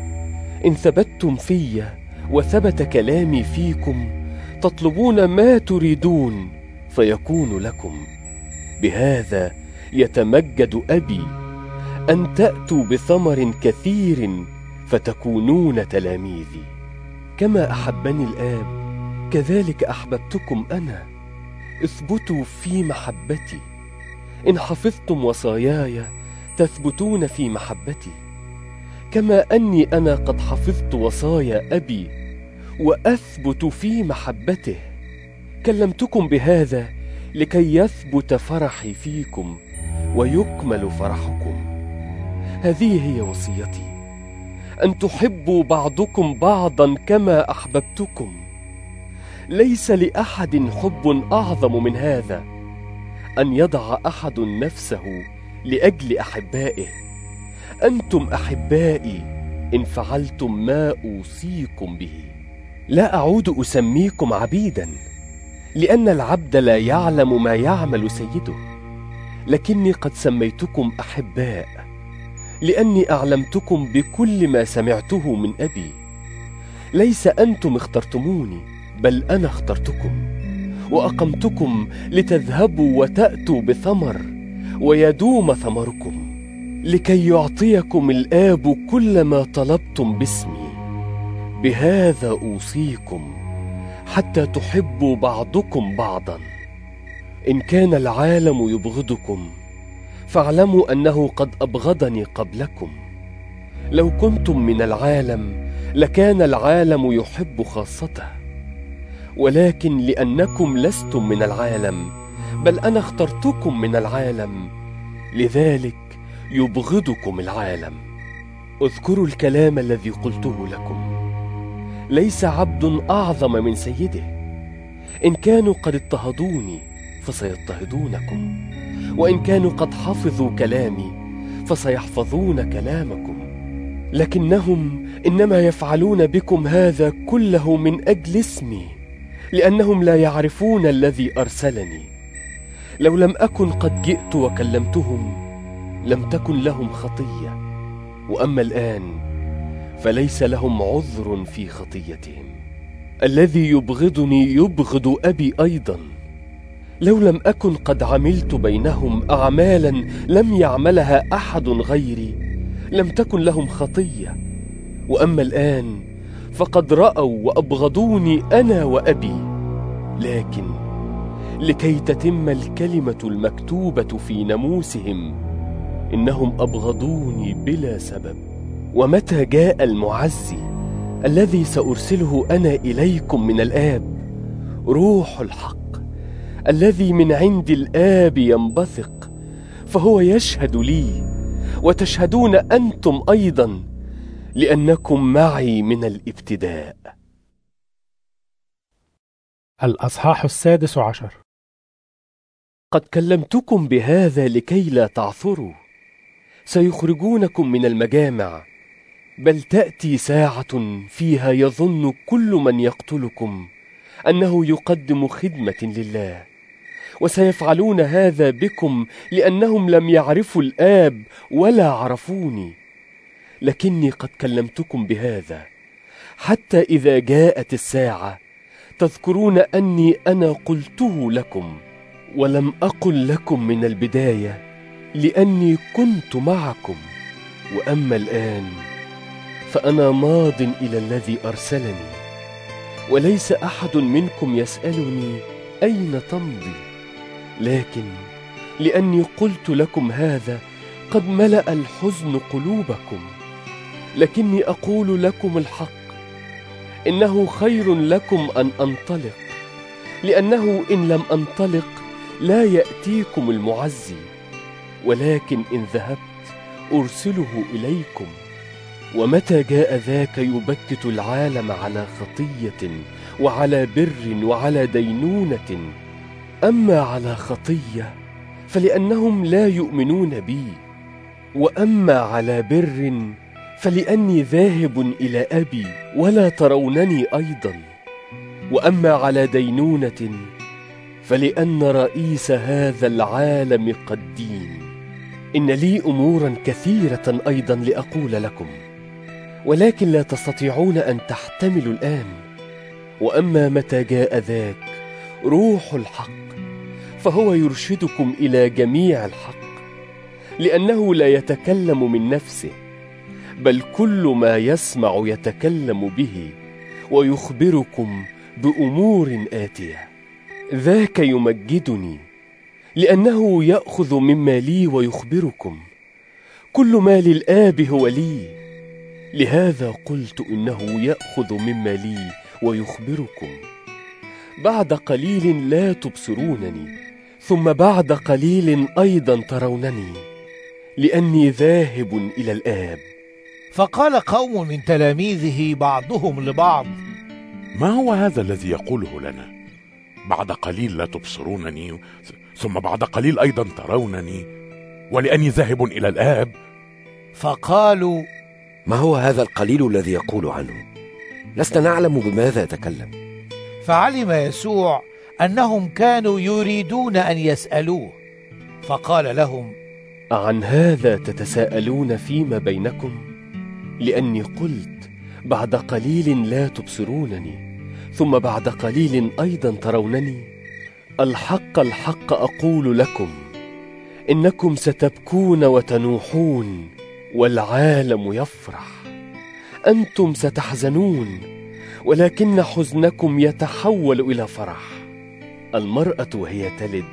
إن ثبتتم في وثبت كلامي فيكم تطلبون ما تريدون فيكون لكم. بهذا يتمجد أبي، أن تأتوا بثمر كثير فتكونون تلاميذي. كما أحبني الآب كذلك أحببتكم أنا. اثبتوا في محبتي. إن حفظتم وصاياي تثبتون في محبتي، كما أني أنا قد حفظت وصايا أبي وأثبت في محبته. كلمتكم بهذا لكي يثبت فرحي فيكم ويكمل فرحكم. هذه هي وصيتي، أن تحبوا بعضكم بعضا كما أحببتكم. ليس لأحد حب أعظم من هذا، أن يضع أحد نفسه لأجل أحبائه. أنتم أحبائي إن فعلتم ما أوصيكم به. لا أعود أسميكم عبيدا، لأن العبد لا يعلم ما يعمل سيده، لكني قد سميتكم أحباء، لأني أعلمتكم بكل ما سمعته من أبي. ليس أنتم اخترتموني، بل أنا اخترتكم وأقمتكم لتذهبوا وتأتوا بثمر ويدوم ثمركم، لكي يعطيكم الآب كل ما طلبتم باسمي. بهذا أوصيكم حتى تحبوا بعضكم بعضا. إن كان العالم يبغضكم فاعلموا أنه قد أبغضني قبلكم. لو كنتم من العالم لكان العالم يحب خاصته، ولكن لأنكم لستم من العالم بل أنا اخترتكم من العالم، لذلك يبغضكم العالم. اذكروا الكلام الذي قلته لكم: ليس عبد أعظم من سيده. إن كانوا قد اضطهدوني فسيضطهدونكم، وإن كانوا قد حفظوا كلامي فسيحفظون كلامكم. لكنهم إنما يفعلون بكم هذا كله من أجل اسمي، لأنهم لا يعرفون الذي أرسلني. لو لم أكن قد جئت وكلمتهم لم تكن لهم خطية، وأما الآن فليس لهم عذر في خطيتهم. الذي يبغضني يبغض أبي أيضا. لو لم أكن قد عملت بينهم أعمالا لم يعملها أحد غيري لم تكن لهم خطية، وأما الآن فقد رأوا وأبغضوني أنا وأبي. لكن لكي تتم الكلمة المكتوبة في ناموسهم إنهم أبغضوني بلا سبب. ومتى جاء المعزي الذي سأرسله أنا إليكم من الآب، روح الحق الذي من عند الآب ينبثق، فهو يشهد لي، وتشهدون أنتم أيضا، لأنكم معي من الابتداء. الأصحاح 16. قد كلمتكم بهذا لكي لا تعثروا. سيخرجونكم من المجامع، بل تأتي ساعة فيها يظن كل من يقتلكم أنه يقدم خدمة لله، وسيفعلون هذا بكم لأنهم لم يعرفوا الآب ولا عرفوني. لكني قد كلمتكم بهذا حتى إذا جاءت الساعة تذكرون أني أنا قلته لكم، ولم أقل لكم من البداية لأني كنت معكم. وأما الآن فأنا ماض إلى الذي أرسلني، وليس أحد منكم يسألني أين تمضي، لكن لأني قلت لكم هذا قد ملأ الحزن قلوبكم. لكني أقول لكم الحق، إنه خير لكم أن أنطلق، لأنه إن لم أنطلق لا يأتيكم المعزي، ولكن إن ذهبت أرسله إليكم. ومتى جاء ذاك يبكت العالم على خطية وعلى بر وعلى دينونة. أما على خطية فلأنهم لا يؤمنون بي، وأما على بر فلأني ذاهب إلى أبي ولا ترونني أيضا. وأما على دينونة فلأن رئيس هذا العالم قد دين. إن لي أمورا كثيرة أيضا لأقول لكم، ولكن لا تستطيعون أن تحتملوا الآن. وأما متى جاء ذاك روح الحق فهو يرشدكم إلى جميع الحق، لأنه لا يتكلم من نفسه، بل كل ما يسمع يتكلم به، ويخبركم بأمور آتية. ذاك يمجدني، لأنه يأخذ مما لي ويخبركم. كل ما للآب هو لي، لهذا قلت إنه يأخذ مما لي ويخبركم. بعد قليل لا تبصرونني، ثم بعد قليل أيضا ترونني، لأني ذاهب إلى الآب. فقال قوم من تلاميذه بعضهم لبعض: ما هو هذا الذي يقوله لنا؟ بعد قليل لا تبصرونني، ثم بعد قليل أيضا ترونني، ولأني ذاهب إلى الآب. فقالوا: ما هو هذا القليل الذي يقول عنه؟ لسنا نعلم بماذا يتكلم. فعلم يسوع أنهم كانوا يريدون أن يسألوه، فقال لهم: عن هذا تتساءلون فيما بينكم؟ لأني قلت بعد قليل لا تبصرونني، ثم بعد قليل أيضا ترونني. الحق الحق أقول لكم، إنكم ستبكون وتنوحون والعالم يفرح. أنتم ستحزنون، ولكن حزنكم يتحول إلى فرح. المرأة وهي تلد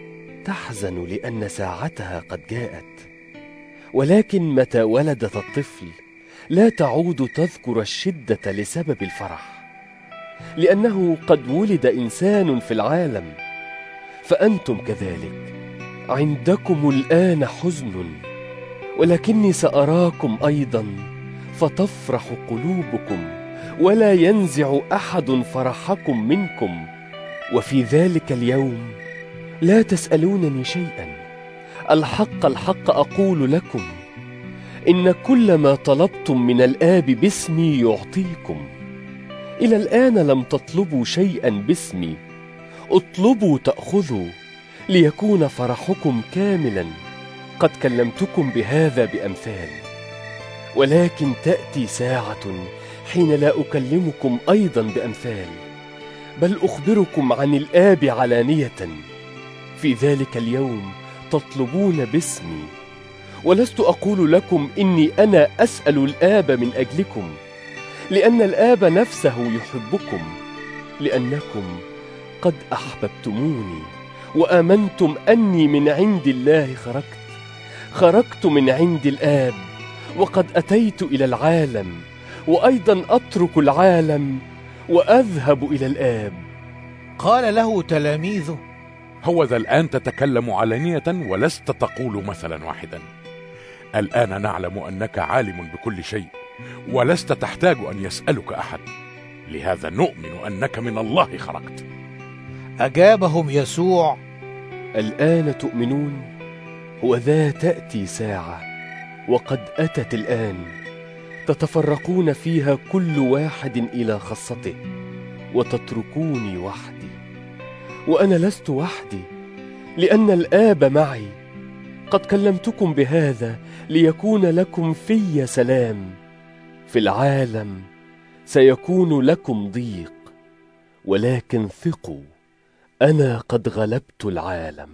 تحزن لأن ساعتها قد جاءت، ولكن متى ولدت الطفل لا تعود تذكر الشدة لسبب الفرح، لأنه قد ولد إنسان في العالم. فأنتم كذلك عندكم الآن حزن، ولكني سأراكم أيضا فتفرح قلوبكم، ولا ينزع أحد فرحكم منكم. وفي ذلك اليوم لا تسألونني شيئا. الحق الحق أقول لكم، إن كل ما طلبتم من الآب باسمي يعطيكم. إلى الآن لم تطلبوا شيئا باسمي، اطلبوا تأخذوا، ليكون فرحكم كاملا. قد كلمتكم بهذا بأمثال، ولكن تأتي ساعة حين لا أكلمكم أيضا بأمثال، بل أخبركم عن الآب علانية. في ذلك اليوم تطلبون باسمي، ولست أقول لكم إني أنا أسأل الآب من أجلكم، لأن الآب نفسه يحبكم، لأنكم قد أحببتموني وآمنتم أني من عند الله خرجت من عند الآب، وقد أتيت إلى العالم، وأيضا أترك العالم وأذهب إلى الآب. قال له تلاميذه: هوذا الآن تتكلم علانية ولست تقول مثلا واحدا. الآن نعلم أنك عالم بكل شيء، ولست تحتاج أن يسألك أحد، لهذا نؤمن أنك من الله خرجت. أجابهم يسوع: الآن تؤمنون؟ وذا تأتي ساعة، وقد أتت الآن، تتفرقون فيها كل واحد إلى خاصته، وتتركوني وحدي. وأنا لست وحدي، لأن الآب معي. قد كلمتكم بهذا ليكون لكم في سلام. في العالم سيكون لكم ضيق، ولكن ثقوا، أنا قد غلبت العالم.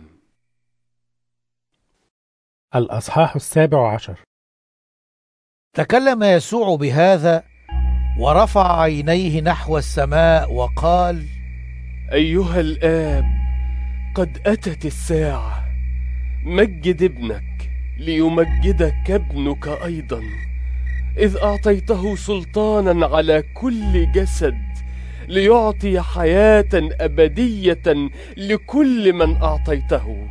الأصحاح 17. تكلم يسوع بهذا ورفع عينيه نحو السماء وقال: أيها الآب، قد أتت الساعة، مجد ابنك ليمجدك ابنك أيضا، إذ أعطيته سلطانا على كل جسد، ليعطي حياة أبدية لكل من أعطيته.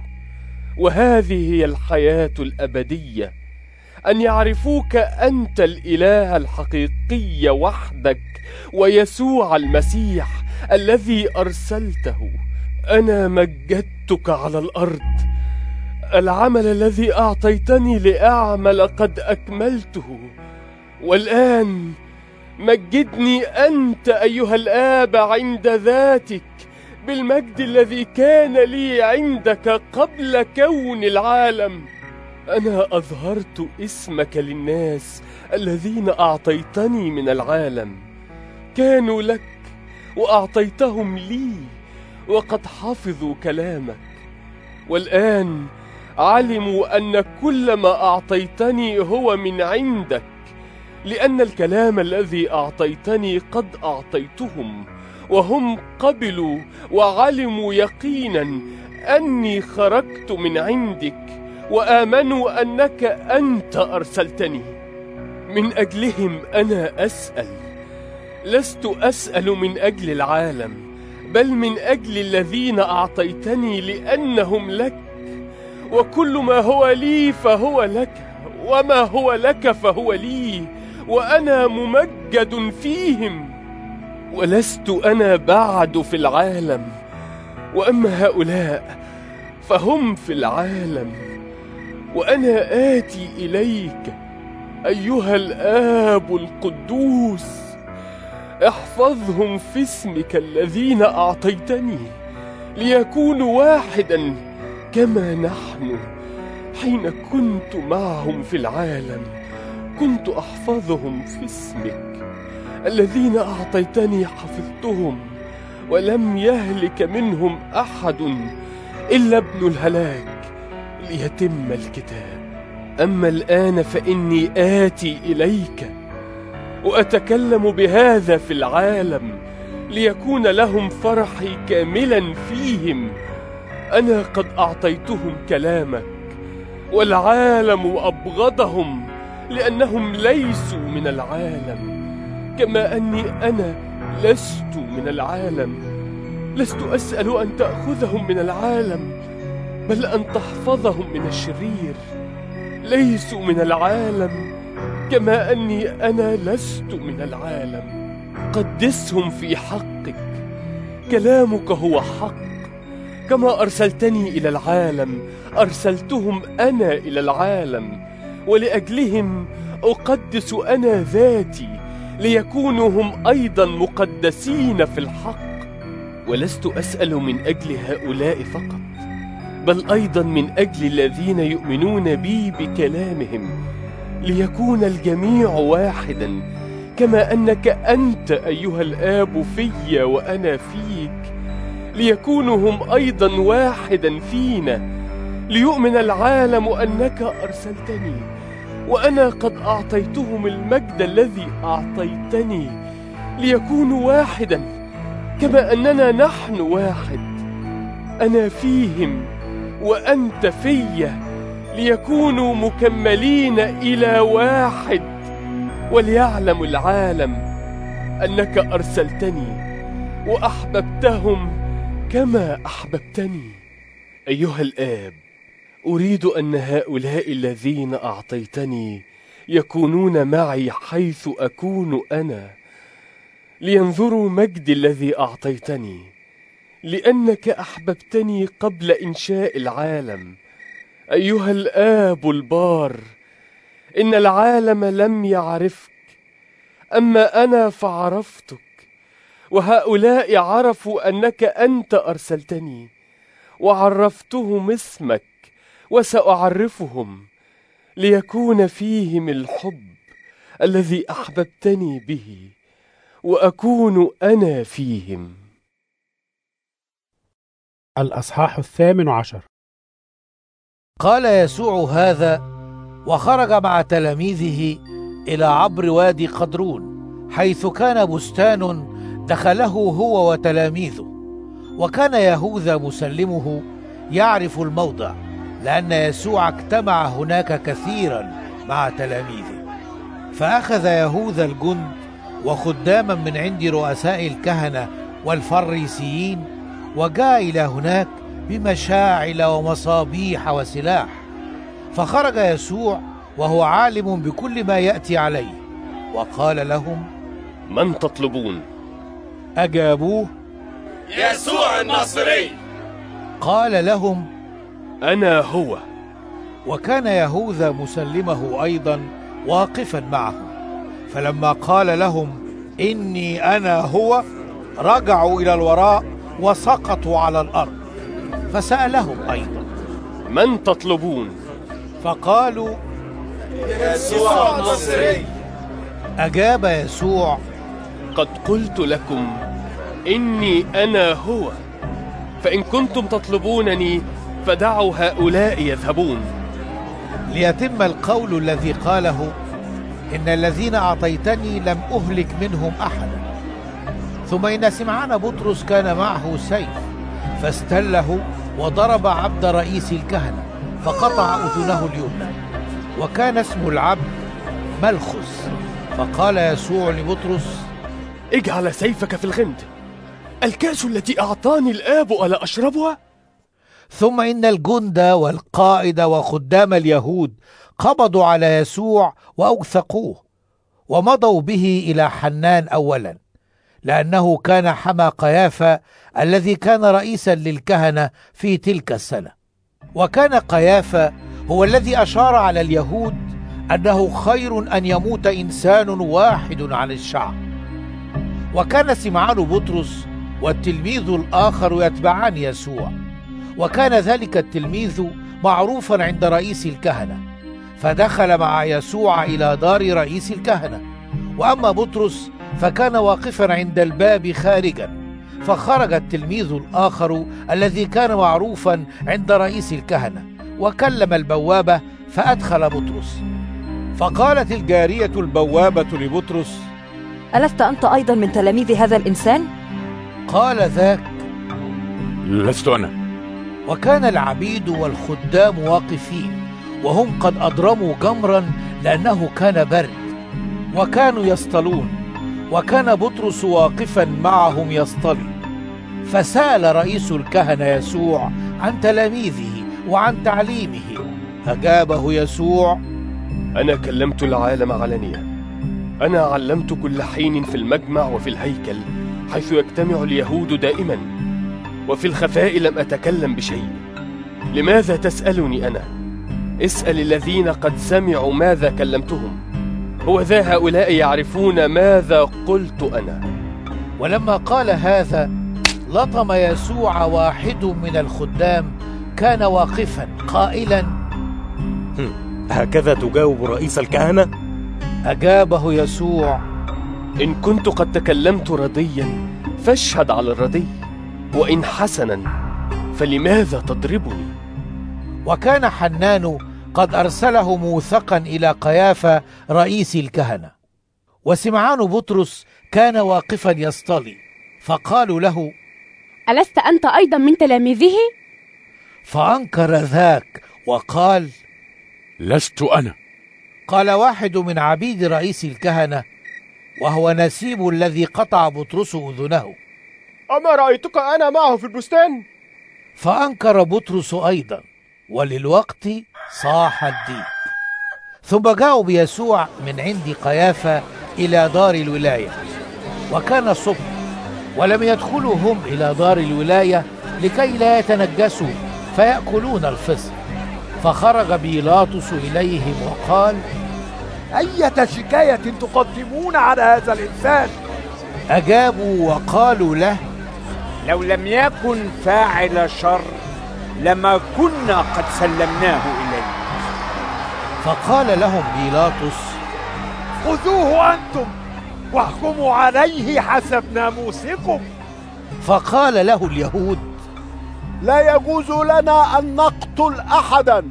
وهذه هي الحياة الأبدية، أن يعرفوك أنت الإله الحقيقي وحدك، ويسوع المسيح الذي أرسلته. أنا مجدتك على الأرض، العمل الذي أعطيتني لأعمل قد أكملته. والآن مجدني أنت أيها الآب عند ذاتك، بالمجد الذي كان لي عندك قبل كون العالم. أنا أظهرت اسمك للناس الذين أعطيتني من العالم، كانوا لك وأعطيتهم لي، وقد حفظوا كلامك. والآن علموا أن كل ما أعطيتني هو من عندك، لأن الكلام الذي أعطيتني قد أعطيتهم، وهم قبلوا وعلموا يقينا أني خرجت من عندك، وآمنوا أنك أنت أرسلتني. من أجلهم أنا أسأل، لست أسأل من أجل العالم، بل من أجل الذين أعطيتني، لأنهم لك، وكل ما هو لي فهو لك، وما هو لك فهو لي، وأنا ممجد فيهم. ولست أنا بعد في العالم، وأما هؤلاء فهم في العالم، وأنا آتي إليك أيها الآب القدوس. احفظهم في اسمك الذين أعطيتني، ليكونوا واحدا كما نحن. حين كنت معهم في العالم كنت أحفظهم في اسمك، الذين أعطيتني حفظتهم، ولم يهلك منهم أحد إلا ابن الهلاك، ليتم الكتاب. أما الآن فإني آتي إليك، وأتكلم بهذا في العالم، ليكون لهم فرحي كاملا فيهم. أنا قد أعطيتهم كلامك، والعالم أبغضهم لأنهم ليسوا من العالم كما أني أنا لست من العالم. لست أسأل أن تأخذهم من العالم، بل أن تحفظهم من الشرير. ليسوا من العالم كما أني أنا لست من العالم. قدسهم في حقك، كلامك هو حق. كما أرسلتني إلى العالم أرسلتهم أنا إلى العالم، ولأجلهم أقدس أنا ذاتي، ليكونوا هم أيضا مقدسين في الحق. ولست أسأل من أجل هؤلاء فقط، بل أيضا من أجل الذين يؤمنون بي بكلامهم، ليكون الجميع واحدا كما أنك أنت أيها الآب في وأنا فيك، ليكونوا هم أيضا واحدا فينا، ليؤمن العالم أنك أرسلتني وأنا قد أعطيتهم المجد الذي أعطيتني، ليكونوا واحدا كما أننا نحن واحد، أنا فيهم وأنت في، ليكونوا مكملين إلى واحد، وليعلم العالم أنك أرسلتني وأحببتهم كما أحببتني. أيها الآب، أريد أن هؤلاء الذين أعطيتني يكونون معي حيث أكون أنا، لينظروا مجدي الذي أعطيتني، لأنك أحببتني قبل إنشاء العالم. أيها الآب البار، إن العالم لم يعرفك، أما أنا فعرفتك، وهؤلاء عرفوا أنك أنت أرسلتني، وعرفتهم اسمك، وسأعرفهم، ليكون فيهم الحب الذي أحببتني به، وأكون أنا فيهم. الأصحاح 18. قال يسوع هذا وخرج مع تلاميذه إلى عبر وادي قدرون، حيث كان بستان دخله هو وتلاميذه. وكان يهوذا مسلمه يعرف الموضع، لأن يسوع اجتمع هناك كثيرا مع تلاميذه. فأخذ يهوذا الجند وخداما من عند رؤساء الكهنة والفريسيين، وجاء إلى هناك بمشاعل ومصابيح وسلاح. فخرج يسوع وهو عالم بكل ما يأتي عليه، وقال لهم: من تطلبون؟ أجابوه: يسوع الناصري. قال لهم: أنا هو. وكان يهوذا مسلمه أيضا واقفا معه. فلما قال لهم: إني أنا هو، رجعوا إلى الوراء وسقطوا على الأرض. فسألهم أيضا: من تطلبون؟ فقالوا: يسوع الناصري. أجاب يسوع: قد قلت لكم إني أنا هو، فإن كنتم تطلبونني فدعوا هؤلاء يذهبون. ليتم القول الذي قاله: إن الذين أعطيتني لم أهلك منهم أحدا. ثم إن سمعان بطرس كان معه سيف، فاستله وضرب عبد رئيس الكهنة فقطع أذنه اليمنى، وكان اسم العبد ملخس. فقال يسوع لبطرس: اجعل سيفك في الغند، الكأس التي أعطاني الآب ألا أشربها؟ ثم إن الجند والقائد وخدام اليهود قبضوا على يسوع وأوثقوه، ومضوا به إلى حنان أولا، لأنه كان حمى قيافة الذي كان رئيسا للكهنة في تلك السنة. وكان قيافة هو الذي أشار على اليهود أنه خير أن يموت إنسان واحد عن الشعب. وكان سمعان بطرس والتلميذ الآخر يتبعان يسوع، وكان ذلك التلميذ معروفا عند رئيس الكهنة، فدخل مع يسوع إلى دار رئيس الكهنة. وأما بطرس فكان واقفا عند الباب خارجا. فخرج التلميذ الآخر الذي كان معروفا عند رئيس الكهنة وكلم البوابة، فأدخل بطرس. فقالت الجارية البوابة لبطرس: ألست أنت أيضا من تلاميذ هذا الإنسان؟ قال ذاك: لست أنا. وكان العبيد والخدام واقفين، وهم قد أضرموا جمرا لأنه كان برد وكانوا يصطلون، وكان بطرس واقفا معهم يصطلي. فسأل رئيس الكهنة يسوع عن تلاميذه وعن تعليمه. أجابه يسوع: أنا كلمت العالم علانية، أنا علمت كل حين في المجمع وفي الهيكل حيث يجتمع اليهود دائما، وفي الخفاء لم أتكلم بشيء. لماذا تسألني أنا؟ اسأل الذين قد سمعوا ماذا كلمتهم، هو ذا هؤلاء يعرفون ماذا قلت أنا. ولما قال هذا لطم يسوع واحد من الخدام كان واقفا قائلا: هكذا تجاوب رئيس الكهنة؟ أجابه يسوع: إن كنت قد تكلمت رديا فاشهد على الردي، وإن حسنا فلماذا تضربني؟ وكان حنان قد أرسله موثقا إلى قيافة رئيس الكهنة. وسمعان بطرس كان واقفا يصطلي، فقالوا له: ألست أنت أيضا من تلاميذه؟ فأنكر ذاك وقال: لست أنا. قال واحد من عبيد رئيس الكهنة، وهو نسيب الذي قطع بطرس أذنه: أما رأيتك أنا معه في البستان؟ فأنكر بطرس أيضا، وللوقت صاح الديك. ثم جاءوا بيسوع من عند قيافة إلى دار الولاية، وكان الصبح، ولم يدخلوا هم إلى دار الولاية لكي لا يتنجسوا فيأكلون الفصح. فخرج بيلاطس إليهم وقال: أية شكاية تقدمون على هذا الإنسان؟ أجابوا وقالوا له: لو لم يكن فاعل شر لما كنا قد سلمناه إليه. فقال لهم بيلاطس: خذوه أنتم واحكموا عليه حسب ناموسكم. فقال له اليهود: لا يجوز لنا أن نقتل أحدا،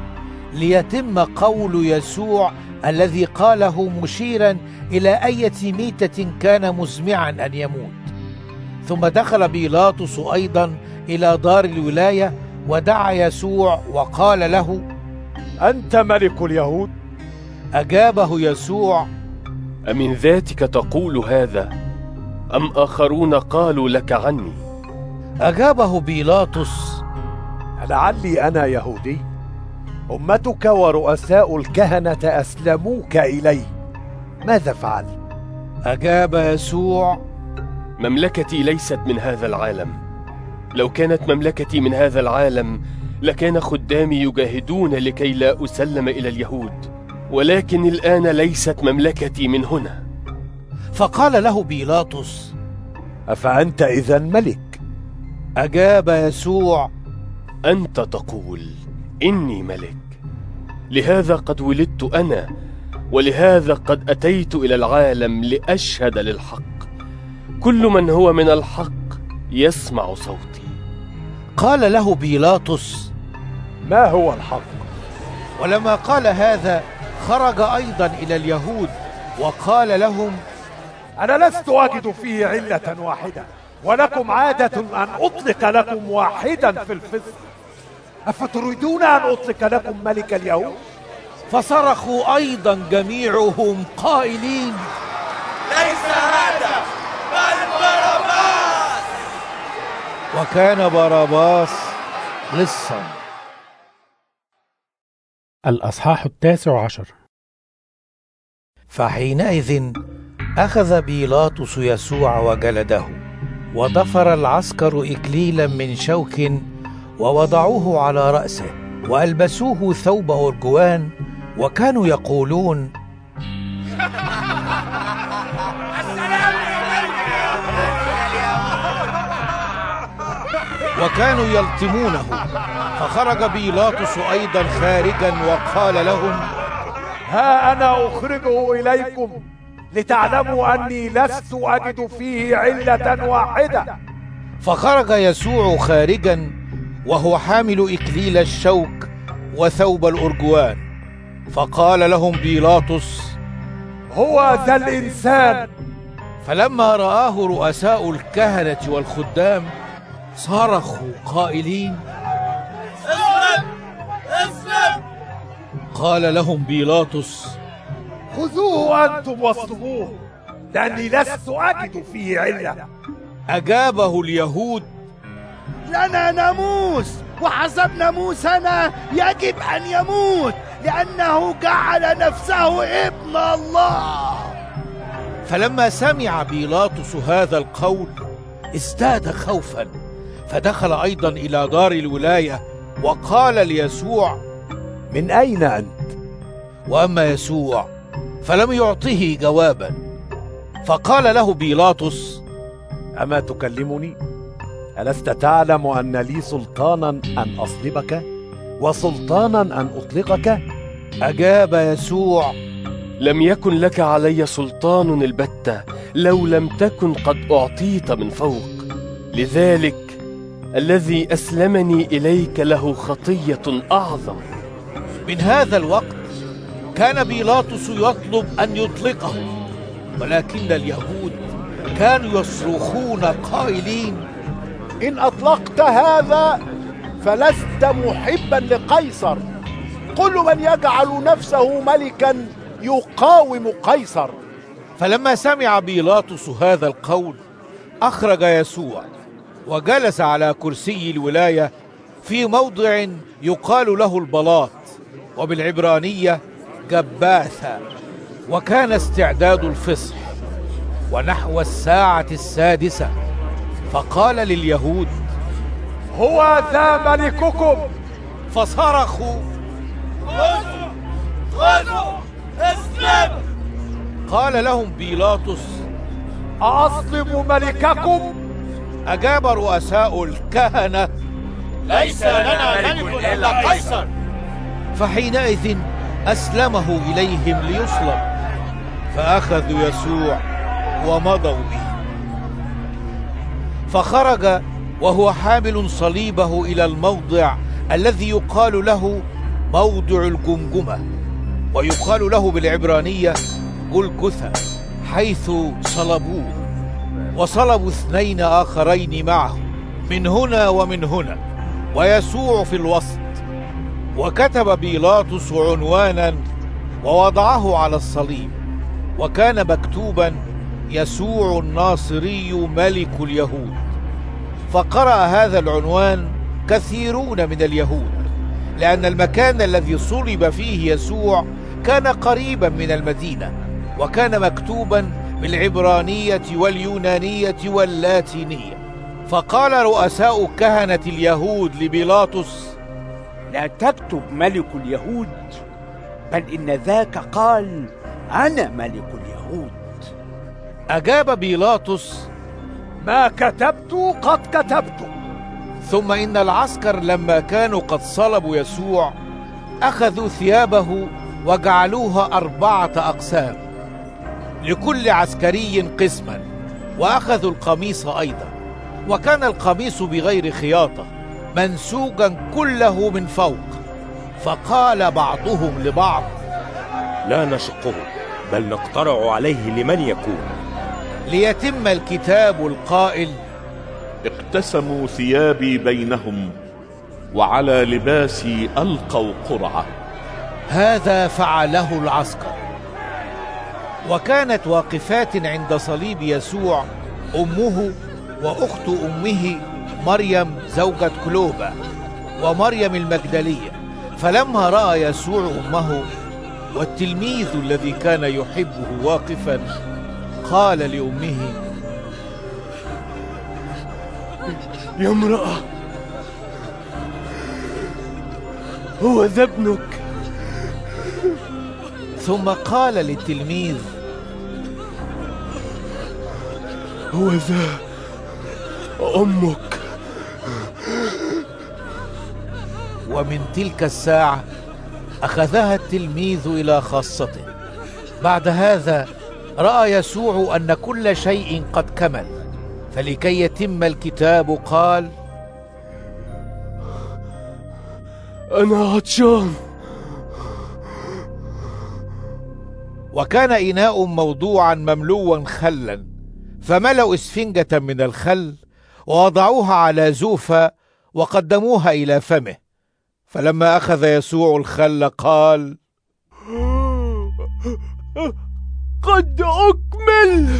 ليتم قول يسوع الذي قاله مشيرا إلى أية ميتة كان مزمعا أن يموت. ثم دخل بيلاطس أيضا إلى دار الولاية ودعا يسوع وقال له: أنت ملك اليهود؟ أجابه يسوع: أمن ذاتك تقول هذا أم آخرون قالوا لك عني؟ أجابه بيلاطس: لعلي أنا يهودي؟ أمتك ورؤساء الكهنة أسلموك إلي، ماذا فعلت؟ أجاب يسوع: مملكتي ليست من هذا العالم. لو كانت مملكتي من هذا العالم لكان خدامي يجاهدون لكي لا أسلم إلى اليهود، ولكن الآن ليست مملكتي من هنا. فقال له بيلاطس: أفأنت إذن ملك؟ أجاب يسوع: أنت تقول إني ملك. لهذا قد ولدت أنا، ولهذا قد أتيت إلى العالم لأشهد للحق. كل من هو من الحق يسمع صوتي. قال له بيلاطس: ما هو الحق؟ ولما قال هذا خرج أيضا إلى اليهود وقال لهم: أنا لست أجد فيه علة واحدة، ولكم عادة أن أطلق لكم واحدا في الفصح، أفتريدون أن أطلق لكم ملك اليهود؟ فصرخوا أيضا جميعهم قائلين: ليس هذا بل باراباس. وكان باراباس لصا. الأصحاح 19. فحينئذ أخذ بيلاطس يسوع وجلده، وضفر العسكر إكليلا من شوك ووضعوه على رأسه، وألبسوه ثوب أرجوان، وكانوا يقولون: وكانوا يلطمونه. فخرج بيلاطس أيضا خارجا وقال لهم: ها أنا أخرجه إليكم لتعلموا أني لست أجد فيه علة واحدة. فخرج يسوع خارجا وهو حامل إكليل الشوك وثوب الأرجوان. فقال لهم بيلاطس: هو ذا الإنسان. فلما رآه رؤساء الكهنة والخدام صرخوا قائلين: اسلم اسلم. قال لهم بيلاطس: خذوه أنتم واصلبوه، لأني لست أجد فيه علة. أجابه اليهود: لنا ناموس، وحسب ناموسنا يجب أن يموت، لأنه جعل نفسه ابن الله. فلما سمع بيلاطس هذا القول ازداد خوفا، فدخل أيضا إلى دار الولاية وقال ليسوع: من أين أنت؟ وأما يسوع فلم يعطه جوابا. فقال له بيلاطس: أما تكلمني؟ ألست تعلم أن لي سلطانا أن أصلبك وسلطانا أن أطلقك؟ أجاب يسوع: لم يكن لك علي سلطان البتة لو لم تكن قد أعطيت من فوق. لذلك الذي أسلمني إليك له خطية أعظم. من هذا الوقت كان بيلاطس يطلب أن يطلقه، ولكن اليهود كانوا يصرخون قائلين: إن أطلقت هذا فلست محبا لقيصر. كل من يجعل نفسه ملكا يقاوم قيصر. فلما سمع بيلاطس هذا القول أخرج يسوع وجلس على كرسي الولاية في موضع يقال له البلاط، وبالعبرانية جباثة. وكان استعداد الفصح ونحو السادسة، فقال لليهود: هو ذا ملككم. فصرخوا: خذوا اسلم. قال لهم بيلاطس: أأصلب ملككم؟ أجاب رؤساء الكهنة: ليس لنا ملك إلا قيصر. فحينئذ أسلمه إليهم ليصلب، فأخذوا يسوع ومضوا به. فخرج وهو حامل صليبه إلى الموضع الذي يقال له موضع الجمجمة، ويقال له بالعبرانية جلجثة، حيث صلبوه. وصلبوا 2 آخرين معه من هنا ومن هنا، ويسوع في الوسط. وكتب بيلاطس عنوانا ووضعه على الصليب، وكان مكتوبا: يسوع الناصري ملك اليهود. فقرأ هذا العنوان كثيرون من اليهود، لأن المكان الذي صلب فيه يسوع كان قريبا من المدينة، وكان مكتوبا بالعبرانية واليونانية واللاتينية. فقال رؤساء كهنة اليهود لبيلاطس: لا تكتب ملك اليهود، بل إن ذاك قال: أنا ملك اليهود. أجاب بيلاطس: ما كتبت قد كتبت. ثم إن العسكر لما كانوا قد صلبوا يسوع أخذوا ثيابه وجعلوها 4 أقسام، لكل عسكري قسما، وأخذوا القميص أيضا، وكان القميص بغير خياطة منسوجا كله من فوق. فقال بعضهم لبعض: لا نشقه، بل نقترع عليه لمن يكون، ليتم الكتاب القائل: اقتسموا ثيابي بينهم، وعلى لباسي ألقوا قرعة. هذا فعله العسكر. وكانت واقفات عند صليب يسوع أمه وأخت أمه مريم زوجة كلوبا ومريم المجدلية. فلما رأى يسوع أمه والتلميذ الذي كان يحبه واقفا، قال لأمه: يا امرأة، هو ذا ابنك. ثم قال للتلميذ: هو ذا أمك. ومن تلك الساعة أخذها التلميذ إلى خاصته. بعد هذا رأى يسوع أن كل شيء قد كمل، فلكي يتم الكتاب قال: أنا عطشان. وكان إناء موضوعا مملوا خلا، فملأوا إسفنجة من الخل ووضعوها على زوفة وقدموها إلى فمه. فلما أخذ يسوع الخل قال: قد أكمل.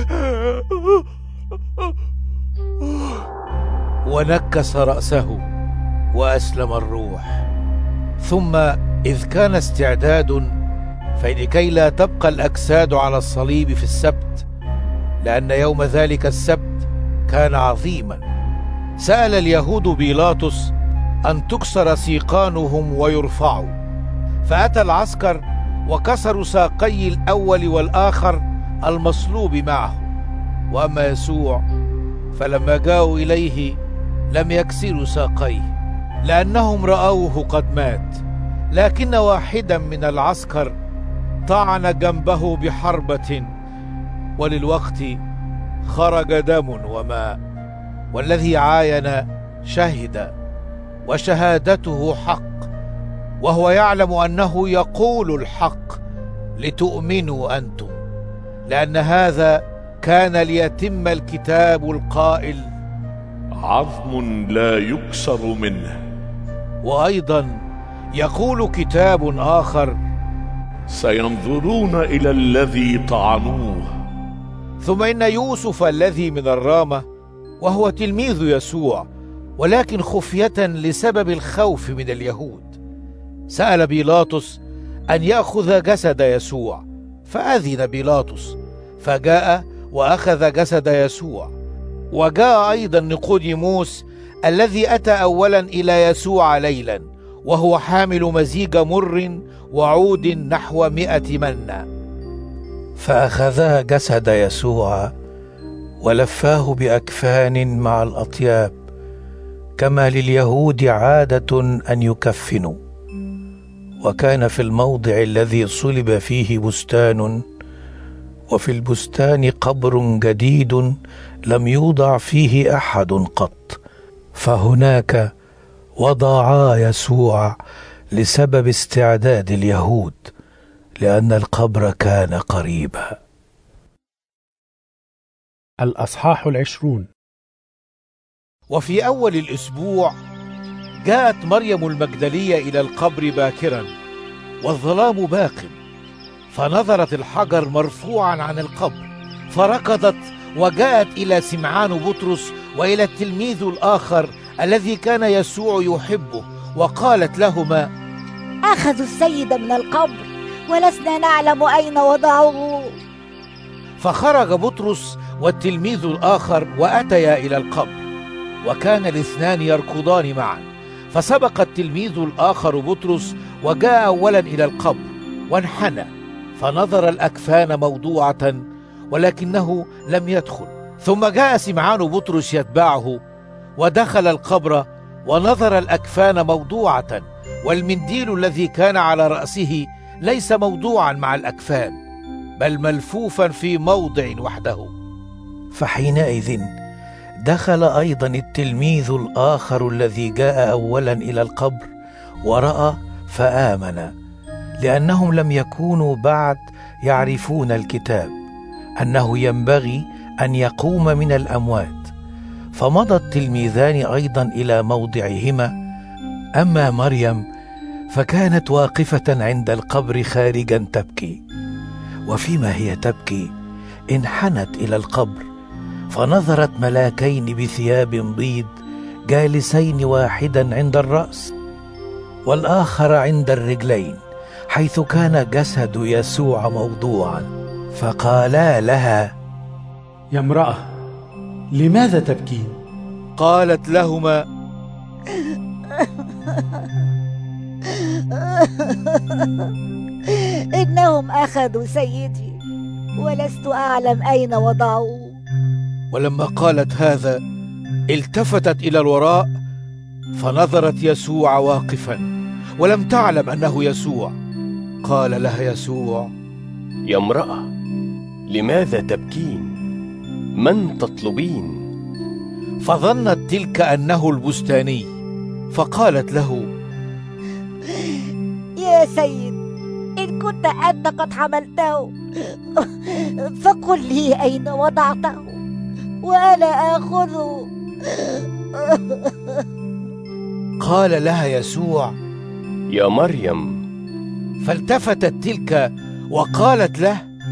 ونكس رأسه وأسلم الروح. ثم إذ كان استعداد فلكي لا تبقى الأجساد على الصليب في السبت، لأن يوم ذلك السبت كان عظيما، سأل اليهود بيلاطس أن تكسر سيقانهم ويرفعوا. فأتى العسكر وكسروا ساقي الأول والآخر المصلوب معه. وأما يسوع فلما جاءوا إليه لم يكسروا ساقيه، لأنهم رأوه قد مات. لكن واحدا من العسكر طعن جنبه بحربة، وللوقت خرج دم وماء. والذي عاين شهد، وشهادته حق، وهو يعلم أنه يقول الحق لتؤمنوا أنتم، لأن هذا كان ليتم الكتاب القائل: عظم لا يكسر منه. وأيضا يقول كتاب آخر: سينظرون إلى الذي طعنوه. ثم إن يوسف الذي من الرامة، وهو تلميذ يسوع ولكن خفية لسبب الخوف من اليهود، سأل بيلاطس أن يأخذ جسد يسوع، فأذن بيلاطس، فجاء وأخذ جسد يسوع. وجاء أيضا نيقوديموس الذي أتى أولا إلى يسوع ليلا، وهو حامل مزيج مر وعود نحو 100 منة. فأخذا جسد يسوع ولفاه بأكفان مع الأطياب، كما لليهود عادة أن يكفنوا. وكان في الموضع الذي صلب فيه بستان، وفي البستان قبر جديد لم يوضع فيه أحد قط، فهناك وضعا يسوع لسبب استعداد اليهود، لأن القبر كان قريبا. الأصحاح 20. وفي أول الأسبوع جاءت مريم المجدلية إلى القبر باكرا والظلام باق، فنظرت الحجر مرفوعا عن القبر، فركضت وجاءت إلى سمعان بطرس وإلى التلميذ الآخر الذي كان يسوع يحبه، وقالت لهما: أخذوا السيد من القبر ولسنا نعلم أين وضعوه. فخرج بطرس والتلميذ الآخر وأتيا إلى القبر، وكان الاثنان يركضان معا. فسبق التلميذ الآخر بطرس وجاء أولا إلى القبر وانحنى، فنظر الأكفان موضوعة ولكنه لم يدخل. ثم جاء سمعان بطرس يتبعه ودخل القبر ونظر الأكفان موضوعة، والمنديل الذي كان على رأسه ليس موضوعا مع الأكفان، بل ملفوفا في موضع وحده. فحينئذ دخل أيضا التلميذ الآخر الذي جاء أولا إلى القبر ورأى فآمن، لأنهم لم يكونوا بعد يعرفون الكتاب أنه ينبغي أن يقوم من الأموات. فمضى التلميذان أيضا إلى موضعهما. أما مريم فكانت واقفة عند القبر خارجا تبكي، وفيما هي تبكي انحنت إلى القبر، فنظرت ملاكين بثياب بيض جالسين، واحدا عند الرأس والآخر عند الرجلين، حيث كان جسد يسوع موضوعا. فقالا لها: يا امرأة، لماذا تبكين؟ قالت لهما: إنهم أخذوا سيدي ولست أعلم أين وضعوه. ولما قالت هذا التفتت إلى الوراء، فنظرت يسوع واقفا ولم تعلم أنه يسوع. قال لها يسوع: يا امرأة، لماذا تبكين؟ من تطلبين؟ فظنت تلك أنه البستاني، فقالت له: يا سيد، إن كنت أنت قد حملته فقل لي أين وضعته وأنا آخذه. قال لها يسوع: يا مريم. فالتفتت تلك وقالت له: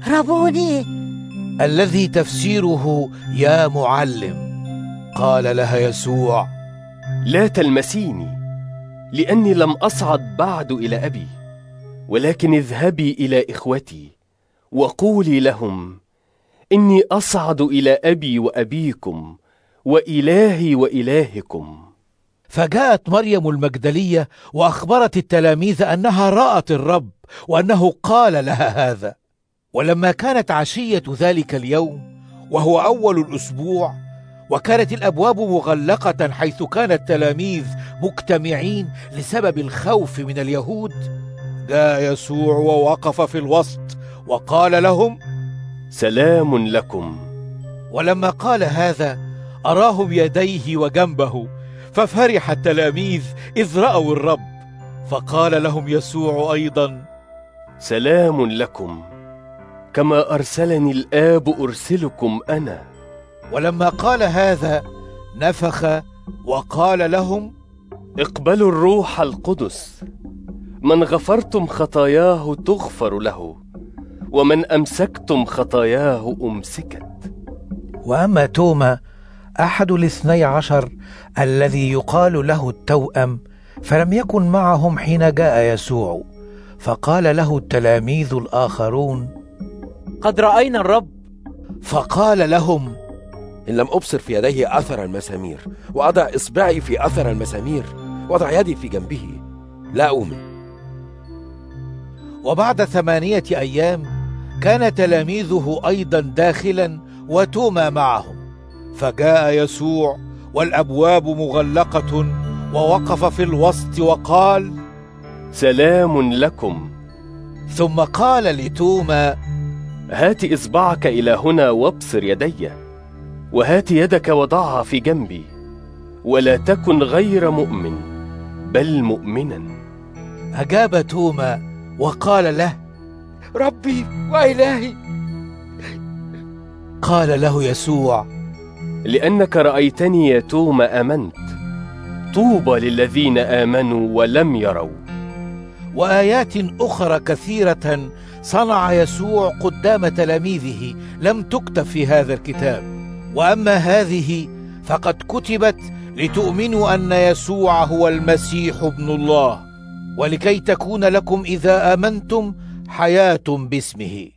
ربوني، الذي تفسيره يا معلم. قال لها يسوع: لا تلمسيني، لأني لم أصعد بعد إلى أبي، ولكن اذهبي إلى إخوتي وقولي لهم إني أصعد إلى أبي وأبيكم وإلهي وإلهكم. فجاءت مريم المجدلية وأخبرت التلاميذ أنها رأت الرب وأنه قال لها هذا. ولما كانت عشية ذلك اليوم وهو أول الأسبوع، وكانت الأبواب مغلقة حيث كان التلاميذ مجتمعين لسبب الخوف من اليهود، جاء يسوع ووقف في الوسط وقال لهم: سلام لكم. ولما قال هذا أراهم يديه وجنبه، ففرح التلاميذ إذ رأوا الرب. فقال لهم يسوع أيضا: سلام لكم، كما أرسلني الآب أرسلكم أنا. ولما قال هذا نفخ وقال لهم: اقبلوا الروح القدس. من غفرتم خطاياه تغفر له، ومن أمسكتم خطاياه أمسكت. وأما توما أحد 12 الذي يقال له التوأم، فلم يكن معهم حين جاء يسوع. فقال له التلاميذ الآخرون: قد رأينا الرب. فقال لهم: إن لم أبصر في يديه أثر المسامير، وأضع إصبعي في أثر المسامير، وأضع يدي في جنبه، لا أؤمن. وبعد 8 أيام كان تلاميذه أيضا داخلا وتوما معهم. فجاء يسوع والأبواب مغلقة ووقف في الوسط وقال: سلام لكم. ثم قال لتوما: هات إصبعك إلى هنا وابصر يدي، وهات يدك وضعها في جنبي، ولا تكن غير مؤمن بل مؤمنا. أجاب توما وقال له: ربي وإلهي. قال له يسوع: لأنك رأيتني يا توما آمنت. طوبى للذين آمنوا ولم يروا. وآيات أخرى كثيرة صنع يسوع قدام تلاميذه لم تكتب في هذا الكتاب، وأما هذه فقد كتبت لتؤمنوا أن يسوع هو المسيح ابن الله، ولكي تكون لكم إذا آمنتم حياة باسمه.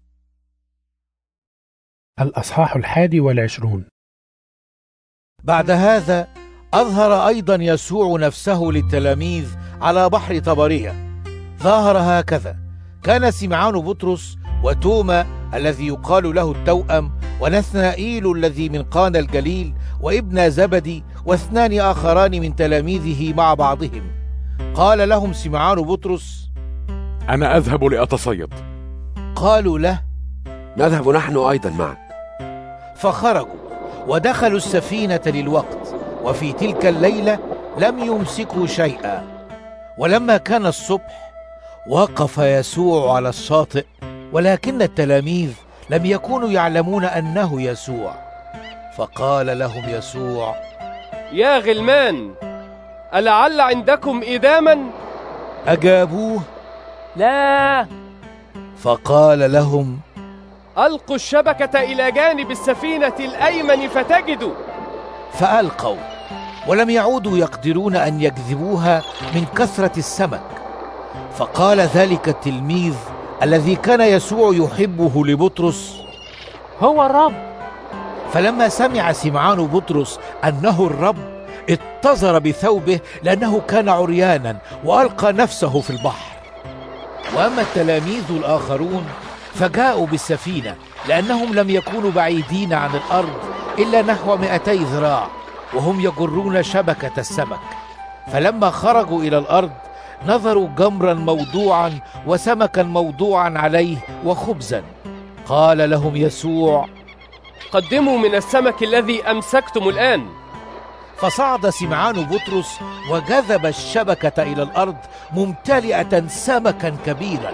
الأصحاح 21. بعد هذا أظهر أيضا يسوع نفسه للتلاميذ على بحر طبرية. ظاهر هكذا: كان سمعان بطرس وتوما الذي يقال له التوأم، ونثنائيل الذي من قانا الجليل، وابن زبدي، واثنان آخران من تلاميذه مع بعضهم. قال لهم سمعان بطرس: أنا أذهب لأتصيد. قالوا له: نذهب نحن أيضا معك. فخرجوا ودخلوا السفينة للوقت، وفي تلك الليلة لم يمسكوا شيئا. ولما كان الصبح وقف يسوع على الشاطئ، ولكن التلاميذ لم يكونوا يعلمون أنه يسوع. فقال لهم يسوع: يا غلمان، ألعل عندكم إداما؟ أجابوه: لا. فقال لهم: ألقوا الشبكة إلى جانب السفينة الأيمن فتجدوا. فألقوا، ولم يعودوا يقدرون أن يجذبوها من كثرة السمك. فقال ذلك التلميذ الذي كان يسوع يحبه لبطرس: هو الرب. فلما سمع سمعان بطرس أنه الرب اتزر بثوبه لأنه كان عريانا، وألقى نفسه في البحر. وأما التلاميذ الآخرون فجاءوا بالسفينة، لأنهم لم يكونوا بعيدين عن الأرض إلا نحو 200 ذراع، وهم يجرون شبكة السمك. فلما خرجوا إلى الأرض نظروا جمرا موضوعا وسمكا موضوعا عليه وخبزا. قال لهم يسوع: قدموا من السمك الذي أمسكتم الآن. فصعد سمعان بطرس وجذب الشبكة إلى الأرض ممتلئة سمكا كبيرا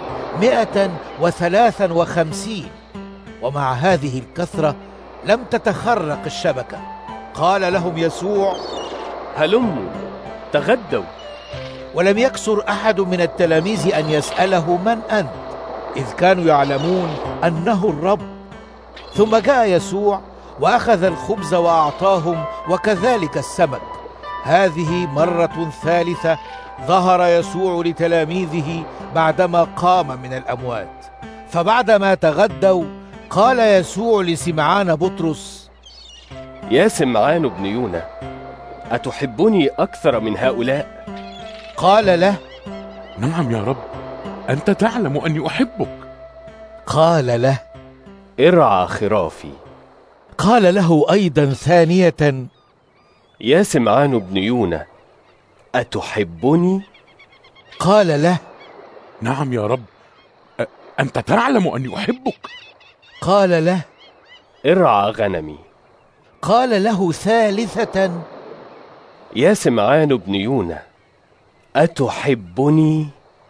153. ومع هذه الكثرة لم تتخرق الشبكة. قال لهم يسوع: هلموا تغدوا. ولم يكسر أحد من التلاميذ أن يسأله: من أنت؟ إذ كانوا يعلمون أنه الرب. ثم جاء يسوع وأخذ الخبز وأعطاهم وكذلك السمك. هذه مرة ثالثة ظهر يسوع لتلاميذه بعدما قام من الأموات. فبعدما تغدوا قال يسوع لسمعان بطرس: يا سمعان بن يونا، أتحبني أكثر من هؤلاء؟ قال له: نعم يا رب، أنت تعلم أني أحبك. قال له: ارعى خرافي. قال له أيضا ثانية: يا سمعان بن يونا، أتحبني؟ قال له: نعم يا رب، أنت تعلم أني أحبك. قال له: ارعى غنمي. قال له ثالثة: يا سمعان بن يونا، أتحبني؟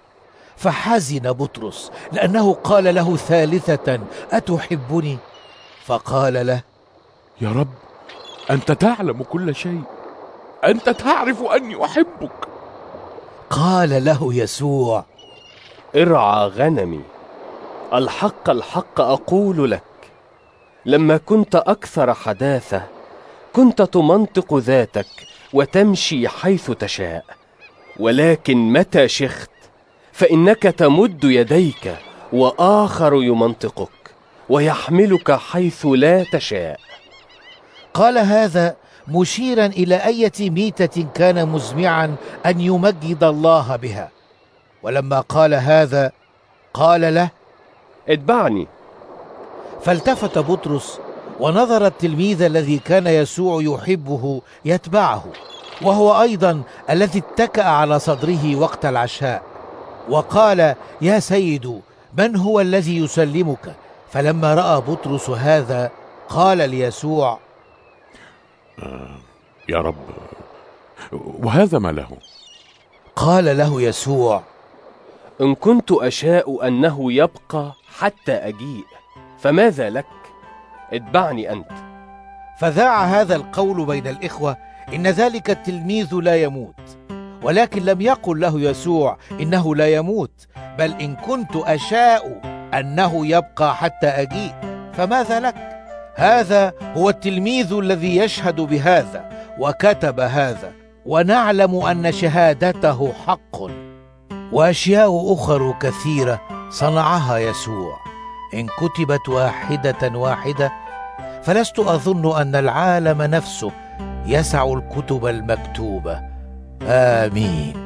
فحزن بطرس لأنه قال له ثالثة: أتحبني؟ فقال له: يا رب، أنت تعلم كل شيء، أنت تعرف أني أحبك. قال له يسوع: ارعى غنمي. الحق الحق أقول لك، لما كنت أكثر حداثة كنت تمنطق ذاتك وتمشي حيث تشاء، ولكن متى شخت فإنك تمد يديك وآخر يمنطقك ويحملك حيث لا تشاء. قال هذا مشيرا إلى أية ميتة كان مزمعا أن يمجد الله بها. ولما قال هذا قال له: اتبعني. فالتفت بطرس ونظر التلميذ الذي كان يسوع يحبه يتبعه، وهو أيضا الذي اتكأ على صدره وقت العشاء، وقال: يا سيد، من هو الذي يسلمك؟ فلما رأى بطرس هذا قال ليسوع: يا رب، وهذا ما له؟ قال له يسوع: إن كنت أشاء أنه يبقى حتى أجيء، فماذا لك؟ اتبعني أنت. فذاع هذا القول بين الإخوة إن ذلك التلميذ لا يموت. ولكن لم يقل له يسوع إنه لا يموت، بل إن كنت أشاء أنه يبقى حتى أجيء، فماذا لك؟ هذا هو التلميذ الذي يشهد بهذا وكتب هذا، ونعلم أن شهادته حق. وأشياء أخر كثيرة صنعها يسوع، إن كتبت واحدة واحدة فلست أظن أن العالم نفسه يسع الكتب المكتوبة. آمين.